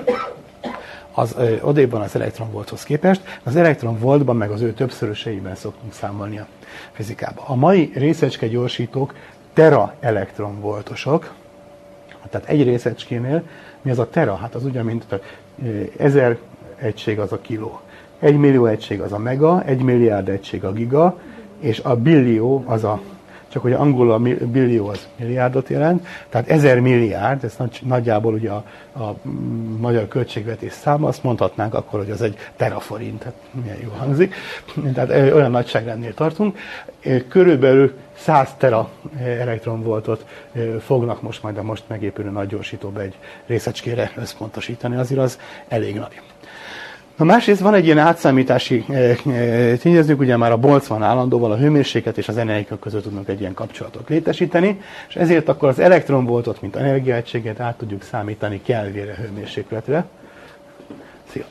az odéban az elektronvolthoz képest, az elektronvoltban meg az ő többszöröseiben szoktunk számolni a fizikában. A mai részecske gyorsítók tera elektronvoltosok, tehát egy részecskénél mi az a tera? Hát az ugyan, mint ezer egység az a kiló, egy millió egység az a mega, egy milliárd egység a giga, és a billió az a, csak hogy angolul a billió az milliárdot jelent, tehát ezer milliárd, ez nagy, nagyjából ugye a, a magyar költségvetés száma, azt mondhatnánk akkor, hogy az egy teraforint, tehát milyen jó hangzik, tehát olyan nagyságrendnél tartunk. Körülbelül száz tera elektronvoltot fognak most majd a most megépülő nagy gyorsítóba egy részecskére összpontosítani, azért az elég nagy. Na másrészt van egy ilyen átszámítási tényezők, ugye már a Boltzmann állandóval a hőmérséklet és az energia között tudnak egy ilyen kapcsolatot létesíteni, és ezért akkor az elektronvoltot, mint energiaegységet át tudjuk számítani Kelvinre hőmérsékletre. Szia!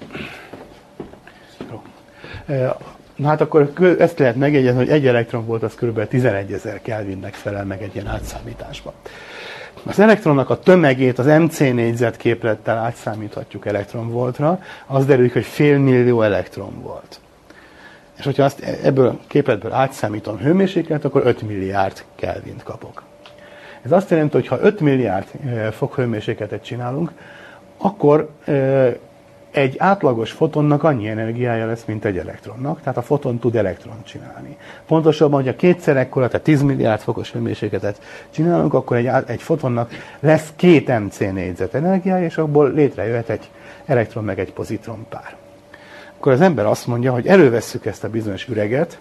Na hát akkor ezt lehet megjegyezni, hogy egy elektronvolt az kb. tizenegyezer Kelvinnek felel meg egy ilyen átszámításban. Az elektronnak a tömegét az em cé négyzet képlettel átszámíthatjuk elektronvoltra, az derül, hogy fél millió elektronvolt. És hogyha azt ebből a képletből átszámítom hőmérséklet, akkor öt milliárd Kelvint kapok. Ez azt jelenti, hogy ha öt milliárd fok hőmérsékletet csinálunk, akkor egy átlagos fotonnak annyi energiája lesz, mint egy elektronnak, tehát a foton tud elektront csinálni. Pontosabban, hogyha kétszer ekkora, tehát tíz milliárd fokos hőmérsékletet csinálunk, akkor egy, egy fotonnak lesz két em cé négyzet energiája, és abból létrejöhet egy elektron meg egy pozitron pár. Akkor az ember azt mondja, hogy elővesszük ezt a bizonyos üreget,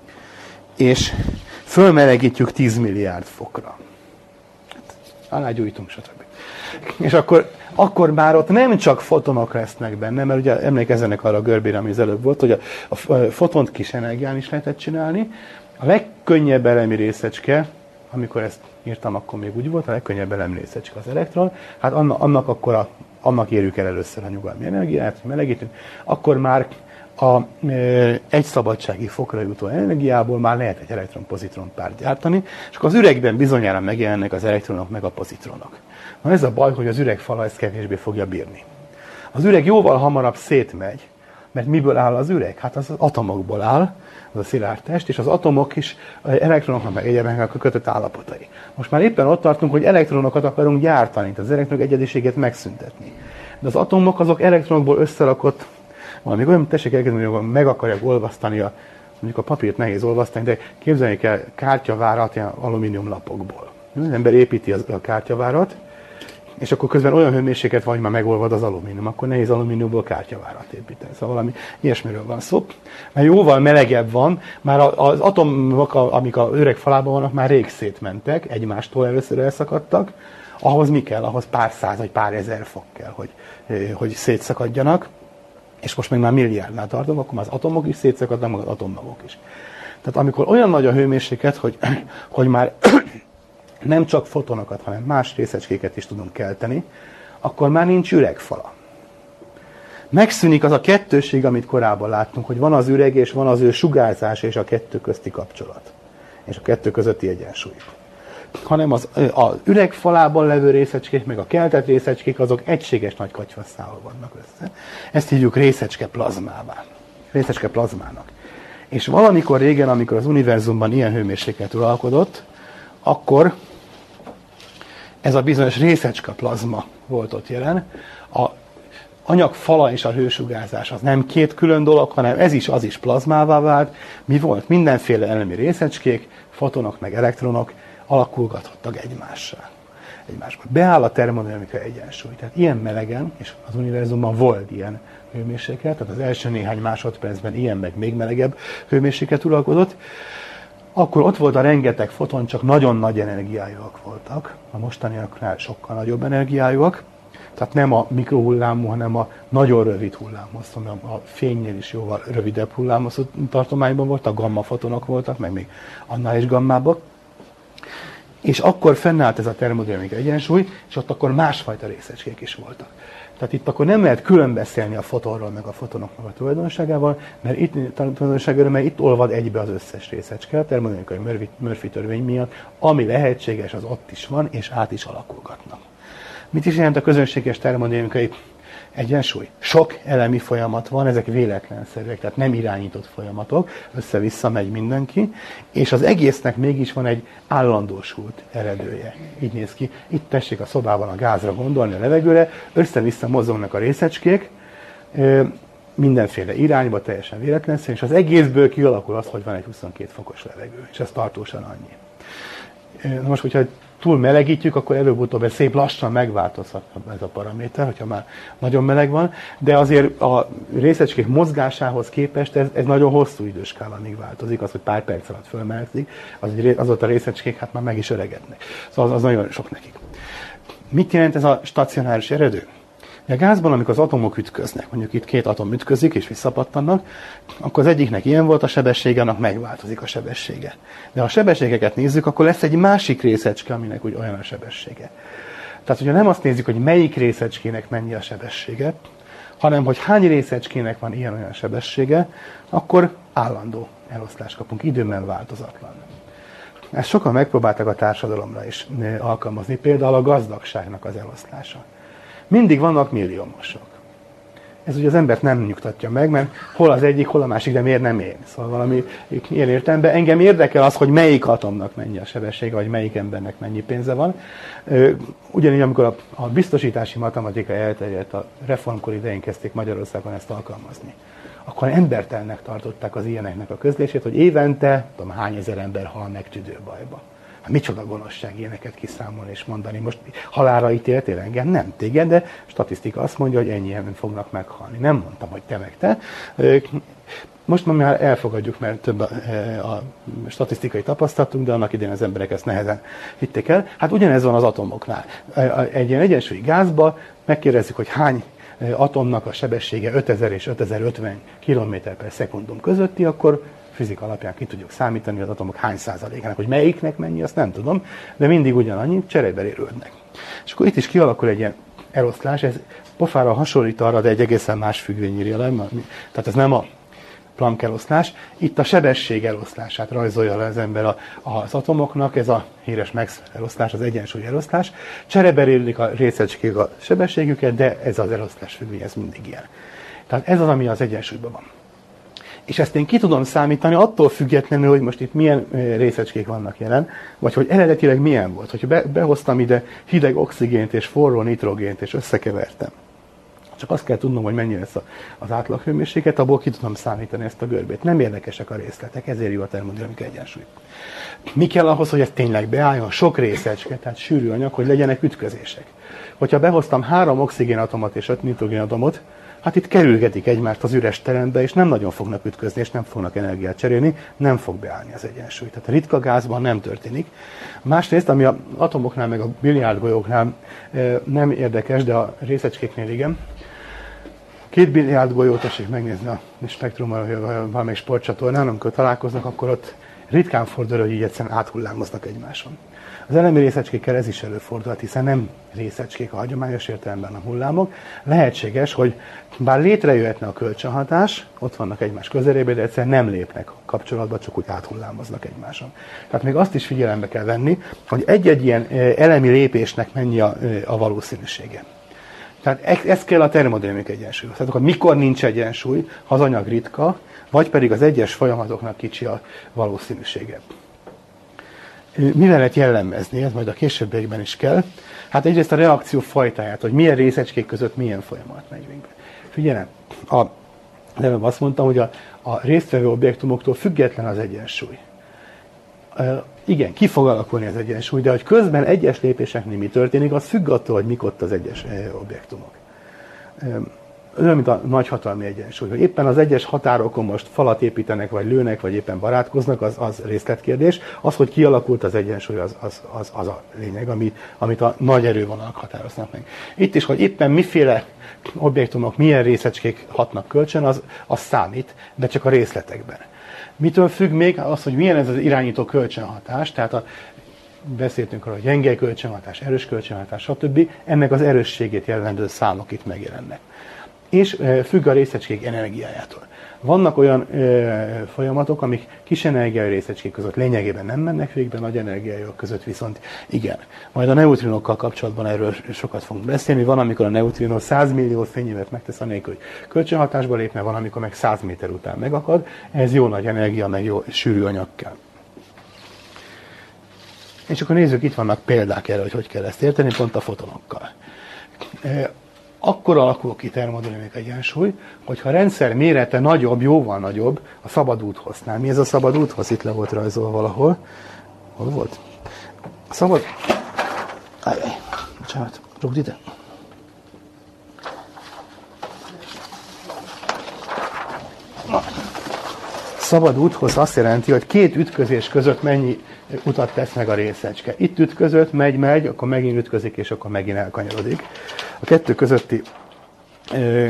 és fölmelegítjük tíz milliárd fokra. Hát, alágyújtunk, stb. És akkor, akkor már ott nem csak fotonok lesznek benne, mert ugye emlékezzenek arra a görbére, ami az előbb volt, hogy a, a fotont kis energián is lehetett csinálni. A legkönnyebb elemi részecske, amikor ezt írtam, akkor még úgy volt, a legkönnyebb elemi részecske az elektron, hát annak, annak akkor a, annak érjük el először a nyugalmi energiát, hogy melegítünk, akkor már a e, egy szabadsági fokra jutó energiából már lehet egy elektron-pozitron párt gyártani, és akkor az üregben bizonyára megjelennek az elektronok meg a pozitronok. Na ez a baj, hogy az üregfala ezt kevésbé fogja bírni. Az üreg jóval hamarabb szétmegy, mert miből áll az üreg? Hát az, az atomokból áll, az a szilárd test, és az atomok is elektronoknak meg egyébként a kötött állapotai. Most már éppen ott tartunk, hogy elektronokat akarunk gyártani, tehát az elektronok egyediségét megszüntetni. De az atomok azok elektronokból összerakott, valami olyan, tessék elkezdeni, hogy meg akarják olvasztani, a, mondjuk a papírt nehéz olvasztani, de képzeljék el kártyavárat ilyen alumínium lapokból. Az ember építi a kártyavárat, és akkor közben olyan hőmérséklet van, hogy már megolvad az alumínium, akkor nehéz alumíniumból kártyavárat építeni. Szóval valami ilyesmiről van szó. Mert jóval melegebb van, már az atomok, amik a öreg falában vannak, már rég szétmentek, egymástól először elszakadtak. Ahhoz mi kell? Ahhoz pár száz vagy pár ezer fok kell, hogy, hogy szétszakadjanak. És most meg már milliárdnál tartom, akkor már az atomok is szétszakadnak, meg az atommagok is. Tehát amikor olyan nagy a hőmérséklet, hogy, hogy már nem csak fotonokat, hanem más részecskéket is tudunk kelteni, akkor már nincs üregfala. Megszűnik az a kettőség, amit korábban láttunk, hogy van az üreg, és van az ő sugárzás, és a kettő közti kapcsolat. És a kettő közötti egyensúly. Hanem az, az üregfalában levő részecskék, meg a keltett részecskék, azok egységes nagy katyvasszával vannak össze. Ezt hívjuk részecske plazmává. Részecske plazmának. És valamikor régen, amikor az univerzumban ilyen hőmérséklet uralkodott, akkor ez a bizonyos részecske plazma volt ott jelen. A anyagfala és a hősugárzás az nem két külön dolog, hanem ez is, az is plazmává vált. Mi volt? Mindenféle elemi részecskék, fotonok meg elektronok alakulgatottak egymással. Egymásba. Beáll a termodinamikai egyensúly. Tehát ilyen melegen, és az univerzumban volt ilyen hőmérséklet, tehát az első néhány másodpercben ilyen meg még melegebb hőmérséklet uralkodott, akkor ott volt a rengeteg foton, csak nagyon nagy energiájúak voltak. A mostaniaknál sokkal nagyobb energiájúak. Tehát nem a mikrohullámú, hanem a nagyon rövid hullámhosszú, a fénynél is jóval rövidebb hullámhosszú tartományban volt, a gamma fotonok voltak, meg még annál is gammábbak. És akkor fennállt ez a termodinamikai egyensúly, és ott akkor másfajta részecskék is voltak. Tehát itt akkor nem lehet külön beszélni a fotonról, meg a fotonoknak a tulajdonságával, mert itt, tulajdonságáról, mert itt olvad egybe az összes részecske, a termodinamikai Murphy törvény miatt, ami lehetséges, az ott is van, és át is alakulgatnak. Mit is jelent a közönséges termodinamikai egyensúly? Sok elemi folyamat van, ezek véletlenszerűek, tehát nem irányított folyamatok, össze-vissza megy mindenki, és az egésznek mégis van egy állandósult eredője. Így néz ki. Itt tessék a szobában a gázra gondolni, a levegőre, össze-vissza mozognak a részecskék, mindenféle irányba, teljesen véletlenszerű, és az egészből kialakul az, hogy van egy huszonkét fokos levegő, és ez tartósan annyi. Na most, hogyha túl melegítjük, akkor előbb-utóbb ez szép lassan megváltozhat ez a paraméter, hogyha már nagyon meleg van, de azért a részecskék mozgásához képest ez, ez nagyon hosszú időskála, amíg változik, az, hogy pár perc alatt fölmelegszik, az, azóta a részecskék hát már meg is öregednek. Szóval az, az nagyon sok nekik. Mit jelent ez a stacionáris eredő? A gázban, amikor az atomok ütköznek, mondjuk itt két atom ütközik és visszapattannak, akkor az egyiknek ilyen volt a sebessége, annak megváltozik a sebessége. De ha a sebességeket nézzük, akkor lesz egy másik részecske, aminek úgy olyan a sebessége. Tehát, hogyha nem azt nézzük, hogy melyik részecskének mennyi a sebessége, hanem hogy hány részecskének van ilyen-olyan sebessége, akkor állandó eloszlást kapunk, időben változatlan. Ezt sokan megpróbáltak a társadalomra is alkalmazni, például a gazdagságnak az eloszlása. Mindig vannak milliómosok. Ez ugye az embert nem nyugtatja meg, mert hol az egyik, hol a másik, de miért nem én? Szóval valami ilyen értelemben engem érdekel az, hogy melyik atomnak mennyi a sebessége, vagy melyik embernek mennyi pénze van. Ugyanígy, amikor a, a biztosítási matematika elterjedt, a reformkor idején kezdték Magyarországon ezt alkalmazni. Akkor embertelnek tartották az ilyeneknek a közlését, hogy évente, tudom, hány ezer ember hal meg tüdőbajba. Hát micsoda gonoszság ilyeneket kiszámolni és mondani. Most halálra ítéltél engem? Nem téged, de statisztika azt mondja, hogy ennyien fognak meghalni. Nem mondtam, hogy te meg te. Most már elfogadjuk, mert több a, a statisztikai tapasztalatunk, de annak idején az emberek ezt nehezen hitték el. Hát ugyanez van az atomoknál. Egy ilyen egyensúlyi gázba megkérdezzük, hogy hány atomnak a sebessége ötezer és ötezer-ötven kilométer per szekundum közötti, akkor fizika alapján ki tudjuk számítani, hogy az atomok hány százalékának, hogy melyiknek mennyi, azt nem tudom, de mindig ugyanannyi, cserébe érődnek. És akkor itt is kialakul egy ilyen eloszlás, ez pofára hasonlít arra, de egy egészen más függvény írja le, tehát ez nem a Planck eloszlás, itt a sebesség eloszlását rajzolja le az ember az atomoknak, ez a híres Maxwell eloszlás, az egyensúly eloszlás, cserébe érik a részecskék a sebességüket, de ez az eloszlás függvény, ez mindig ilyen. Tehát ez az, ami az egyensúlyban van. És ezt én ki tudom számítani attól függetlenül, hogy most itt milyen részecskék vannak jelen, vagy hogy eredetileg milyen volt. Hogyha be, behoztam ide hideg oxigént és forró nitrogént, és összekevertem. Csak azt kell tudnom, hogy mennyi lesz az átlaghőmérséklet, abból ki tudom számítani ezt a görbét. Nem érdekesek a részletek, ezért jó a termodinamikai egyensúly. Mi kell ahhoz, hogy ez tényleg beálljon? Sok részecske, tehát sűrű anyag, hogy legyenek ütközések. Hogyha behoztam három oxigénatomot és öt nitrogénatomot, hát itt kerülgetik egymást az üres terembe, és nem nagyon fognak ütközni, és nem fognak energiát cserélni, nem fog beállni az egyensúly. Tehát a ritka gázban nem történik. Másrészt, ami az atomoknál, meg a biliárdgolyóknál nem érdekes, de a részecskéknél igen. Két biliárdgolyót tessék megnézni a spektrummal, vagy valamelyik sportcsatornán, amikor találkoznak, akkor ott ritkán fordul, hogy így egyszerűen áthullámoznak egymáson. Az elemi részecskékkel ez is előfordulhat, hiszen nem részecskék a hagyományos értelemben a hullámok. Lehetséges, hogy bár létrejöhetne a kölcsönhatás, ott vannak egymás közelében, de egyszerűen nem lépnek kapcsolatba, csak úgy áthullámoznak egymáson. Tehát még azt is figyelembe kell venni, hogy egy-egy ilyen elemi lépésnek mennyi a, a valószínűsége. Tehát ez kell a termodinamika egyensúlyhoz. Tehát akkor mikor nincs egyensúly, ha az anyag ritka, vagy pedig az egyes folyamatoknak kicsi a valószínűsége. Mivel lehet jellemezni, ez majd a későbbiekben is kell. Hát egyrészt a reakció fajtáját, hogy milyen részecskék között milyen folyamat megy végbe. Figyelem, a, előbb azt mondtam, hogy a, a résztvevő objektumoktól független az egyensúly. E, igen, ki fog alakulni az egyensúly, de hogy közben egyes lépéseknél mi történik, az függ attól, hogy mik ott az egyes e, objektumok. E, olyan, mint a nagyhatalmi egyensúly. Hogy éppen az egyes határokon most falat építenek, vagy lőnek, vagy éppen barátkoznak, az, az részletkérdés. Az, hogy kialakult az egyensúly, az, az, az, az a lényeg, ami, amit a nagy erővonalak határoznak meg. Itt is, hogy éppen miféle objektumok, milyen részecskék hatnak kölcsön, az, az számít, de csak a részletekben. Mitől függ még az, hogy milyen ez az irányító kölcsönhatás, tehát a beszéltünk arról, hogy gyenge kölcsönhatás, erős kölcsönhatás, stb. Ennek az erősségét jelentő számok itt megjelennek. És függ a részecskék energiájától. Vannak olyan ö, folyamatok, amik kis energiájú részecskék között lényegében nem mennek végbe, nagy energiájú között viszont igen. Majd a neutrinokkal kapcsolatban erről sokat fogunk beszélni. Van, amikor a neutrinó száz millió fényévet megtesz anélkül, hogy kölcsönhatásba lépne, van, amikor meg száz méter után megakad. Ez jó nagy energia, meg jó sűrű anyag kell. És akkor nézzük, itt vannak példák erre, hogy hogy kell ezt érteni, pont a fotonokkal. Akkor alakul ki termodinamika egyensúly, hogyha a rendszer mérete nagyobb, jóval nagyobb a szabad úthosznál. Mi ez a szabad úthoz? Itt le volt rajzolva valahol. Hol volt? A szabad... Ajjaj, bocsánat, rúgd ide. Szabad úthoz azt jelenti, hogy két ütközés között mennyi utat tesz meg a részecske. Itt ütközött, megy, megy, akkor megint ütközik, és akkor megint elkanyarodik. A kettő közötti ö,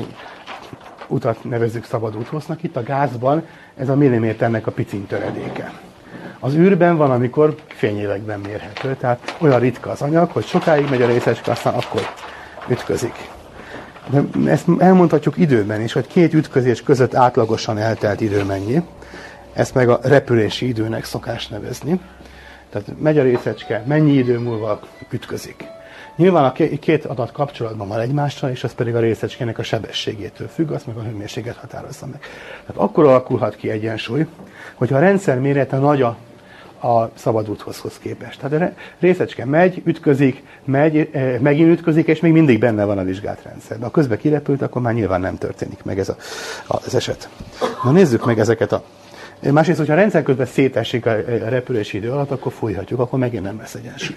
utat nevezzük szabad úthoznak. Itt a gázban ez a milliméternek a piciny töredéke. Az űrben van, amikor fényévekben mérhető, tehát olyan ritka az anyag, hogy sokáig megy a részecske, aztán akkor ütközik. De ezt elmondhatjuk időben is, hogy két ütközés között átlagosan eltelt idő mennyi. Ezt meg a repülési időnek szokás nevezni. Tehát megy a részecske, mennyi idő múlva ütközik. Nyilván a két adat kapcsolatban van egymással, és az pedig a részecskének a sebességétől függ, azt meg a hőmérséklet határozza meg. Tehát akkor alakulhat ki egyensúly, hogyha a rendszer mérete nagy a, a szabad úthozhoz képest. Tehát a részecske megy, ütközik, megy, megint ütközik, és még mindig benne van a vizsgált rendszerben. Ha közben kirepült, akkor már nyilván nem történik meg ez a, az eset. Na nézzük meg ezeket a... Másrészt, hogyha a rendszer közben szétesik a repülési idő alatt, akkor fújhatjuk, akkor megint nem lesz egyensúly.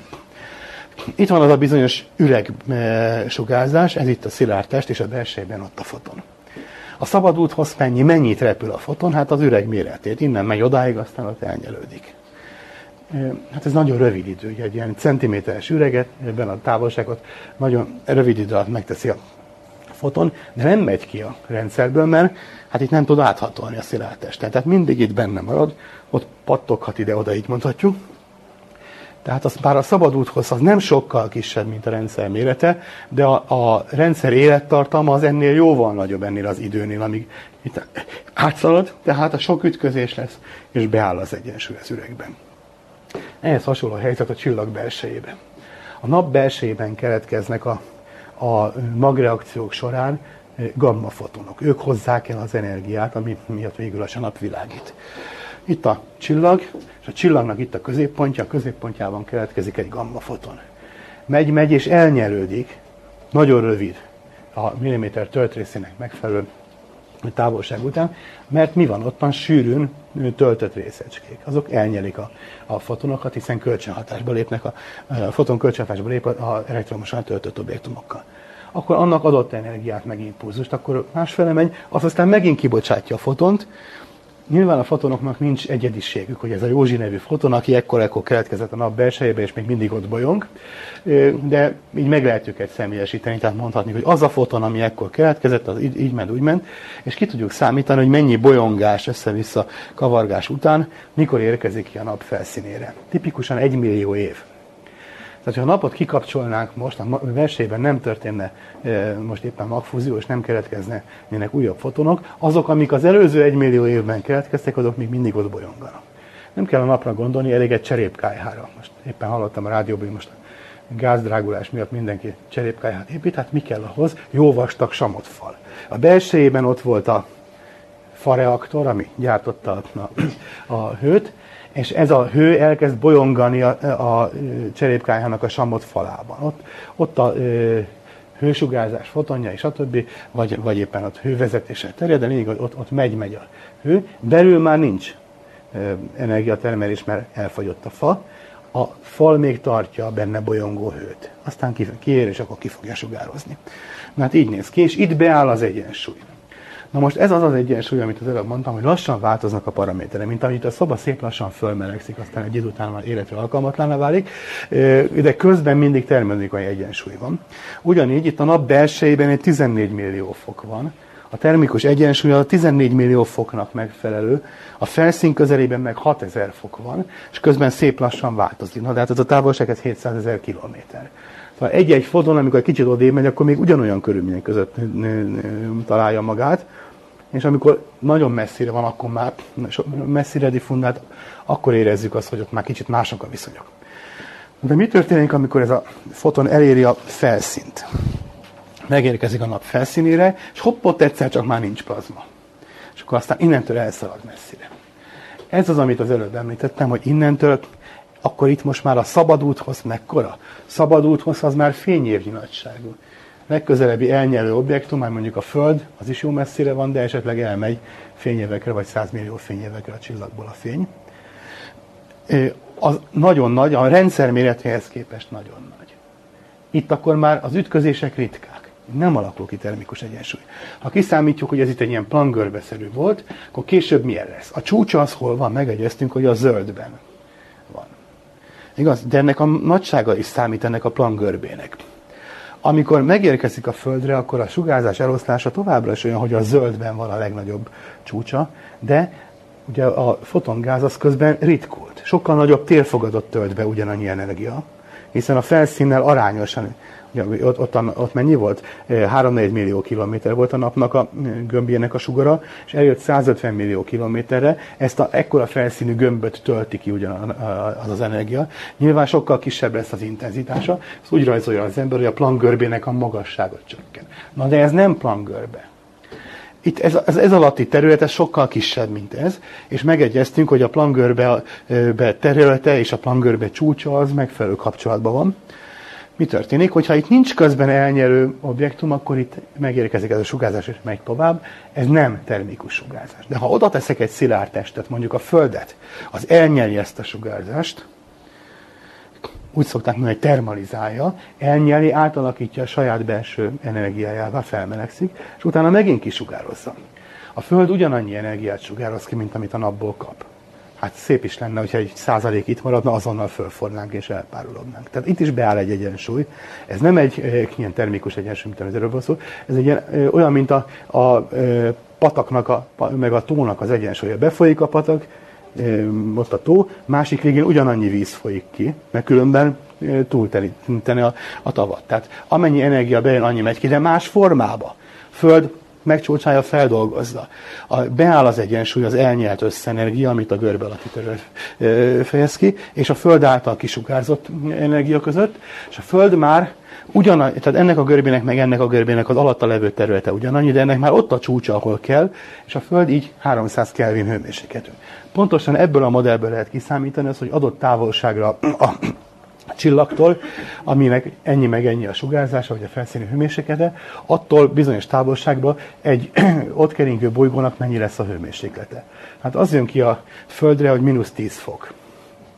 Itt van az a bizonyos üreg sugárzás, ez itt a szilárd test, és a belsejében ott a foton. A szabad úthoz mennyi, mennyit repül a foton? Hát az üreg méretét. Innen megy odáig, aztán ott elnyelődik. Hát ez nagyon rövid idő, egy ilyen centiméteres üreget, ebben a távolságot nagyon rövid idő alatt megteszi a foton, de nem megy ki a rendszerből, mert hát itt nem tud áthatolni a szilárd testen. Tehát mindig itt benne marad, ott pattoghat ide-oda, így mondhatjuk. Tehát az, bár a szabad úthoz az nem sokkal kisebb, mint a rendszer mérete, de a, a rendszer élettartalma az ennél jóval nagyobb ennél az időnél, amíg itt átszalad, tehát a sok ütközés lesz, és beáll az egyensúly az üregben. Ehhez hasonló a helyzet a csillag belsejében. A nap belsejében keletkeznek a, a magreakciók során gammafotonok. Ők hozzák el az energiát, ami miatt végül a nap világít. Itt a csillag, és a csillagnak itt a középpontja, a középpontjában keletkezik egy gammafoton. Megy, megy és elnyelődik, nagyon rövid, a milliméter töltrészének megfelelő távolság után, mert mi van? Ott van sűrűn töltött részecskék. Azok elnyelik a, a fotonokat, hiszen kölcsönhatásba lépnek, a, a foton kölcsönhatásba lép az elektromosan töltött objektumokkal. akkor annak adott energiát meg impulzust, akkor másfele megy, az aztán megint kibocsátja a fotont. Nyilván a fotonoknak nincs egyediségük, hogy ez a Józsi nevű foton, aki ekkor-ekkor keletkezett a nap belsejébe, és még mindig ott bolyong, de így meg lehet őket személyesíteni, tehát mondhatni, hogy az a foton, ami ekkor keletkezett, az így, így ment, úgy ment, és ki tudjuk számítani, hogy mennyi bolyongás, össze-vissza kavargás után, mikor érkezik ki a nap felszínére. Tipikusan egy millió év. Tehát, ha a napot kikapcsolnánk most, a belsejében nem történne most éppen magfúzió, és nem keletkeznének újabb fotonok, azok, amik az előző egymillió évben keletkeztek, azok még mindig ott bolyonganak. Nem kell a napra gondolni, elég egy cserépkályhára. Most éppen hallottam a rádióban, hogy most a gázdrágulás miatt mindenki cserépkályhát épít, hát mi kell ahhoz? Jó vastag samotfal. A belsejében ott volt a fareaktor, ami gyártotta a, a hőt, és ez a hő elkezd bolyongani a, a cserépkályhának a samot falában. Ott, ott a ö, hősugárzás, fotonja és a többi, vagy, vagy éppen ott hővezetéssel terjed, de lényeg, hogy ott, ott megy-megy a hő. Belül már nincs ö, energiatermelés, mert elfagyott a fa. A fal még tartja a benne bolyongó hőt. Aztán kiér, és akkor ki fogja sugározni. Na hát így néz ki, és itt beáll az egyensúly. Na most ez az az egyensúly, amit az előbb mondtam, hogy lassan változnak a paraméterek, mint amit a szoba szép lassan fölmelegszik, aztán egy idő után már életre alkalmatlanná válik, de közben mindig termodinamikai egyensúly van. Ugyanígy itt a nap belsejében egy tizennégy millió fok van, a termikus egyensúly a tizennégy millió foknak megfelelő, a felszín közelében meg hatezer fok van, és közben szép lassan változik. Na, de hát ez a távolság ez hétszázezer kilométer. Szóval egy-egy foton, amikor egy kicsit odébb megy, akkor még ugyanolyan körülmények között találja magát, és amikor nagyon messzire van, akkor már messzire diffundált, akkor érezzük azt, hogy ott már kicsit mások a viszonyok. De mi történik, amikor ez a foton eléri a felszínt? Megérkezik a nap felszínére, és hopp, ott egyszer csak már nincs plazma. És akkor aztán innentől elszalad messzire. Ez az, amit az előbb említettem, hogy innentől, akkor itt most már a szabadúthoz mekkora? Szabadúthoz az már fényévnyi nagyságú. Legközelebbi elnyelő objektum, már mondjuk a Föld, az is jó messzire van, de esetleg elmegy fényévekre, vagy százmillió fényévekre a csillagból a fény. Az nagyon nagy, a rendszer méretéhez képest nagyon nagy. Itt akkor már az ütközések ritkák. Nem alakul ki termikus egyensúly. Ha kiszámítjuk, hogy ez itt egy ilyen plangörbeszerű volt, akkor később milyen lesz? A csúcsa az hol van? Megegyeztünk, hogy a zöldben van. Igaz? De ennek a nagysága is számít ennek a plangörbének. Amikor megérkezik a Földre, akkor a sugárzás eloszlása továbbra is olyan, hogy a zöldben van a legnagyobb csúcsa, de ugye a fotongáz az közben ritkult. Sokkal nagyobb térfogatot tölt be ugyanannyi energia, hiszen a felszínnel arányosan, ugye, ott, ott, ott mennyi volt? három-négy millió kilométer volt a napnak a gömbjének a sugara, és eljött százötven millió kilométerre, ezt a ekkora felszínű gömböt tölti ki ugyanaz az energia. Nyilván sokkal kisebb lesz az intenzitása, ezt úgy rajzolja az ember, hogy a Planck görbének a magassága csökken. Na de ez nem Planck görbe. Itt ez, ez, ez alatti terület ez sokkal kisebb, mint ez, és megegyeztünk, hogy a Planck görbe területe és a Planck görbe csúcsa az megfelelő kapcsolatban van. Mi történik? Hogyha itt nincs közben elnyelő objektum, akkor itt megérkezik ez a sugárzás, és megy tovább. Ez nem termikus sugárzás. De ha oda teszek egy szilárd testet, mondjuk a Földet, az elnyeli ezt a sugárzást, úgy szokták mondani, hogy termalizálja, elnyeli, átalakítja a saját belső energiájává, felmelegszik, és utána megint kisugározza. A Föld ugyanannyi energiát sugároz ki, mint amit a napból kap. Hát szép is lenne, hogyha egy százalék itt maradna, azonnal fölfornánk és elpárolognánk. Tehát itt is beáll egy egyensúly. Ez nem egy e, ilyen termikus egyensúly, mint az erről szó. Ez egy ilyen, e, olyan, mint a, a e, pataknak, a, meg a tónak az egyensúlya. Befolyik a patak, e, ott a tó, másik végén ugyanannyi víz folyik ki, mert különben e, túlteríteni a, a tavat. Tehát amennyi energia bejön, annyi megy ki, de más formába. Föld megcsócsálja, feldolgozza. A, beáll az egyensúly, az elnyelt összenergia, amit a görbe alatti terület fejez ki, és a Föld által kisugárzott energia között, és a Föld már ugyanannyi, tehát ennek a görbének, meg ennek a görbének az alatta levő területe ugyanannyi, de ennek már ott a csúcsa, ahol kell, és a Föld így háromszáz Kelvin hőmérsékletű. Pontosan ebből a modellből lehet kiszámítani az, hogy adott távolságra a a csillagtól, aminek ennyi meg ennyi a sugárzása, vagy a felszíni hőmérséklete, attól bizonyos távolságban egy ott keringő bolygónak mennyi lesz a hőmérséklete. Hát az jön ki a Földre, hogy mínusz tíz fok.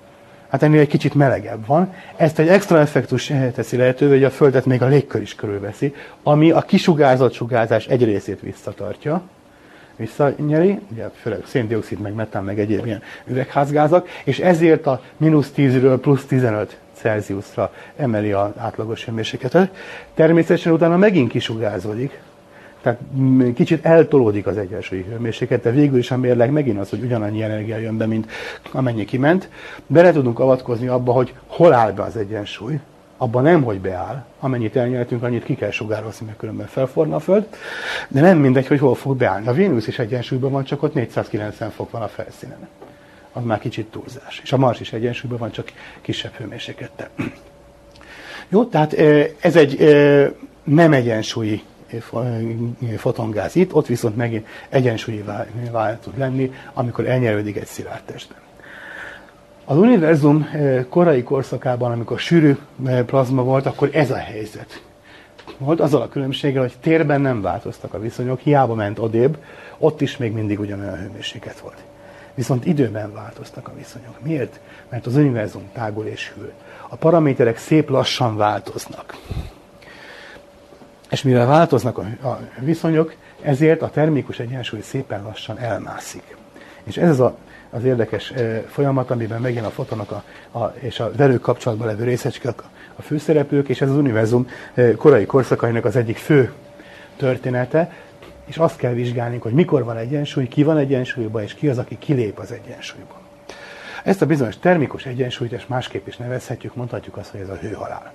Hát ennél egy kicsit melegebb van. Ezt egy extra effektus teszi lehetővé, hogy a Földet még a légkör is körülveszi, ami a kisugárzott sugárzás egy részét visszatartja, visszanyeri, ugye főleg széndioxid, meg metán, meg egyéb ilyen üvegházgázak, és ezért a mínusz tízről plusz tizenöt Celsiusra emeli az átlagos hőmérsékletet. Természetesen utána megint kisugárzódik, tehát kicsit eltolódik az egyensúlyi hőmérséklet, de végül is a mérleg megint az, hogy ugyanannyi energia jön be, mint amennyi kiment. Bele tudunk avatkozni abba, hogy hol áll be az egyensúly. Abban nem, hogy beáll. Amennyit elnyeltünk, annyit ki kell sugározni, mert különben felforna a Föld. De nem mindegy, hogy hol fog beállni. A Vénusz is egyensúlyban van, csak ott négyszázkilencven fok van a felszínen. Az már kicsit túlzás. És a Mars is egyensúlyban van, csak kisebb hőmérséklettel. Jó, tehát ez egy nem egyensúlyi fotongáz itt, ott viszont megint egyensúlyi vált tud lenni, amikor elnyelődik egy szilárd testben. Az univerzum korai korszakában, amikor sűrű plazma volt, akkor ez a helyzet volt, azzal a különbséggel, hogy térben nem változtak a viszonyok, hiába ment odébb, ott is még mindig ugyanolyan hőmérséklet volt. Viszont időben változtak a viszonyok. Miért? Mert az univerzum tágul és hűl. A paraméterek szép lassan változnak. És mivel változnak a viszonyok, ezért a termikus egyensúly szépen lassan elmászik. És ez az a, az érdekes folyamat, amiben megint a fotonok a, a, és a velük kapcsolatban levő részecskek a főszereplők, és ez az univerzum korai korszakainak az egyik fő története, és azt kell vizsgálni, hogy mikor van egyensúly, ki van egyensúlyban, és ki az, aki kilép az egyensúlyban. Ezt a bizonyos termikus egyensúlyt, és másképp is nevezhetjük, mondhatjuk azt, hogy ez a hőhalál.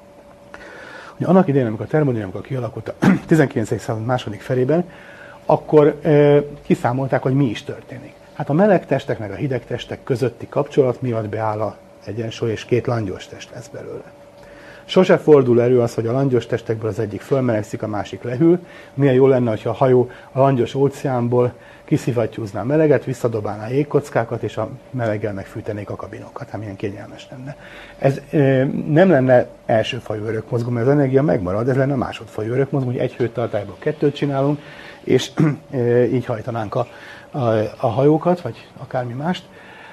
Ugye annak idején, amikor a termodinamika kialakult a tizenkilencedik század második felében, akkor e, kiszámolták, hogy mi is történik. Hát a meleg testek meg a hideg testek közötti kapcsolat miatt beáll az egyensúly, és két langyos test lesz belőle. Sose fordul elő az, hogy a langyos testekből az egyik fölmelegszik, a másik lehűl. Milyen jó lenne, hogyha a hajó a langyos óceánból kiszivattyúzná a meleget, visszadobálná jégkockákat, és a meleggel megfűtenék a kabinokat. Hát milyen kényelmes lenne. Ez e, nem lenne elsőfajú örökmozgó, mert az energia megmarad, ez lenne a másodfajú örökmozgó, hogy egy hőtartályból kettőt csinálunk, és e, így hajtanánk a, a, a hajókat, vagy akármi mást.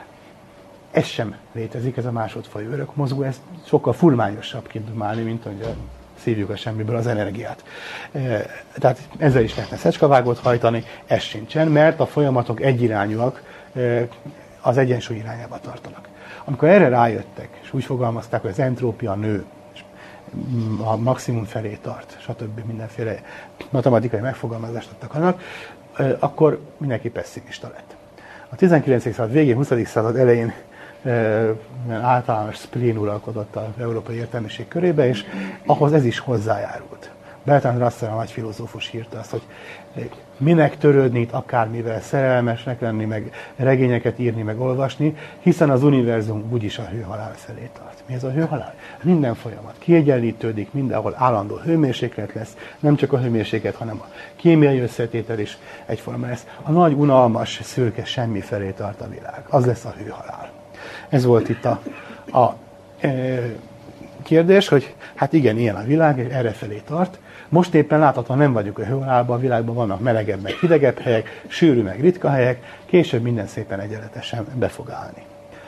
Ez sem létezik, ez a másodfajú örökmozgó, ez sokkal furmányosabb kidumálni, mint hogy szívjuk a semmiből az energiát. Tehát ezzel is lehetne szecskavágót hajtani, ez sincsen, mert a folyamatok egyirányúak, az egyensúly irányába tartanak. Amikor erre rájöttek, és úgy fogalmazták, hogy az entrópia nő, és a maximum felé tart, stb. Mindenféle matematikai megfogalmazást adtak annak, akkor mindenki pessimista lett. A tizenkilencedik század végén, huszadik század elején általános spleen uralkodott az európai értelmiség körébe, és ahhoz ez is hozzájárult. Bertrand Russell, a nagy filozófus írta azt, hogy minek törődni itt akármivel, szerelmesnek lenni, meg regényeket írni, meg olvasni, hiszen az univerzum úgyis a hőhalál felé tart. Mi ez a hőhalál? Minden folyamat kiegyenlítődik, mindenhol állandó hőmérséklet lesz, nem csak a hőmérséklet, hanem a kémiai összetétel is egyforma lesz. A nagy, unalmas, szürke semmi felé tart a világ. Az lesz a hőhalál. Ez volt itt a, a e, kérdés, hogy hát igen, ilyen a világ, és erre felé tart. Most éppen láthatóan nem vagyunk a hőhalálban, a világban vannak melegebb, meg hidegebb helyek, sűrű, meg ritka helyek, később minden szépen egyenletesen be fog állni.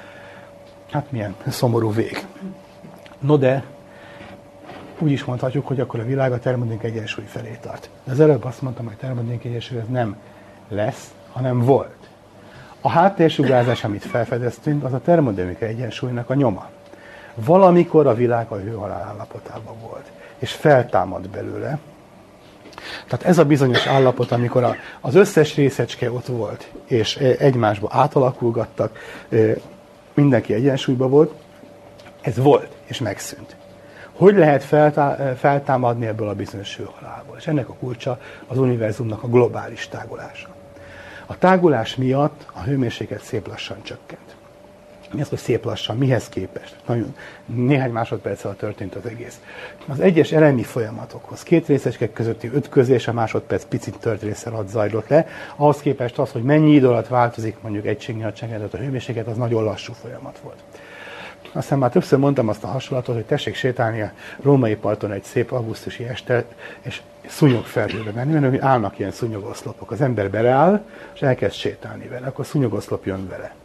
Hát milyen szomorú vég. No de, úgy is mondhatjuk, hogy akkor a világ a termodinamika egyensúly felé tart. De az előbb azt mondtam, hogy a termodinamika egyensúly ez nem lesz, hanem volt. A háttérsugárzás, amit felfedeztünk, az a termodinamika egyensúlynak a nyoma. Valamikor a világ a hőhalál állapotában volt, és feltámad belőle. Tehát ez a bizonyos állapot, amikor a, az összes részecske ott volt, és egymásba átalakulgattak, mindenki egyensúlyban volt, ez volt, és megszűnt. Hogy lehet feltá- feltámadni ebből a bizonyos hőhalálból? És ennek a kulcsa az univerzumnak a globális tágulása. A tágulás miatt a hőmérséklet szép lassan csökkent. Mi az, hogy szép lassan? Mihez képest? Nagyon, néhány másodperc alatt történt az egész. Az egyes elemi folyamatokhoz, két részecskek közötti ütközés a másodperc picit tört része alatt zajlott le, ahhoz képest az, hogy mennyi idő alatt változik mondjuk egységnagyságrendet a hőmérséklet, az nagyon lassú folyamat volt. Aztán már többször mondtam azt a hasonlatot, hogy tessék sétálni a római parton egy szép augusztusi este, és szúnyogfelhőbe menni, mert állnak ilyen szúnyogoszlopok. Az ember beleáll, és elkezd sétálni vele, akkor szúnyogoszlop jön vele.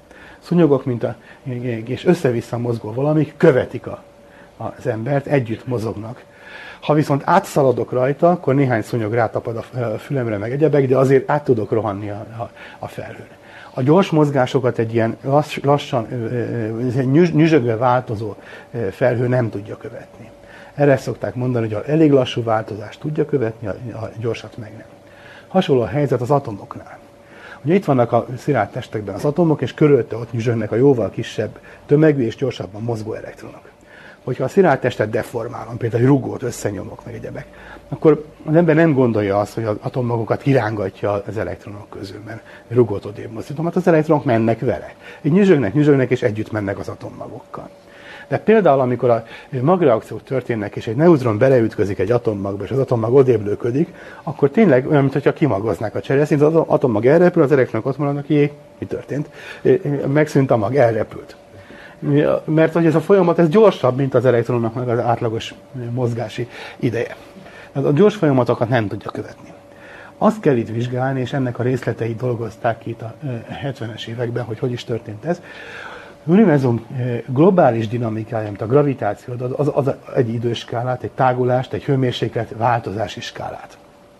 szúnyogok, mint a, és össze-vissza mozgó valamik követik a, az embert, együtt mozognak. Ha viszont átszaladok rajta, akkor néhány szúnyog rátapad a fülemre, meg egyebek, de azért át tudok rohanni a, a, a felhőn. A gyors mozgásokat egy ilyen lass, lassan, nyüzsögve változó felhő nem tudja követni. Erre szokták mondani, hogy a elég lassú változást tudja követni, a gyorsat meg nem. Hasonló a helyzet az atomoknál. Ugye itt vannak a szilárd testekben az atomok, és körülötte ott nyüzsögnek a jóval kisebb tömegű és gyorsabban mozgó elektronok. Hogyha a szilárd testet deformálom, például egy rugót összenyomok, meg egyebek, akkor az ember nem gondolja azt, hogy az atommagokat kirángatja az elektronok közül, mert rugót odébb mozdítom, hát az elektronok mennek vele. Így nyüzsögnek, nyüzsögnek, és együtt mennek az atommagokkal. De például, amikor a magreakciók történnek, és egy neutron beleütközik egy atommagba, és az atommag odébb lőködik, akkor tényleg olyan, mintha kimagoznák a csereszint, az atommag elrepül, az elektronok ott maradnak, jé, mi történt? Megszűnt a mag, elrepült. Mert hogy ez a folyamat ez gyorsabb, mint az elektronnak meg az átlagos mozgási ideje. A gyors folyamatokat nem tudja követni. Azt kell itt vizsgálni, és ennek a részleteit dolgozták ki itt a hetvenes években, hogy hogy is történt ez. Az univerzum globális dinamikája, mint a gravitáció, az, az egy időskálát, egy tágulást, egy hőmérséklet változási skálát.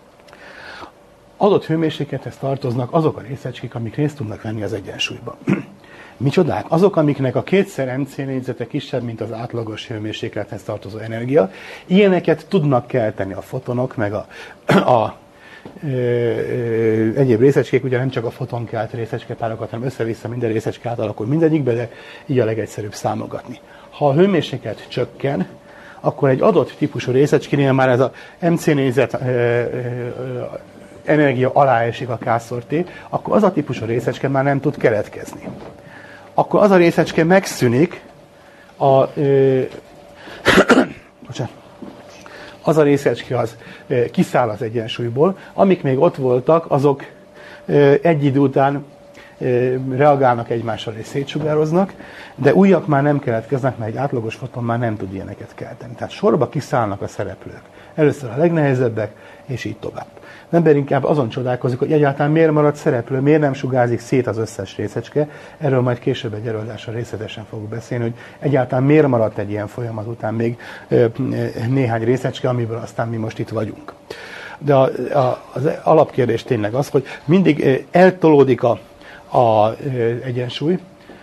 Adott hőmérséklethez tartoznak azok a részecskék, amik részt tudnak venni az egyensúlyban. Micsodák? Azok, amiknek a kétszer em cé négyzete kisebb, mint az átlagos hőmérséklethez tartozó energia. Ilyeneket tudnak kelteni a fotonok, meg a, a ö, ö, egyéb részecskék, ugye nem csak a foton kelt részecskepárokat, hanem össze-vissza minden részecske átalakul mindegyikbe, de így a legegyszerűbb számogatni. Ha a hőmérséklet csökken, akkor egy adott típusú részecskénél már ez a em cé négyzet ö, ö, energia alá esik a K-szor T, akkor az a típusú részecske már nem tud keletkezni. Akkor az a részecske megszűnik, a, ö, az a részecske az ö, kiszáll az egyensúlyból, amik még ott voltak, azok ö, egy idő után ö, reagálnak egymással és szétsugároznak, de újak már nem keletkeznek, mert egy átlagos foton már nem tud ilyeneket kelteni. Tehát sorba kiszállnak a szereplők. Először a legnehezebbek, és így tovább. Az ember inkább azon csodálkozik, hogy egyáltalán miért marad szereplő, miért nem sugárzik szét az összes részecske. Erről majd később egy előadásra részletesen fogok beszélni, hogy egyáltalán miért maradt egy ilyen folyamat után még ö, néhány részecske, amiből aztán mi most itt vagyunk. De a, a, az alapkérdés tényleg az, hogy mindig eltolódik a, a egyensúly.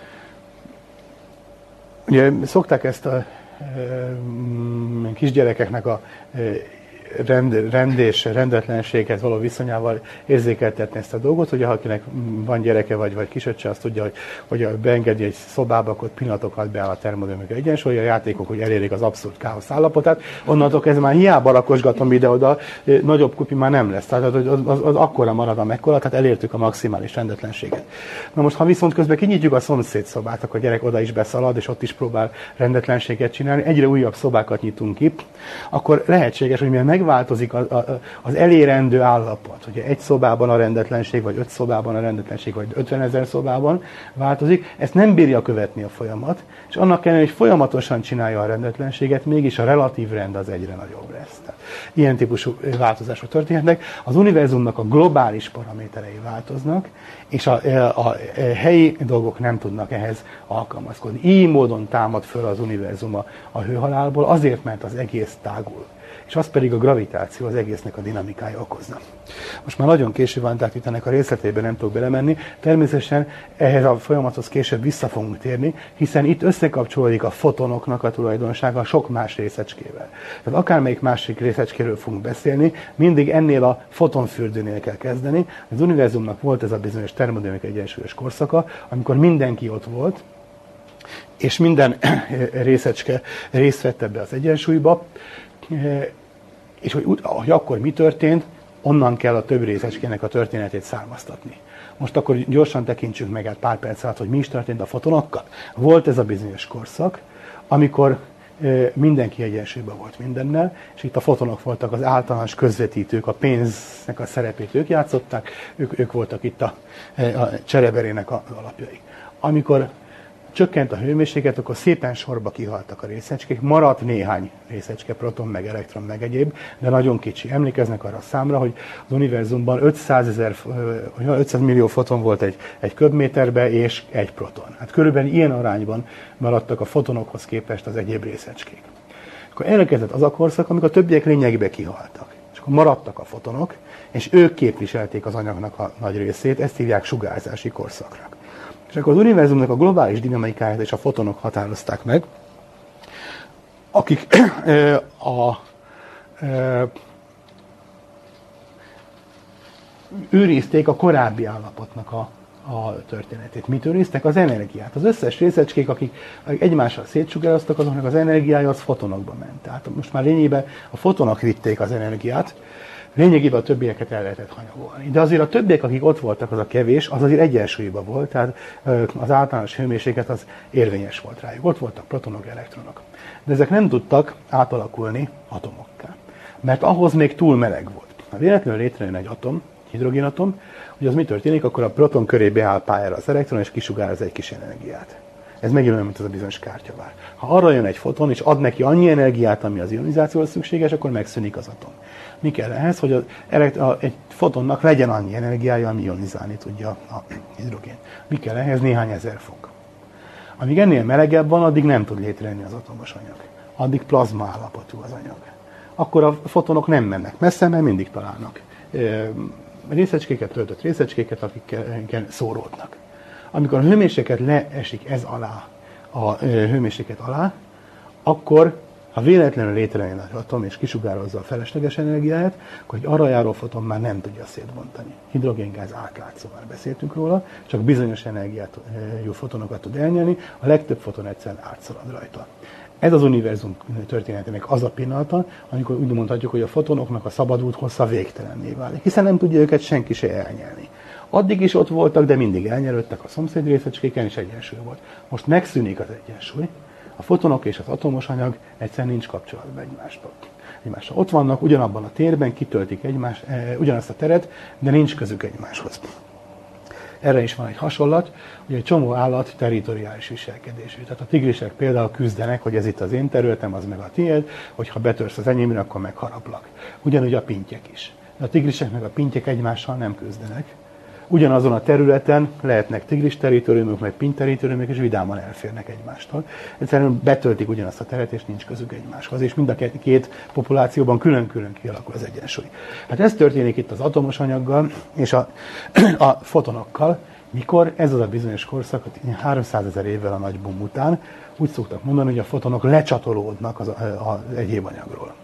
Ugye szokták ezt a ö, kisgyerekeknek a Rend, rend és rendetlenséghez való viszonyával érzékeltetni ezt a dolgot, hogy akinek van gyereke vagy, vagy kisöccse, azt tudja, hogy, hogy beengedi egy szobába, akkor pillanatokat beáll a termodinamikai egyensúly, a játékok, hogy elérik az abszolút káosz állapotát, onnantól ez már hiába rakosgatom ide-oda, nagyobb kupi már nem lesz, tehát az, az, az akkora marad, amekkora, tehát elértük a maximális rendetlenséget. Na most, ha viszont közben kinyitjuk a szomszéd szobát, akkor a gyerek oda is beszalad, és ott is próbál rendetlenséget csinálni, egyre újabb szobákat nyitunk ki, akkor lehetséges, hogy mivel megváltozik az elérendő állapot, hogy egy szobában a rendetlenség, vagy öt szobában a rendetlenség, vagy ötvenezer szobában változik, ezt nem bírja követni a folyamat, és annak ellenére, hogy folyamatosan csinálja a rendetlenséget, mégis a relatív rend az egyre nagyobb lesz. Tehát ilyen típusú változások történhetnek. Az univerzumnak a globális paraméterei változnak, és a, a, a helyi dolgok nem tudnak ehhez alkalmazkodni. Így módon támad föl az univerzum a, a hőhalálból, azért, mert az egész tágul. És az pedig a gravitáció az egésznek a dinamikája okozna. Most már nagyon késő van, tehát itt ennek a részletében nem tudok belemenni. Természetesen ehhez a folyamathoz később vissza fogunk térni, hiszen itt összekapcsolódik a fotonoknak a tulajdonsága sok más részecskével. Tehát akármelyik másik részecskéről fogunk beszélni, mindig ennél a fotonfürdőnél kell kezdeni. Az univerzumnak volt ez a bizonyos termodinamikai egyensúlyos korszaka, amikor mindenki ott volt, és minden részecske részt vett ebbe az egyensúlyba, és hogy, hogy akkor mi történt, onnan kell a több részecskének a történetét származtatni. Most akkor gyorsan tekintsünk meg egy pár perc alatt, hogy mi is történt a fotonokkal. Volt ez a bizonyos korszak, amikor mindenki egyensúlyban volt mindennel, és itt a fotonok voltak az általános közvetítők, a pénznek a szerepét ők játszották, ők, ők voltak itt a, a csereberének az alapjai. Amikor csökkent a hőmérséklet, akkor szépen sorba kihaltak a részecskék, maradt néhány részecske, proton, meg elektron, meg egyéb, de nagyon kicsi. Emlékeznek arra a számra, hogy az univerzumban ötszázezer, ötszáz millió foton volt egy, egy köbméterbe, és egy proton. Hát körülbelül ilyen arányban maradtak a fotonokhoz képest az egyéb részecskék. Akkor elkezdett az a korszak, amikor a többiek lényegbe kihaltak. És akkor maradtak a fotonok, és ők képviselték az anyagnak a nagy részét, ezt hívják sugárzási korszaknak. És akkor az univerzumnak a globális dinamikáját és a fotonok határozták meg, akik a, ö, őrizték a korábbi állapotnak a, a történetét. Mit őriztek? Az energiát. Az összes részecskék, akik egymással szétsugároztak, azoknak az energiája az fotonokba ment. Tehát most már lényegében a fotonok vitték az energiát, lényegében a többieket el lehetett hanyagolni. De azért a többiek, akik ott voltak, az a kevés, az azért egyensúlyban volt, tehát az általános hőmérséklet az érvényes volt rájuk. Ott voltak protonok, elektronok. De ezek nem tudtak átalakulni atomokká. Mert ahhoz még túl meleg volt. Ha véletlenül létrejön egy atom, hidrogénatom, hogy az mi történik, akkor a proton köré beáll pályára az elektron, és kisugároz egy kis energiát. Ez megint olyan, mint az a bizonyos kártyavár. Ha arra jön egy foton, és ad neki annyi energiát, ami az ionizációhoz szükséges, akkor megszűnik az atom. Mi kell ehhez, hogy az elekt- a, egy fotonnak legyen annyi energiája, ami ionizálni tudja a hidrogén. Mi kell ehhez? Néhány ezer fok. Amíg ennél melegebb van, addig nem tud létrejönni az atomos anyag. Addig plazma állapotú az anyag. Akkor a fotonok nem mennek messze, mert mindig találnak részecskéket, töltött részecskéket, akikkel szóródnak. Amikor a hőmérséklet leesik ez alá, a hőmérséklet alá, akkor, ha véletlenül létrejön az atom és kisugározza a felesleges energiáját, akkor egy arra járó foton már nem tudja szétbontani. Hidrogéngáz átlátszó, már beszéltünk róla, csak bizonyos energiát, jó fotonokat tud elnyelni, a legtöbb foton egyszerűen átszalad rajta. Ez az univerzum történetének az a pillanata, amikor úgy mondhatjuk, hogy a fotonoknak a szabadult hossza végtelenné válik, hiszen nem tudja őket senki se elnyelni. Addig is ott voltak, de mindig elnyelődtek a szomszéd részecskéken, és egyensúly volt. Most megszűnik az egyensúly, a fotonok és az atomos anyag egyszerűen nincs kapcsolatban egymástól. Egymással ott vannak, ugyanabban a térben, kitöltik egymás, eh, ugyanazt a teret, de nincs közük egymáshoz. Erre is van egy hasonlat, hogy egy csomó állat territoriális viselkedésű. Tehát a tigrisek például küzdenek, hogy ez itt az én területem, az meg a tiéd, hogyha betörsz az enyémre, akkor megharaplak. Ugyanúgy a pintyek is. De a tigrisek meg a pintyek egymással nem küzdenek. Ugyanazon a területen lehetnek tigris territóriumok, meg pinty territóriumok, és vidáman elférnek egymástól. Egyszerűen betöltik ugyanazt a teret, és nincs közük egymáshoz. És mind a két populációban külön-külön kialakul az egyensúly. Hát ez történik itt az atomos anyaggal és a, a fotonokkal, mikor ez az a bizonyos korszak, háromszázezer évvel a nagy boom után, úgy szoktak mondani, hogy a fotonok lecsatolódnak az, az egyéb anyagról.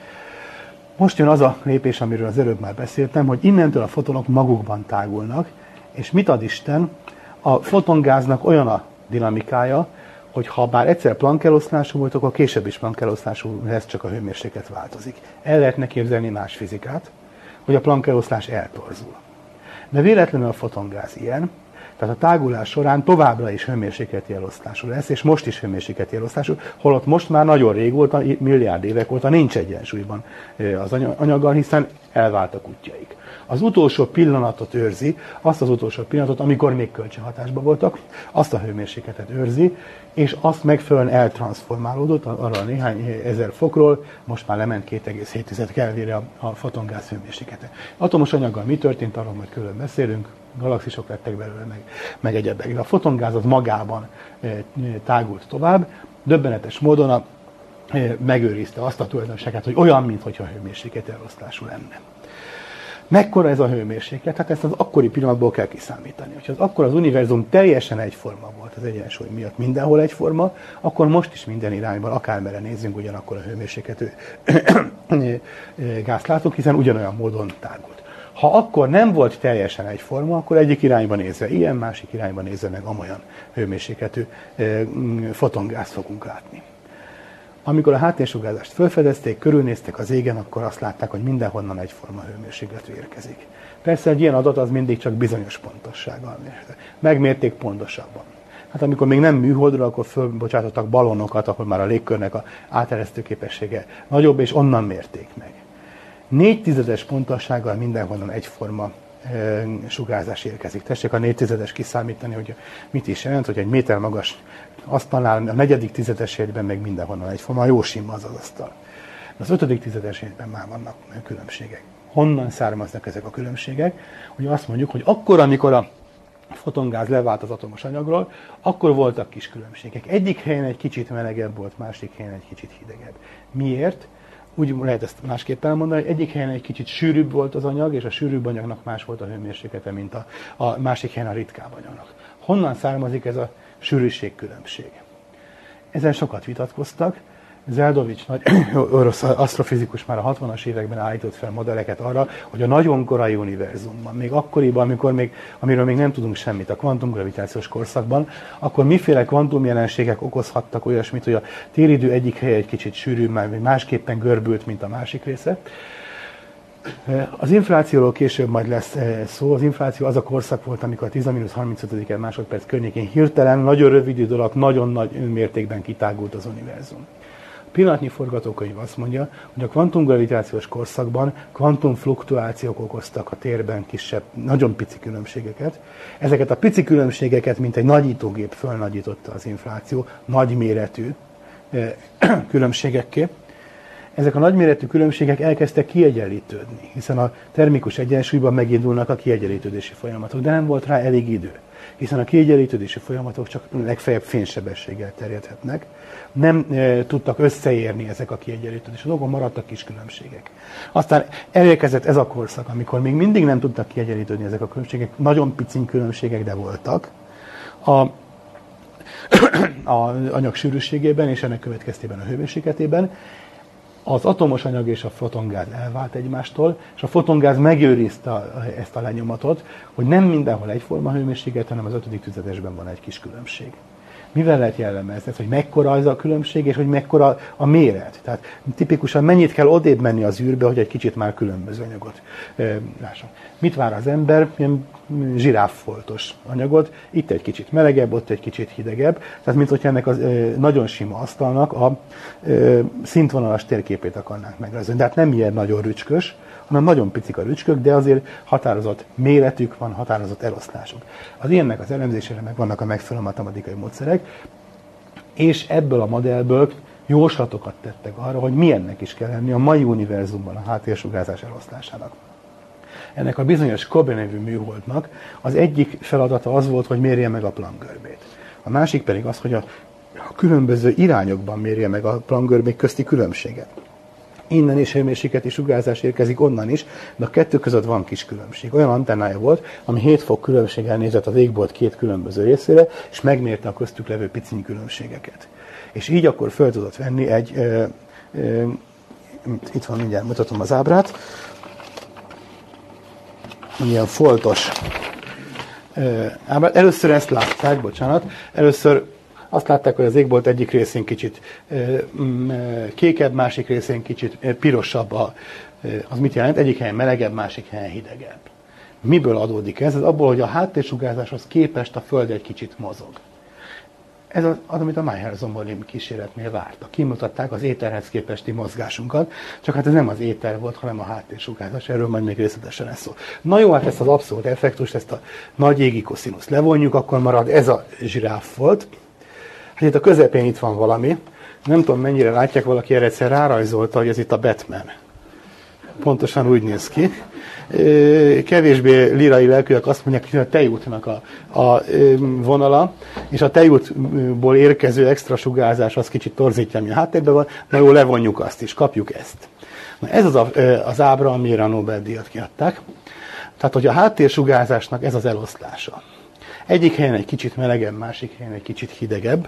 Most jön az a lépés, amiről az előbb már beszéltem, hogy innentől a fotonok magukban tágulnak, és mit ad Isten? A fotongáznak olyan a dinamikája, hogy ha bár egyszer Planck-eloszlású volt, akkor később is Planck-eloszlású lesz, csak a hőmérséklet változik. El lehetne képzelni más fizikát, hogy a Planck-eloszlás eltorzul. De véletlenül a fotongáz ilyen, tehát a tágulás során továbbra is hőmérsékleti eloszlású lesz, és most is hőmérsékleti eloszlású, holott most már nagyon régóta, milliárd évek óta nincs egyensúlyban az anyaggal, hiszen elváltak útjaik. Az utolsó pillanatot őrzi, azt az utolsó pillanatot, amikor még kölcsönhatásban voltak, azt a hőmérsékletet őrzi, és azt megfelelően eltranszformálódott arra a néhány ezer fokról, most már lement két egész hét Kelvinre a, a fotongáz hőmérséklete. Atomos anyaggal mi történt, arról majd külön beszélünk, galaxisok lettek belőle, meg, meg egyebek. De a fotongáz az magában e, tágult tovább, döbbenetes módon a, e, megőrizte azt a tulajdonságát, hogy olyan, mintha hőmérséklet elosztású lenne. Mekkora ez a hőmérséklet? Hát ezt az akkori pillanatból kell kiszámítani. Hogyha az akkor az univerzum teljesen egyforma volt az egyensúly miatt, mindenhol egyforma, akkor most is minden irányban, akármerre nézzünk, ugyanakkor a hőmérsékletű gázt látunk, hiszen ugyanolyan módon tágult. Ha akkor nem volt teljesen egyforma, akkor egyik irányba nézve ilyen, másik irányba nézve meg amolyan hőmérsékletű fotongázt fogunk látni. Amikor a háttérsugárzást felfedezték, körülnéztek az égen, akkor azt látták, hogy mindenhonnan egyforma hőmérsékletű érkezik. Persze egy ilyen adat az mindig csak bizonyos pontossággal mérhető. Megmérték pontosabban. Hát amikor még nem műholdra, akkor fölbocsátottak ballonokat, ahol már a légkörnek a áteresztő képessége nagyobb, és onnan mérték meg. Négy tizedes pontossággal mindenhonnan egyforma sugárzás érkezik. Tessék a négy tizedes kiszámítani, hogy mit is jelent, hogy egy méter magas asztalnál a negyedik tizedes jegyben meg mindenhonnan egyforma, jó sima az az asztal. Az ötödik tizedes jegyben már vannak különbségek. Honnan származnak ezek a különbségek? Hogy azt mondjuk, hogy akkor, amikor a fotongáz levált az atomos anyagról, akkor voltak kis különbségek. Egyik helyen egy kicsit melegebb volt, másik helyen egy kicsit hidegebb. Miért? Úgy lehet ezt másképp elmondani, hogy egyik helyen egy kicsit sűrűbb volt az anyag, és a sűrűbb anyagnak más volt a hőmérséklete, mint a, a másik helyen a ritkább anyagnak. Honnan származik ez a sűrűségkülönbség? Ezen sokat vitatkoztak. Zeldovich nagy orosz asztrofizikus már a hatvanas években állított fel modelleket arra, hogy a nagyon korai univerzumban, még akkoriban, amikor még, amiről még nem tudunk semmit, a kvantumgravitációs korszakban, akkor miféle kvantumjelenségek okozhattak olyasmit, hogy a téridő egyik helye egy kicsit sűrűbb, másképpen görbült, mint a másik része. Az inflációról később majd lesz szó. Az infláció az a korszak volt, amikor a tíz mínusz harmincöt másodperc környékén hirtelen, nagyon rövid idő alatt, nagyon nagy mértékben kitágult az univerzum. A pillanatnyi forgatókönyv azt mondja, hogy a kvantumgravitációs korszakban kvantumfluktuációk okoztak a térben kisebb, nagyon pici különbségeket. Ezeket a pici különbségeket, mint egy nagyítógép fölnagyította az infláció, nagyméretű különbségekké. Ezek a nagyméretű különbségek elkezdtek kiegyenlítődni, hiszen a termikus egyensúlyban megindulnak a kiegyenlítődési folyamatok, de nem volt rá elég idő, hiszen a kiegyenlítődési folyamatok csak legfeljebb fénysebességgel terjedhetnek. Nem e, tudtak összeérni ezek a kiegyenlítődési dolgok, maradtak kis különbségek. Aztán elérkezett ez a korszak, amikor még mindig nem tudtak kiegyenlítődni ezek a különbségek, nagyon picin különbségek, de voltak. A, a anyag sűrűségében és ennek következtében a hőmérsékletében. Az atomos anyag és a fotongáz elvált egymástól, és a fotongáz megőrizte ezt a lenyomatot, hogy nem mindenhol egyforma hőmérséklet, hanem az ötödik tizedesben van egy kis különbség. Mivel lehet jellemezni ezt, hogy mekkora az a különbség, és hogy mekkora a méret? Tehát tipikusan mennyit kell odébb menni az űrbe, hogy egy kicsit már különböző anyagot lásson. Mit vár az ember? Ilyen zsiráffoltos anyagot, itt egy kicsit melegebb, ott egy kicsit hidegebb, tehát mint hogyha ennek a nagyon sima asztalnak a szintvonalas térképét akarnánk megrajzolni. De hát nem ilyen nagyon rücskös, hanem nagyon picik a rücskök, de azért határozott méretük van, határozott eloszlásuk. Az ilyennek az elemzésére meg vannak a megfelelő matematikai módszerek, és ebből a modellből jóslatokat tettek arra, hogy milyennek is kell lenni a mai univerzumban a háttérsugárzás eloszlásának. Ennek a bizonyos Kobe nevű műholdnak az egyik feladata az volt, hogy mérje meg a Planck görbét. A másik pedig az, hogy a különböző irányokban mérje meg a Planck görbék közti különbséget. Innen is hőmérsékleti sugárzás érkezik, onnan is, de a kettő között van kis különbség. Olyan antennája volt, ami hét fok különbséggel nézett az égbolt két különböző részére, és megmérte a köztük levő piciny különbségeket. És így akkor fel tudott venni egy, ö, ö, itt van, mindjárt mutatom az ábrát, ilyen foltos ö, ábrát. Először ezt látták, bocsánat, először azt látták, hogy az égbolt egyik részén kicsit kékebb, másik részén kicsit pirosabb. Az mit jelent? Egyik helyen melegebb, másik helyen hidegebb. Miből adódik ez? Ez abból, hogy a háttérsugárzáshoz képest a Föld egy kicsit mozog. Ez az, az amit a Mayer-Zomborni kísérletnél vártak. Kimutatták az éterhez képesti mozgásunkat, csak hát ez nem az éter volt, hanem a háttérsugárzás. Erről majd még részletesen lesz szó. Na jó, hát ezt az abszolút effektust, ezt a nagy égi koszínuszt levonjuk, akkor marad ez a zsiráffolt. Hát itt a közepén itt van valami. Nem tudom, mennyire látják, valaki erre egyszer rárajzolta, hogy ez itt a Batman. Pontosan úgy néz ki. Kevésbé lirai lelkűek azt mondják, hogy a tejútnak a, a vonala, és a tejútból érkező extra sugárzás az kicsit torzítja, ami a háttérben van. Na jó, levonjuk azt is, kapjuk ezt. Na ez az a, az ábra, amire a Nobel-díjat kiadták. Tehát, hogy a háttérsugárzásnak ez az eloszlása. Egyik helyen egy kicsit melegebb, másik helyen egy kicsit hidegebb.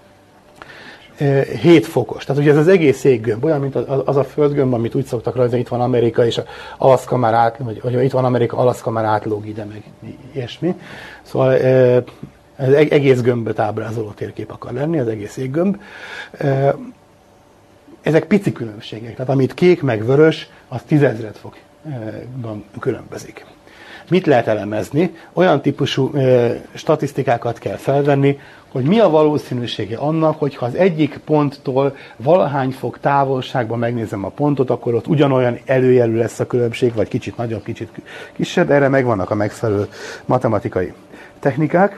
hét fokos. Tehát ugye ez az egész éggömb, olyan, mint az a földgömb, amit úgy szoktak rajzolni, itt van Amerika, és Alaszka már át, vagy, vagy itt van Amerika, Alaszka már átlóg ide, meg ilyesmi. Szóval ez egész gömböt ábrázoló térkép akar lenni, az egész éggömb. Ezek pici különbségek, tehát amit kék meg vörös, az tízezred fokban különbözik. Mit lehet elemezni? Olyan típusú ö, statisztikákat kell felvenni, hogy mi a valószínűsége annak, hogyha az egyik ponttól valahány fok távolságban megnézem a pontot, akkor ott ugyanolyan előjelű lesz a különbség, vagy kicsit nagyobb, kicsit kisebb. Erre megvannak a megfelelő matematikai technikák.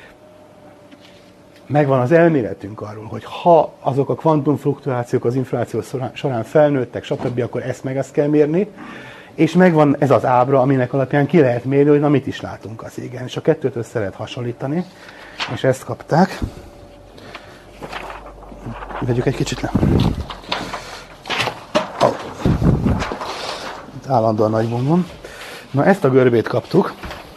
Megvan az elméletünk arról, hogy ha azok a kvantumfluktuációk az infláció során felnőttek, stb., akkor ezt meg ezt kell mérni, és megvan ez az ábra, aminek alapján ki lehet mérni, hogy na mit is látunk az égen. És a kettőt össze lehet hasonlítani, és ezt kapták. Vegyük egy kicsit le. Oh. Állandóan nagy bombom. Na, ezt a görbét kaptuk.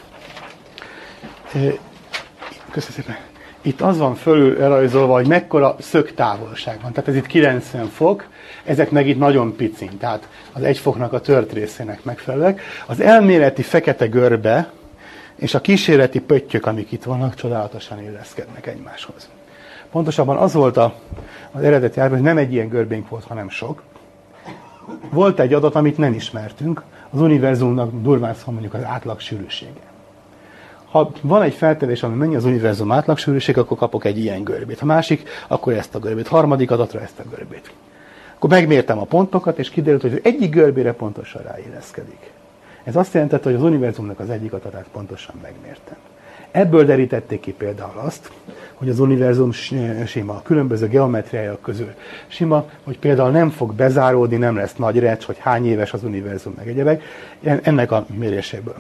Köszönöm szépen. Itt az van fölül rajzolva, hogy mekkora szögtávolság van. Tehát ez itt kilencven fok, ezek meg itt nagyon picin, tehát az egy foknak a tört részének megfelelőek. Az elméleti fekete görbe és a kísérleti pöttyök, amik itt vannak, csodálatosan illeszkednek egymáshoz. Pontosabban az volt a, az eredeti árban, hogy nem egy ilyen görbénk volt, hanem sok. Volt egy adat, amit nem ismertünk, az univerzumnak durván szól mondjuk az átlag sűrűsége. Ha van egy feltevés, ami mennyi az univerzum átlagsűrűség, akkor kapok egy ilyen görbét. Ha másik, akkor ezt a görbét. Harmadik adatra ezt a görbét. Akkor megmértem a pontokat, és kiderült, hogy az egyik görbére pontosan ráilleszkedik. Ez azt jelentette, hogy az univerzumnak az egyik adatát pontosan megmértem. Ebből derítették ki például azt, hogy az univerzum sima, a különböző geometriája közül sima, hogy például nem fog bezáródni, nem lesz nagy recs, hogy hány éves az univerzum, meg egyebek. Ennek a méréséből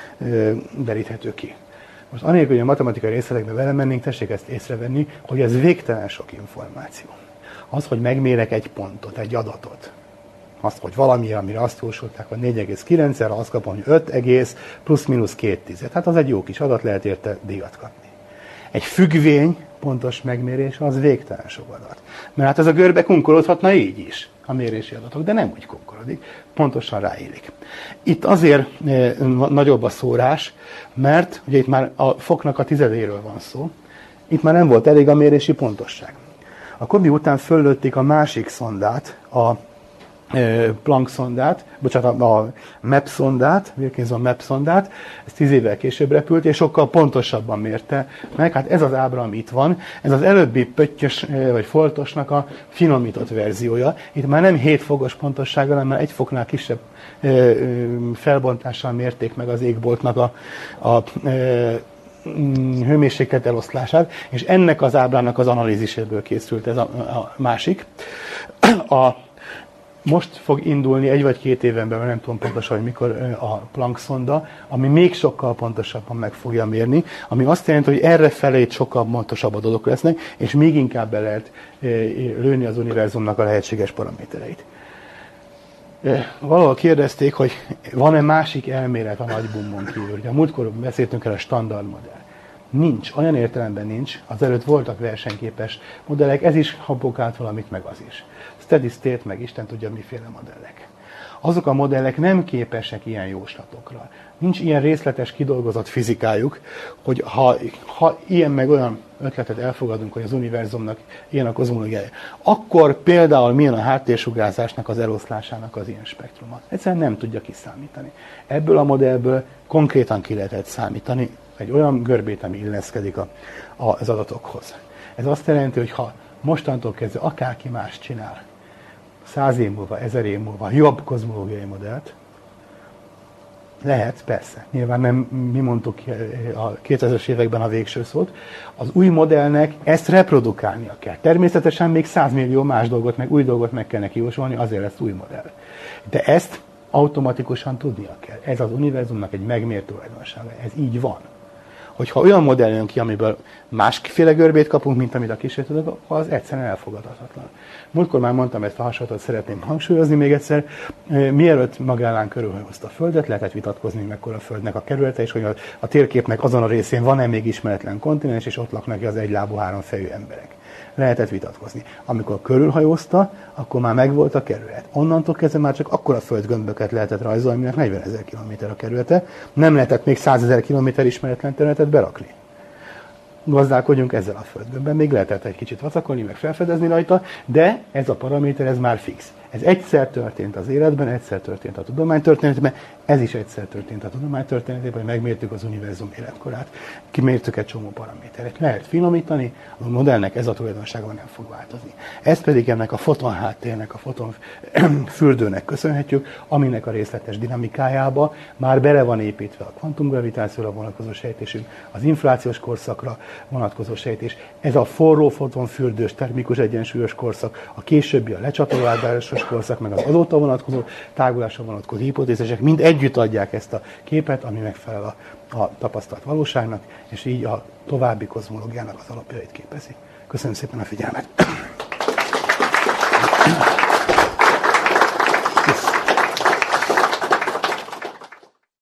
deríthető ki. Most anélkül, hogy a matematikai részletekbe vele mennénk, tessék ezt észrevenni, hogy ez végtelen sok információ. Az, hogy megmérek egy pontot, egy adatot, azt, hogy valami, amire azt jósolták, hogy négy egész kilenc-re, azt kapom, hogy öt egész plusz-minusz két tized. Hát az egy jó kis adat, lehet érte díjat kapni. Egy függvény pontos megmérés az végtelen sok adat. Mert hát ez a görbe kunkolódhatna így is, a mérési adatok, de nem úgy kunkolodik, pontosan ráillik. Itt azért e, nagyobb a szórás, mert ugye itt már a foknak a tizedéről van szó, itt már nem volt elég a mérési pontosság. A Kobi után föllőtték a másik szondát, a Planck szondát, bocsánat, a map szondát, Wilkinson map szondát, ez tíz évvel később repült, és sokkal pontosabban mérte meg. Hát ez az ábra, ami itt van, ez az előbbi pöttyös vagy foltosnak a finomított verziója. Itt már nem hét fokos pontossággal, hanem már egy foknál kisebb felbontással mérték meg az égboltnak a, a hőmérséklet eloszlását, és ennek az ábrának az analíziséből készült ez a, a másik. A Most fog indulni egy vagy két éven belül, nem tudom pontosan, hogy mikor a Planck szonda, ami még sokkal pontosabban meg fogja mérni, ami azt jelenti, hogy erre felé sokkal pontosabb adatok lesznek, és még inkább be lehet lőni az univerzumnak a lehetséges paramétereit. Valahol kérdezték, hogy van-e másik elmélet a nagy bumbon kívül. Ugye a múltkor beszéltünk el a standard modell. Nincs, olyan értelemben nincs, azelőtt voltak versenyképes modellek, ez is habokált valamit, meg az is. Steady state, meg Isten tudja miféle modellek. Azok a modellek nem képesek ilyen jóslatokra. Nincs ilyen részletes kidolgozott fizikájuk, hogy ha, ha ilyen meg olyan ötletet elfogadunk, hogy az univerzumnak ilyen a kozmológiája, akkor például milyen a háttérsugárzásnak az eloszlásának az ilyen spektruma. Egyszerűen nem tudja kiszámítani. Ebből a modellből konkrétan ki lehetett számítani egy olyan görbét, ami illeszkedik a, a, az adatokhoz. Ez azt jelenti, hogy ha mostantól kezdve akárki más csinál, száz év múlva, ezer év múlva jobb kozmológiai modellt, lehet, persze. Nyilván nem mi mondtuk a kétezres években a végső szót. Az új modellnek ezt reprodukálnia kell. Természetesen még száz millió más dolgot, meg új dolgot meg kell neki jósolni, azért lesz új modell. De ezt automatikusan tudnia kell. Ez az univerzumnak egy megmért tulajdonsága. Ez így van. Hogyha olyan modell jön ki, amiből másféle görbét kapunk, mint amit a kísérletadok, az egyszerűen elfogadhatatlan. Múltkor már mondtam ezt a hasonlatot, szeretném hangsúlyozni még egyszer. Mielőtt Magellán körülhajózta a Földet, lehetett vitatkozni, mekkora a Földnek a kerülete, és hogy a, a térképnek azon a részén van-e még ismeretlen kontinens, és ott laknak az egylábú, háromfejű emberek. Lehetett vitatkozni. Amikor körülhajózta, akkor már megvolt a kerület. Onnantól kezdve már csak akkora földgömböket lehetett rajzolni, aminek negyvenezer kilométer a kerülete. Nem lehetett még százezer kilométer ismeretlen területet berakni. Gazdálkodjunk ezzel a földgömbben. Még lehetett egy kicsit vacakolni, meg felfedezni rajta, de ez a paraméter, ez már fix. Ez egyszer történt az életben, egyszer történt a tudománytörténetben, ez is egyszer történt a tudománytörténetben, hogy megmértük az univerzum életkorát, kimértük egy csomó paraméteret. Lehet finomítani, a modellnek ez a tulajdonsága nem fog változni. Ezt pedig ennek a foton háttérnek, a foton fürdőnek köszönhetjük, aminek a részletes dinamikájába már bele van építve a kvantumgravitációra vonatkozó sejtésünk, az inflációs korszakra vonatkozó sejtés, ez a forró fotonfürdős, termikus egyensúlyos korszak, a későbbi a lecsatolódásos korszak, meg az azóta vonatkozó tágulásra vonatkozó hipotézisek mind együtt adják ezt a képet, ami megfelel a, a tapasztalt valóságnak, és így a további kozmológiának az alapjait képezi. Köszönöm szépen a figyelmet!